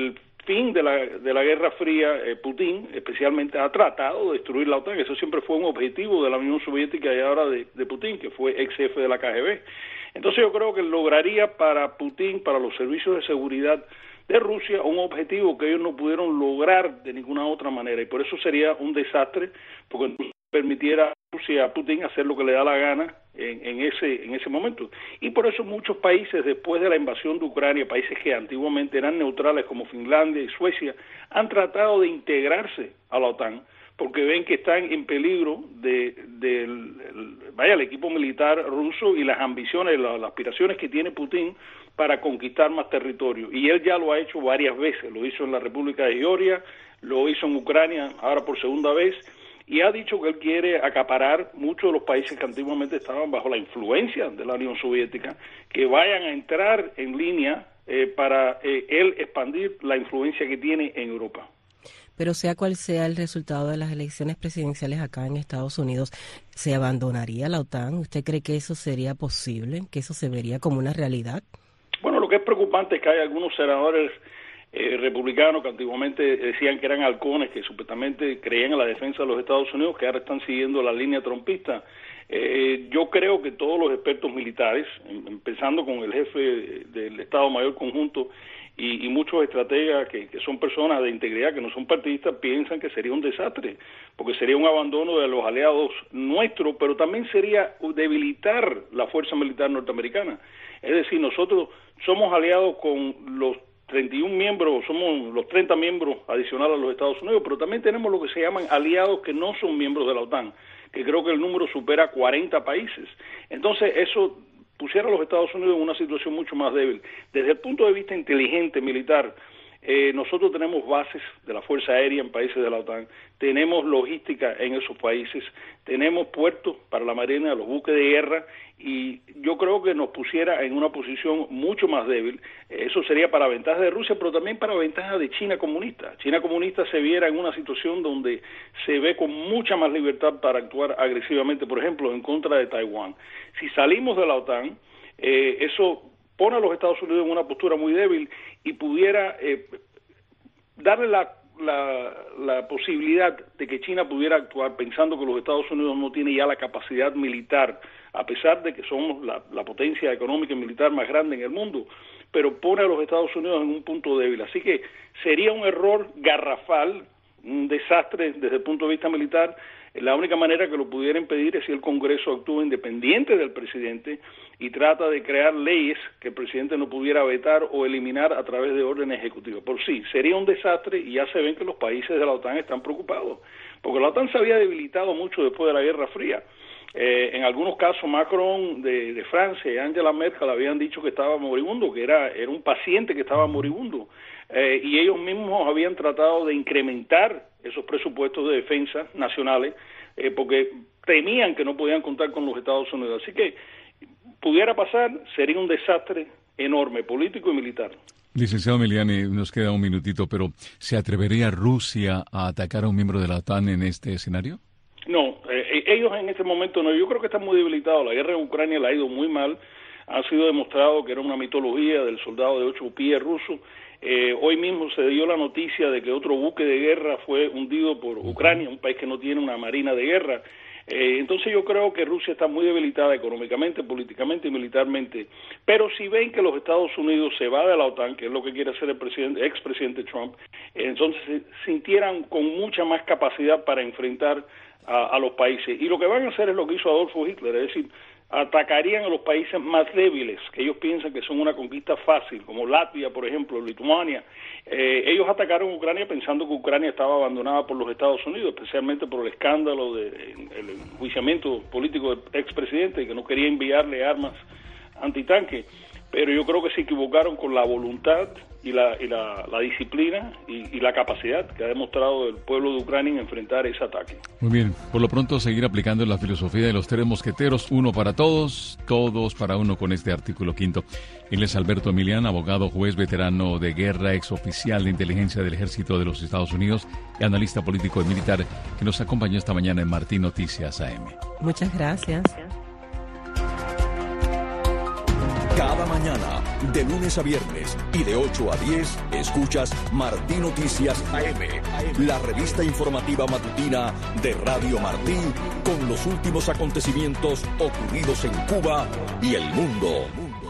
fin de la, de la Guerra Fría, eh, Putin especialmente ha tratado de destruir la OTAN. Eso siempre fue un objetivo de la Unión Soviética y ahora de, de Putin, que fue ex jefe de la K G B. Entonces yo creo que lograría para Putin, para los servicios de seguridad de Rusia, un objetivo que ellos no pudieron lograr de ninguna otra manera, y por eso sería un desastre, porque no permitiera a Rusia, a Putin, hacer lo que le da la gana en, en ese en ese momento. Y por eso muchos países, después de la invasión de Ucrania, países que antiguamente eran neutrales como Finlandia y Suecia, han tratado de integrarse a la OTAN, porque ven que están en peligro de, de el, vaya, el equipo militar ruso y las ambiciones, las, las aspiraciones que tiene Putin para conquistar más territorio. Y él ya lo ha hecho varias veces, lo hizo en la República de Georgia, lo hizo en Ucrania ahora por segunda vez, y ha dicho que él quiere acaparar muchos de los países que antiguamente estaban bajo la influencia de la Unión Soviética, que vayan a entrar en línea eh, para eh, él expandir la influencia que tiene en Europa. Pero sea cual sea el resultado de las elecciones presidenciales acá en Estados Unidos, ¿se abandonaría la OTAN? ¿Usted cree que eso sería posible? ¿Que eso se vería como una realidad? Bueno, lo que es preocupante es que hay algunos senadores eh, republicanos que antiguamente decían que eran halcones, que supuestamente creían en la defensa de los Estados Unidos, que ahora están siguiendo la línea trumpista. Eh, yo creo que todos los expertos militares, empezando con el jefe del Estado Mayor Conjunto, Y, y muchos estrategas que, que son personas de integridad, que no son partidistas, piensan que sería un desastre, porque sería un abandono de los aliados nuestros, pero también sería debilitar la fuerza militar norteamericana. Es decir, nosotros somos aliados con los treinta y un miembros, somos los treinta miembros adicionales a los Estados Unidos, pero también tenemos lo que se llaman aliados que no son miembros de la OTAN, que creo que el número supera cuarenta países. Entonces, eso pusiera a los Estados Unidos en una situación mucho más débil. Desde el punto de vista inteligente, militar, eh, nosotros tenemos bases de la Fuerza Aérea en países de la OTAN, tenemos logística en esos países, tenemos puertos para la Marina, los buques de guerra, y yo creo que nos pusiera en una posición mucho más débil. Eso sería para ventaja de Rusia, pero también para ventaja de China comunista. China comunista se viera en una situación donde se ve con mucha más libertad para actuar agresivamente, por ejemplo, en contra de Taiwán. Si salimos de la OTAN, eh, eso pone a los Estados Unidos en una postura muy débil y pudiera eh, darle la La, la posibilidad de que China pudiera actuar pensando que los Estados Unidos no tiene ya la capacidad militar, a pesar de que somos la, la potencia económica y militar más grande en el mundo, pero pone a los Estados Unidos en un punto débil. Así que sería un error garrafal, un desastre desde el punto de vista militar. La única manera que lo pudiera impedir es si el Congreso actúa independiente del presidente y trata de crear leyes que el presidente no pudiera vetar o eliminar a través de órdenes ejecutivas. Por sí, sería un desastre, y ya se ven que los países de la OTAN están preocupados, porque la OTAN se había debilitado mucho después de la Guerra Fría. Eh, en algunos casos Macron de, de Francia y Angela Merkel habían dicho que estaba moribundo, que era, era un paciente que estaba moribundo, eh, y ellos mismos habían tratado de incrementar esos presupuestos de defensa nacionales eh, porque temían que no podían contar con los Estados Unidos. Así que pudiera pasar, sería un desastre enorme, político y militar. Licenciado Miliani, nos queda un minutito, pero ¿se atrevería Rusia a atacar a un miembro de la OTAN en este escenario? No, eh, ellos en este momento no. Yo creo que están muy debilitados. La guerra en Ucrania le ha ido muy mal. Ha sido demostrado que era una mitología del soldado de ocho pies ruso. Eh, hoy mismo se dio la noticia de que otro buque de guerra fue hundido por Ucrania, un país que no tiene una marina de guerra. Eh, entonces yo creo que Rusia está muy debilitada económicamente, políticamente y militarmente. Pero si ven que los Estados Unidos se va de la OTAN, que es lo que quiere hacer el presidente, expresidente Trump, eh, entonces se sintieran con mucha más capacidad para enfrentar a, a los países. Y lo que van a hacer es lo que hizo Adolfo Hitler, es decir, atacarían a los países más débiles, que ellos piensan que son una conquista fácil, como Latvia, por ejemplo, Lituania. Eh, ellos atacaron Ucrania pensando que Ucrania estaba abandonada por los Estados Unidos, especialmente por el escándalo del de, enjuiciamiento político del expresidente, que no quería enviarle armas antitanque. Pero yo creo que se equivocaron con la voluntad y la, y la, la disciplina y, y la capacidad que ha demostrado el pueblo de Ucrania en enfrentar ese ataque. Muy bien, por lo pronto seguir aplicando la filosofía de los tres mosqueteros, uno para todos, todos para uno, con este artículo quinto. Él es Alberto Milián, abogado, juez, veterano de guerra, exoficial de inteligencia del Ejército de los Estados Unidos y analista político y militar, que nos acompañó esta mañana en Martín Noticias A M. Muchas gracias. Cada mañana, de lunes a viernes y de ocho a diez, escuchas Martí Noticias A M, la revista informativa matutina de Radio Martí, con los últimos acontecimientos ocurridos en Cuba y el mundo.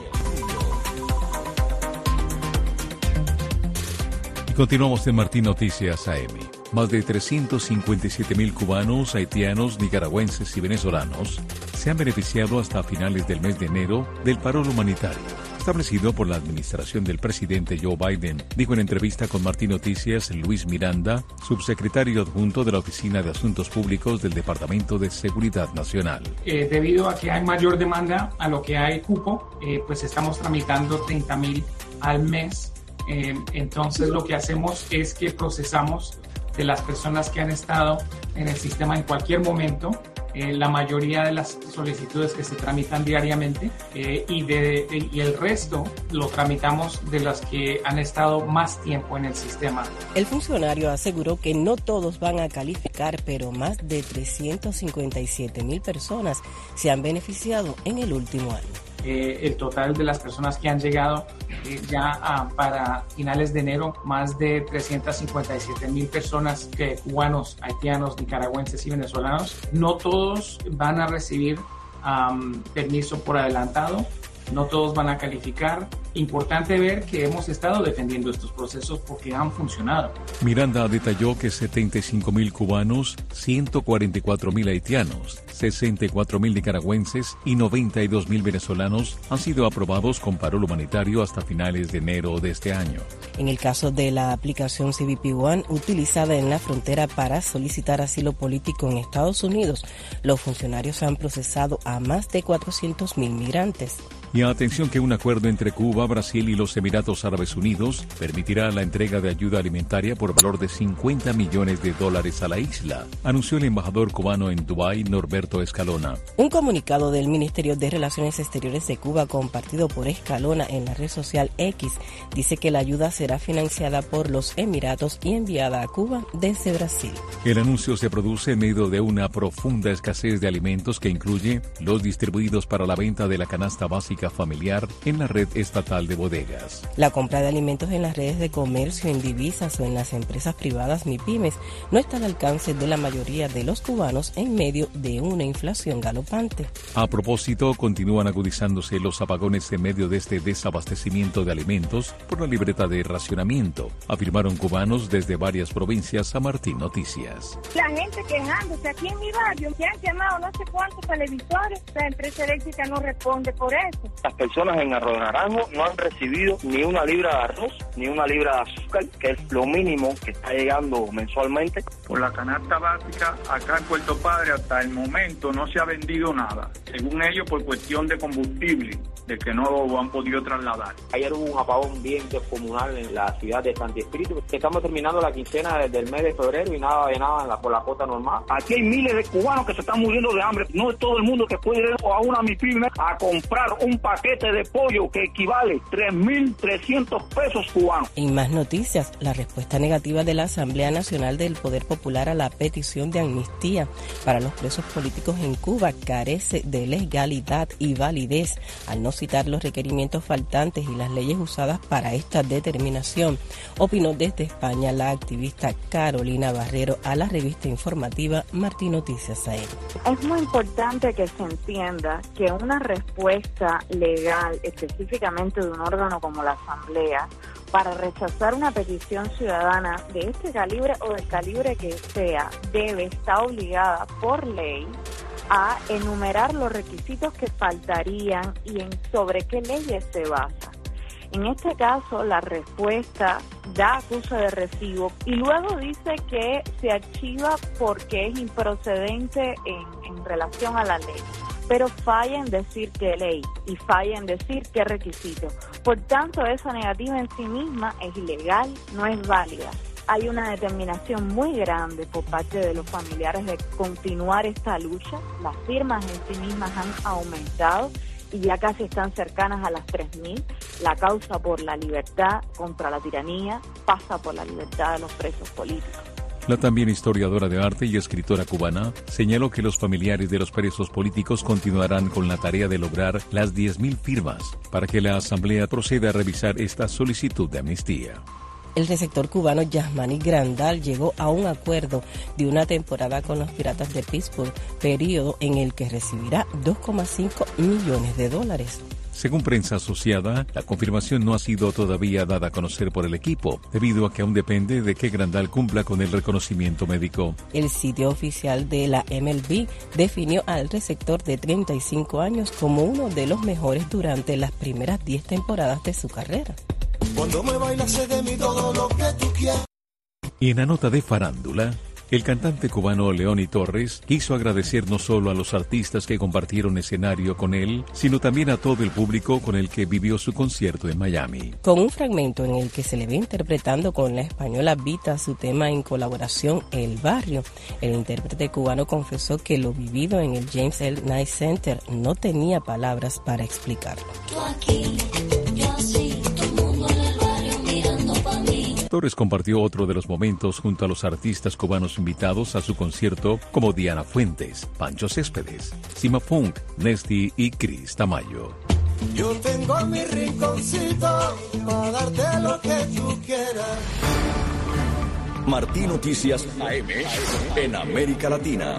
Y continuamos en Martí Noticias A M. Más de trescientos cincuenta y siete mil cubanos, haitianos, nicaragüenses y venezolanos se han beneficiado hasta finales del mes de enero del paro humanitario establecido por la administración del presidente Joe Biden, dijo en entrevista con Martí Noticias Luis Miranda, subsecretario adjunto de la Oficina de Asuntos Públicos del Departamento de Seguridad Nacional. Eh, debido a que hay mayor demanda a lo que hay cupo, eh, pues estamos tramitando treinta mil al mes. Eh, entonces lo que hacemos es que procesamos de las personas que han estado en el sistema en cualquier momento, eh, la mayoría de las solicitudes que se tramitan diariamente eh, y, de, de, y el resto lo tramitamos de las que han estado más tiempo en el sistema. El funcionario aseguró que no todos van a calificar, pero más de trescientos cincuenta y siete mil personas se han beneficiado en el último año. Eh, el total de las personas que han llegado eh, ya a, para finales de enero, más de trescientos cincuenta y siete mil personas, que, cubanos, haitianos, nicaragüenses y venezolanos. No todos van a recibir um, permiso por adelantado, no todos van a calificar. Importante ver que hemos estado defendiendo estos procesos porque han funcionado. Miranda detalló que setenta y cinco mil cubanos, ciento cuarenta y cuatro mil haitianos, sesenta y cuatro mil nicaragüenses y noventa y dos mil venezolanos han sido aprobados con paro humanitario hasta finales de enero de este año. En el caso de la aplicación C B P One utilizada en la frontera para solicitar asilo político en Estados Unidos, los funcionarios han procesado a más de cuatrocientos mil migrantes. Y atención que un acuerdo entre Cuba, Brasil y los Emiratos Árabes Unidos permitirá la entrega de ayuda alimentaria por valor de cincuenta millones de dólares a la isla, anunció el embajador cubano en Dubái, Norberto Escalona. Un comunicado del Ministerio de Relaciones Exteriores de Cuba compartido por Escalona en la red social X dice que la ayuda será financiada por los Emiratos y enviada a Cuba desde Brasil. El anuncio se produce en medio de una profunda escasez de alimentos que incluye los distribuidos para la venta de la canasta básica familiar en la red estatal de bodegas. La compra de alimentos en las redes de comercio, en divisas o en las empresas privadas MIPYMES no está al alcance de la mayoría de los cubanos en medio de una inflación galopante. A propósito, continúan agudizándose los apagones en medio de este desabastecimiento de alimentos por la libreta de racionamiento, afirmaron cubanos desde varias provincias a Martí Noticias. La gente quejándose aquí en mi barrio, que han llamado no sé cuántos televisores, la empresa eléctrica no responde por eso. Las personas en Arroyo Naranjo no han recibido ni una libra de arroz, ni una libra de azúcar, que es lo mínimo que está llegando mensualmente. Por la canasta básica, acá en Puerto Padre hasta el momento no se ha vendido nada. Según ellos, por cuestión de combustible, de que no lo han podido trasladar. Ayer hubo un apagón bien descomunal en la ciudad de Santi Espíritu. Estamos terminando la quincena desde el mes de febrero y nada de nada en la, por la cuota normal. Aquí hay miles de cubanos que se están muriendo de hambre. No es todo el mundo que puede ir a una MIPYME a comprar un paquete de pollo que equivale a tres mil trescientos pesos cubanos. En más noticias, la respuesta negativa de la Asamblea Nacional del Poder Popular a la petición de amnistía para los presos políticos en Cuba carece de legalidad y validez al no citar los requerimientos faltantes y las leyes usadas para esta determinación, opinó desde España la activista Carolina Barrero a la revista informativa Martí Noticias A M. Es muy importante que se entienda que una respuesta legal, específicamente de un órgano como la Asamblea, para rechazar una petición ciudadana de este calibre o del calibre que sea, debe estar obligada por ley a enumerar los requisitos que faltarían y en sobre qué leyes se basa. En este caso, la respuesta da acusa de recibo y luego dice que se archiva porque es improcedente en, en relación a la ley. Pero falla en decir qué ley y falla en decir qué requisito. Por tanto, esa negativa en sí misma es ilegal, no es válida. Hay una determinación muy grande por parte de los familiares de continuar esta lucha. Las firmas en sí mismas han aumentado y ya casi están cercanas a las tres mil. La causa por la libertad contra la tiranía pasa por la libertad de los presos políticos. La también historiadora de arte y escritora cubana señaló que los familiares de los presos políticos continuarán con la tarea de lograr las diez mil firmas para que la Asamblea proceda a revisar esta solicitud de amnistía. El receptor cubano Yasmani Grandal llegó a un acuerdo de una temporada con los Piratas de Pittsburgh, periodo en el que recibirá dos coma cinco millones de dólares. Según prensa asociada, la confirmación no ha sido todavía dada a conocer por el equipo, debido a que aún depende de que Grandal cumpla con el reconocimiento médico. El sitio oficial de la M L B definió al receptor de treinta y cinco años como uno de los mejores durante las primeras diez temporadas de su carrera. Cuando me bailas sé de mí todo lo que tú quieras. Y en la nota de farándula, el cantante cubano Leoni Torres quiso agradecer no solo a los artistas que compartieron escenario con él, sino también a todo el público con el que vivió su concierto en Miami. Con un fragmento en el que se le ve interpretando con la española Vita su tema en colaboración El Barrio, el intérprete cubano confesó que lo vivido en el James L. Knight Center no tenía palabras para explicarlo. Tú aquí, yo así, todo el mundo en el barrio mirando pa' mí. Torres compartió otro de los momentos junto a los artistas cubanos invitados a su concierto como Diana Fuentes, Pancho Céspedes, Sima Funk, Nesty y Cris Tamayo. Yo tengo mi rinconcito para darte lo que tú quieras. Martí Noticias A M en América Latina.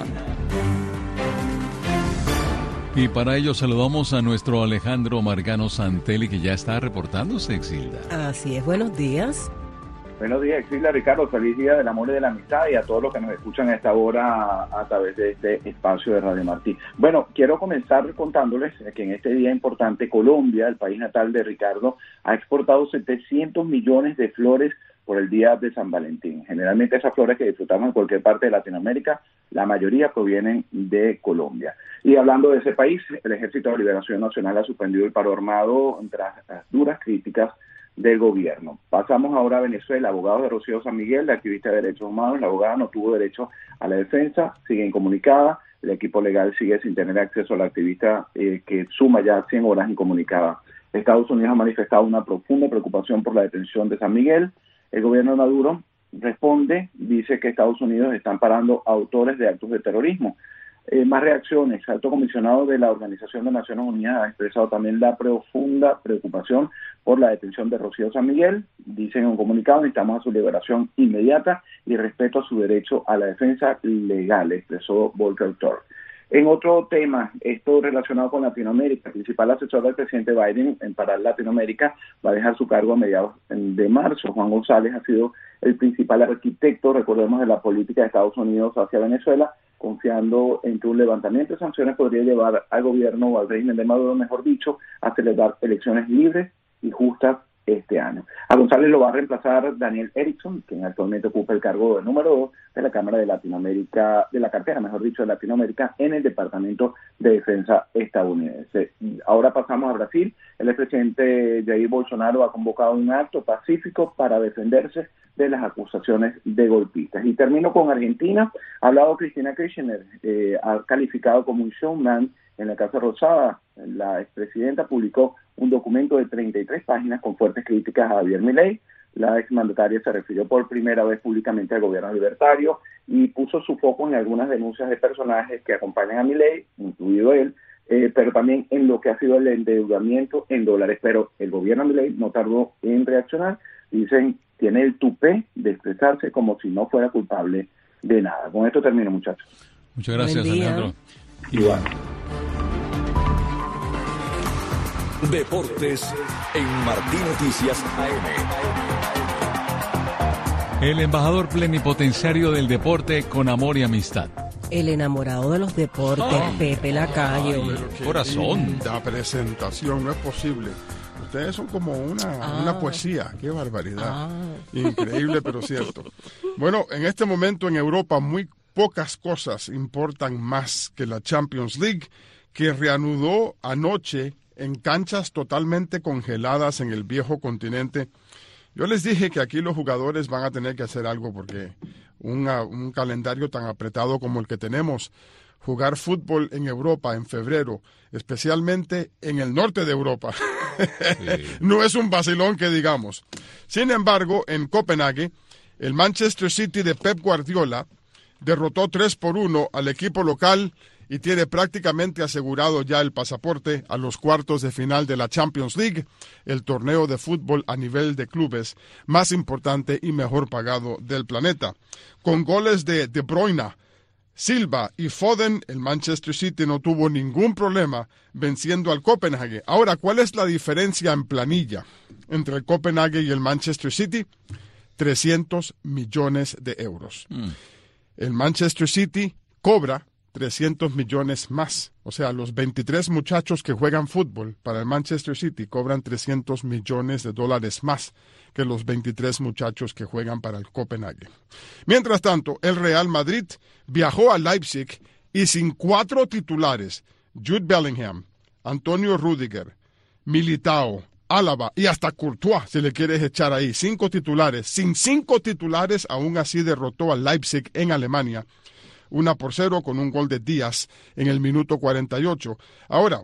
Y para ello saludamos a nuestro Alejandro Margano Santelli, que ya está reportándose, Exilda. Así es, buenos días. Buenos días, Exilda, Ricardo, feliz día del amor y de la amistad, y a todos los que nos escuchan a esta hora a, a través de este espacio de Radio Martí. Bueno, quiero comenzar contándoles que en este día importante Colombia, el país natal de Ricardo, ha exportado setecientos millones de flores por el día de San Valentín. Generalmente esas flores que disfrutamos en cualquier parte de Latinoamérica, la mayoría provienen de Colombia. Y hablando de ese país, el Ejército de Liberación Nacional ha suspendido el paro armado tras las duras críticas del gobierno. Pasamos ahora a Venezuela. Abogados de Rocío San Miguel, la activista de derechos humanos, la abogada no tuvo derecho a la defensa, sigue incomunicada. El equipo legal sigue sin tener acceso a la activista eh, que suma ya cien horas incomunicada. Estados Unidos ha manifestado una profunda preocupación por la detención de San Miguel. El gobierno de Maduro responde, dice que Estados Unidos están parando a autores de actos de terrorismo. Eh, más reacciones. El alto comisionado de la Organización de Naciones Unidas ha expresado también la profunda preocupación por la detención de Rocío San Miguel. Dice en un comunicado: necesitamos a su liberación inmediata y respeto a su derecho a la defensa legal, expresó Volker Turk. En otro tema, esto relacionado con Latinoamérica, el principal asesor del presidente Biden en para Latinoamérica va a dejar su cargo a mediados de marzo. Juan González ha sido el principal arquitecto, recordemos, de la política de Estados Unidos hacia Venezuela, confiando en que un levantamiento de sanciones podría llevar al gobierno o al régimen de Maduro, mejor dicho, a celebrar elecciones libres y justas este año. A González lo va a reemplazar Daniel Erickson, quien actualmente ocupa el cargo de número dos de la Cámara de Latinoamérica, de la cartera, mejor dicho, de Latinoamérica en el Departamento de Defensa estadounidense. Ahora pasamos a Brasil. El expresidente Jair Bolsonaro ha convocado un acto pacífico para defenderse de las acusaciones de golpistas. Y termino con Argentina. Ha hablado Cristina Kirchner, eh, ha calificado como un showman en la Casa Rosada. La expresidenta publicó un documento de treinta y tres páginas con fuertes críticas a Javier Milei. La exmandataria se refirió por primera vez públicamente al gobierno libertario y puso su foco en algunas denuncias de personajes que acompañan a Milei, incluido él, eh, pero también en lo que ha sido el endeudamiento en dólares. Pero el gobierno de Milei no tardó en reaccionar. Dicen, tiene el tupé de expresarse como si no fuera culpable de nada. Con esto termino, muchachos. Muchas gracias, Alejandro. Igual. Deportes en Martí Noticias A M. El embajador plenipotenciario del deporte con amor y amistad. El enamorado de los deportes, oh. Pepe Lacayo. Corazón. La presentación, no es posible. Ustedes son como una, ah. una poesía. Qué barbaridad. Ah. Increíble, pero cierto. Bueno, en este momento en Europa muy pocas cosas importan más que la Champions League, que reanudó anoche en canchas totalmente congeladas en el viejo continente. Yo les dije que aquí los jugadores van a tener que hacer algo porque una, un calendario tan apretado como el que tenemos, jugar fútbol en Europa en febrero, especialmente en el norte de Europa, sí. No es un vacilón que digamos. Sin embargo, en Copenhague, El Manchester City de Pep Guardiola derrotó tres por uno al equipo local y tiene prácticamente asegurado ya el pasaporte a los cuartos de final de la Champions League, el torneo de fútbol a nivel de clubes más importante y mejor pagado del planeta. Con goles de De Bruyne, Silva y Foden, el Manchester City no tuvo ningún problema venciendo al Copenhague. Ahora, ¿cuál es la diferencia en planilla entre el Copenhague y el Manchester City? trescientos millones de euros. Mm. El Manchester City cobra trescientos millones más. O sea, los veintitrés muchachos que juegan fútbol para el Manchester City cobran trescientos millones de dólares más que los veintitrés muchachos que juegan para el Copenhague. Mientras tanto, el Real Madrid viajó a Leipzig y sin cuatro titulares, Jude Bellingham, Antonio Rüdiger, Militao, Álava y hasta Courtois, si le quieres echar ahí, cinco titulares. Sin cinco titulares, aún así derrotó al Leipzig en Alemania, una por cero con un gol de Díaz en el minuto cuarenta y ocho. Ahora,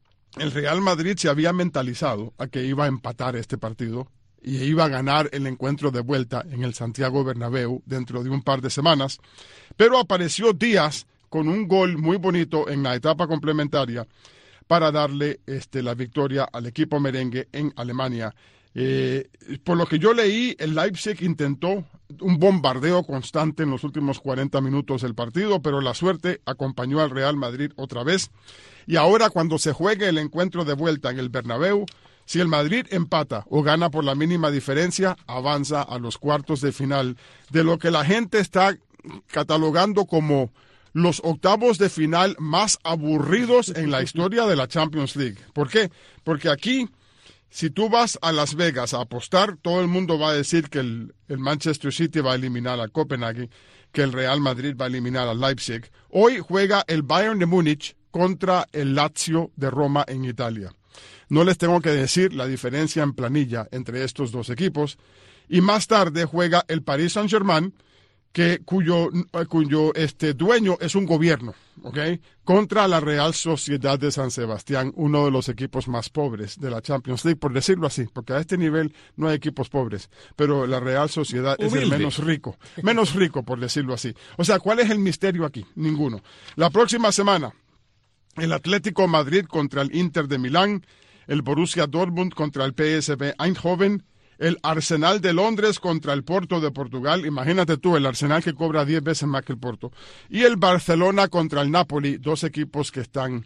el Real Madrid se había mentalizado a que iba a empatar este partido y iba a ganar el encuentro de vuelta en el Santiago Bernabéu dentro de un par de semanas, pero apareció Díaz con un gol muy bonito en la etapa complementaria para darle este, la victoria al equipo merengue en Alemania. Eh, por lo que yo leí, el Leipzig intentó un bombardeo constante en los últimos cuarenta minutos del partido, pero la suerte acompañó al Real Madrid otra vez. Y ahora, cuando se juegue el encuentro de vuelta en el Bernabéu, si el Madrid empata o gana por la mínima diferencia, avanza a los cuartos de final de lo que la gente está catalogando como los octavos de final más aburridos en la historia de la Champions League. ¿Por qué? Porque aquí, si tú vas a Las Vegas a apostar, todo el mundo va a decir que el, el Manchester City va a eliminar al Copenhague, que el Real Madrid va a eliminar al Leipzig. Hoy juega el Bayern de Múnich contra el Lazio de Roma en Italia. No les tengo que decir la diferencia en planilla entre estos dos equipos. Y más tarde juega el Paris Saint-Germain, que cuyo, cuyo este, dueño es un gobierno, ¿ok? Contra la Real Sociedad de San Sebastián, uno de los equipos más pobres de la Champions League, por decirlo así, porque a este nivel no hay equipos pobres, pero la Real Sociedad Humilde. Es el menos rico, menos rico, por decirlo así. O sea, ¿cuál es el misterio aquí? Ninguno. La próxima semana, el Atlético Madrid contra el Inter de Milán, el Borussia Dortmund contra el P S V Eindhoven, el Arsenal de Londres contra el Porto de Portugal. Imagínate tú, el Arsenal que cobra diez veces más que el Porto. Y el Barcelona contra el Napoli, dos equipos que están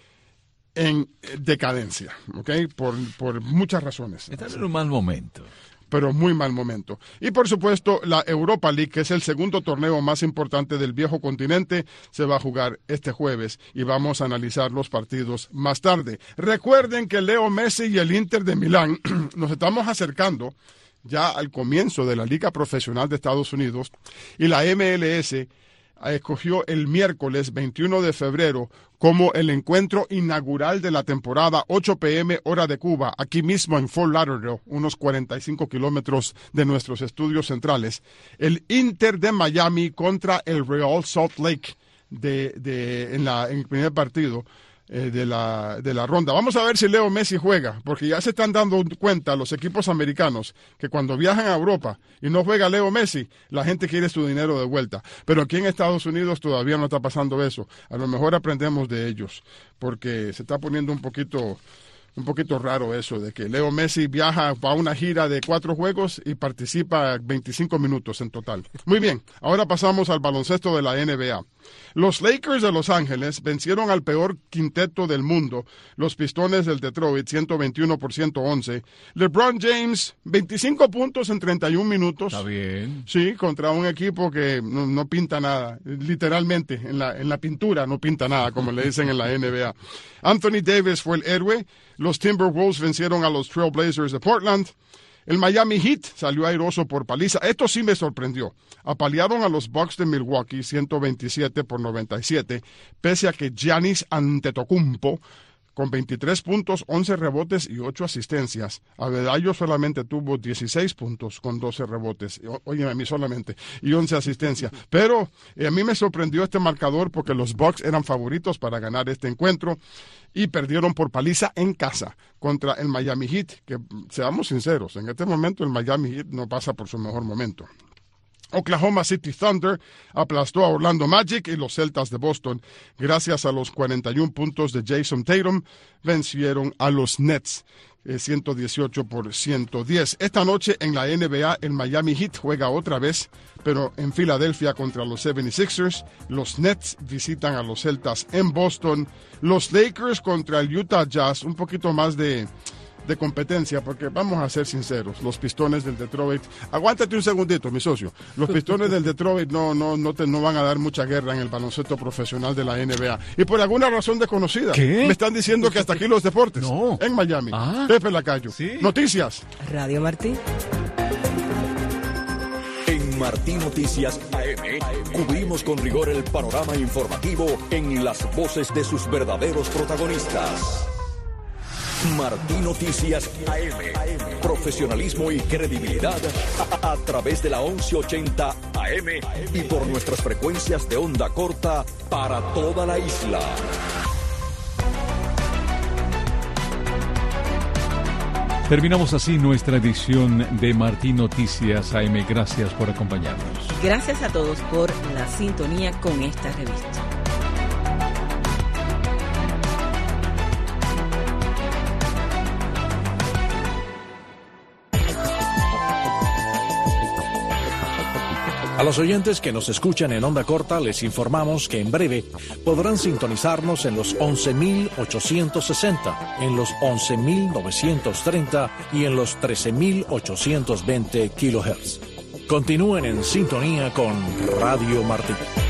en decadencia, ¿ok? Por, por muchas razones. Están en un mal momento. Pero muy mal momento. Y por supuesto, la Europa League, que es el segundo torneo más importante del viejo continente, se va a jugar este jueves y vamos a analizar los partidos más tarde. Recuerden que Leo Messi y el Inter de Milán nos estamos acercando ya al comienzo de la Liga Profesional de Estados Unidos y la M L S escogió el miércoles veintiuno de febrero como el encuentro inaugural de la temporada, ocho p m hora de Cuba, aquí mismo en Fort Lauderdale, unos cuarenta y cinco kilómetros de nuestros estudios centrales. El Inter de Miami contra el Real Salt Lake de, de, en, la, en el primer partido eh, de, la, de la ronda. Vamos a ver si Leo Messi juega, porque ya se están dando cuenta los equipos americanos que cuando viajan a Europa y no juega Leo Messi, la gente quiere su dinero de vuelta. Pero aquí en Estados Unidos todavía no está pasando eso. A lo mejor aprendemos de ellos, porque se está poniendo un poquito... Un poquito raro eso de que Leo Messi viaja a una gira de cuatro juegos y participa veinticinco minutos en total. Muy bien, ahora pasamos al baloncesto de la N B A. Los Lakers de Los Ángeles vencieron al peor quinteto del mundo, los Pistones del Detroit, ciento veintiuno por ciento once. LeBron James, veinticinco puntos en treinta y un minutos. Está bien. Sí, contra un equipo que no, no pinta nada, literalmente, en la, en la pintura no pinta nada, como le dicen en la N B A. Anthony Davis fue el héroe. Los Timberwolves vencieron a los Trail Blazers de Portland. El Miami Heat salió airoso por paliza. Esto sí me sorprendió. Apalearon a los Bucks de Milwaukee ciento veintisiete por noventa y siete, pese a que Giannis Antetokounmpo, con veintitrés puntos, once rebotes y ocho asistencias. Adebayo solamente tuvo dieciséis puntos con doce rebotes. Oye, a mí solamente. Y once asistencias. Pero eh, a mí me sorprendió este marcador porque los Bucks eran favoritos para ganar este encuentro y perdieron por paliza en casa contra el Miami Heat, que seamos sinceros, en este momento el Miami Heat no pasa por su mejor momento. Oklahoma City Thunder aplastó a Orlando Magic y los Celtas de Boston, gracias a los cuarenta y uno puntos de Jason Tatum, vencieron a los Nets eh, ciento dieciocho por ciento diez. Esta noche en la N B A el Miami Heat juega otra vez, pero en Filadelfia contra los setenta y seis ers. Los Nets visitan a los Celtas en Boston. Los Lakers contra el Utah Jazz, un poquito más de... de competencia, porque vamos a ser sinceros, los Pistones del Detroit, aguántate un segundito, mi socio, los Pistones del Detroit no no no te no van a dar mucha guerra en el baloncesto profesional de la N B A, y por alguna razón desconocida. ¿Qué? Me están diciendo que hasta aquí los deportes, no. En Miami. Ah. Pepe Lacayo, ¿sí? Noticias. Radio Martí. En Martí Noticias A M cubrimos con rigor el panorama informativo en las voces de sus verdaderos protagonistas. Martí Noticias A M. Profesionalismo y credibilidad a, a través de la once ochenta A M y por nuestras frecuencias de onda corta para toda la isla. Terminamos así nuestra edición de Martí Noticias A M. Gracias por acompañarnos. Gracias a todos por la sintonía con esta revista. A los oyentes que nos escuchan en onda corta les informamos que en breve podrán sintonizarnos en los once mil ochocientos sesenta, en los once mil novecientos treinta y en los trece mil ochocientos veinte kilohertz. Continúen en sintonía con Radio Martí.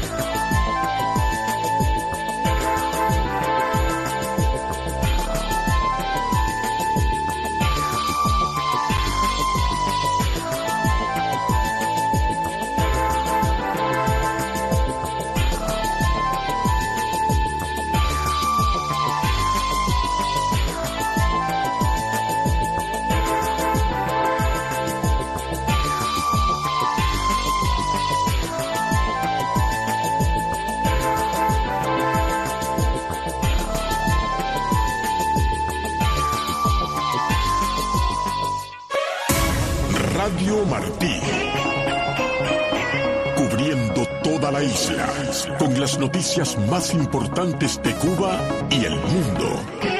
Radio Martí, cubriendo toda la isla con las noticias más importantes de Cuba y el mundo.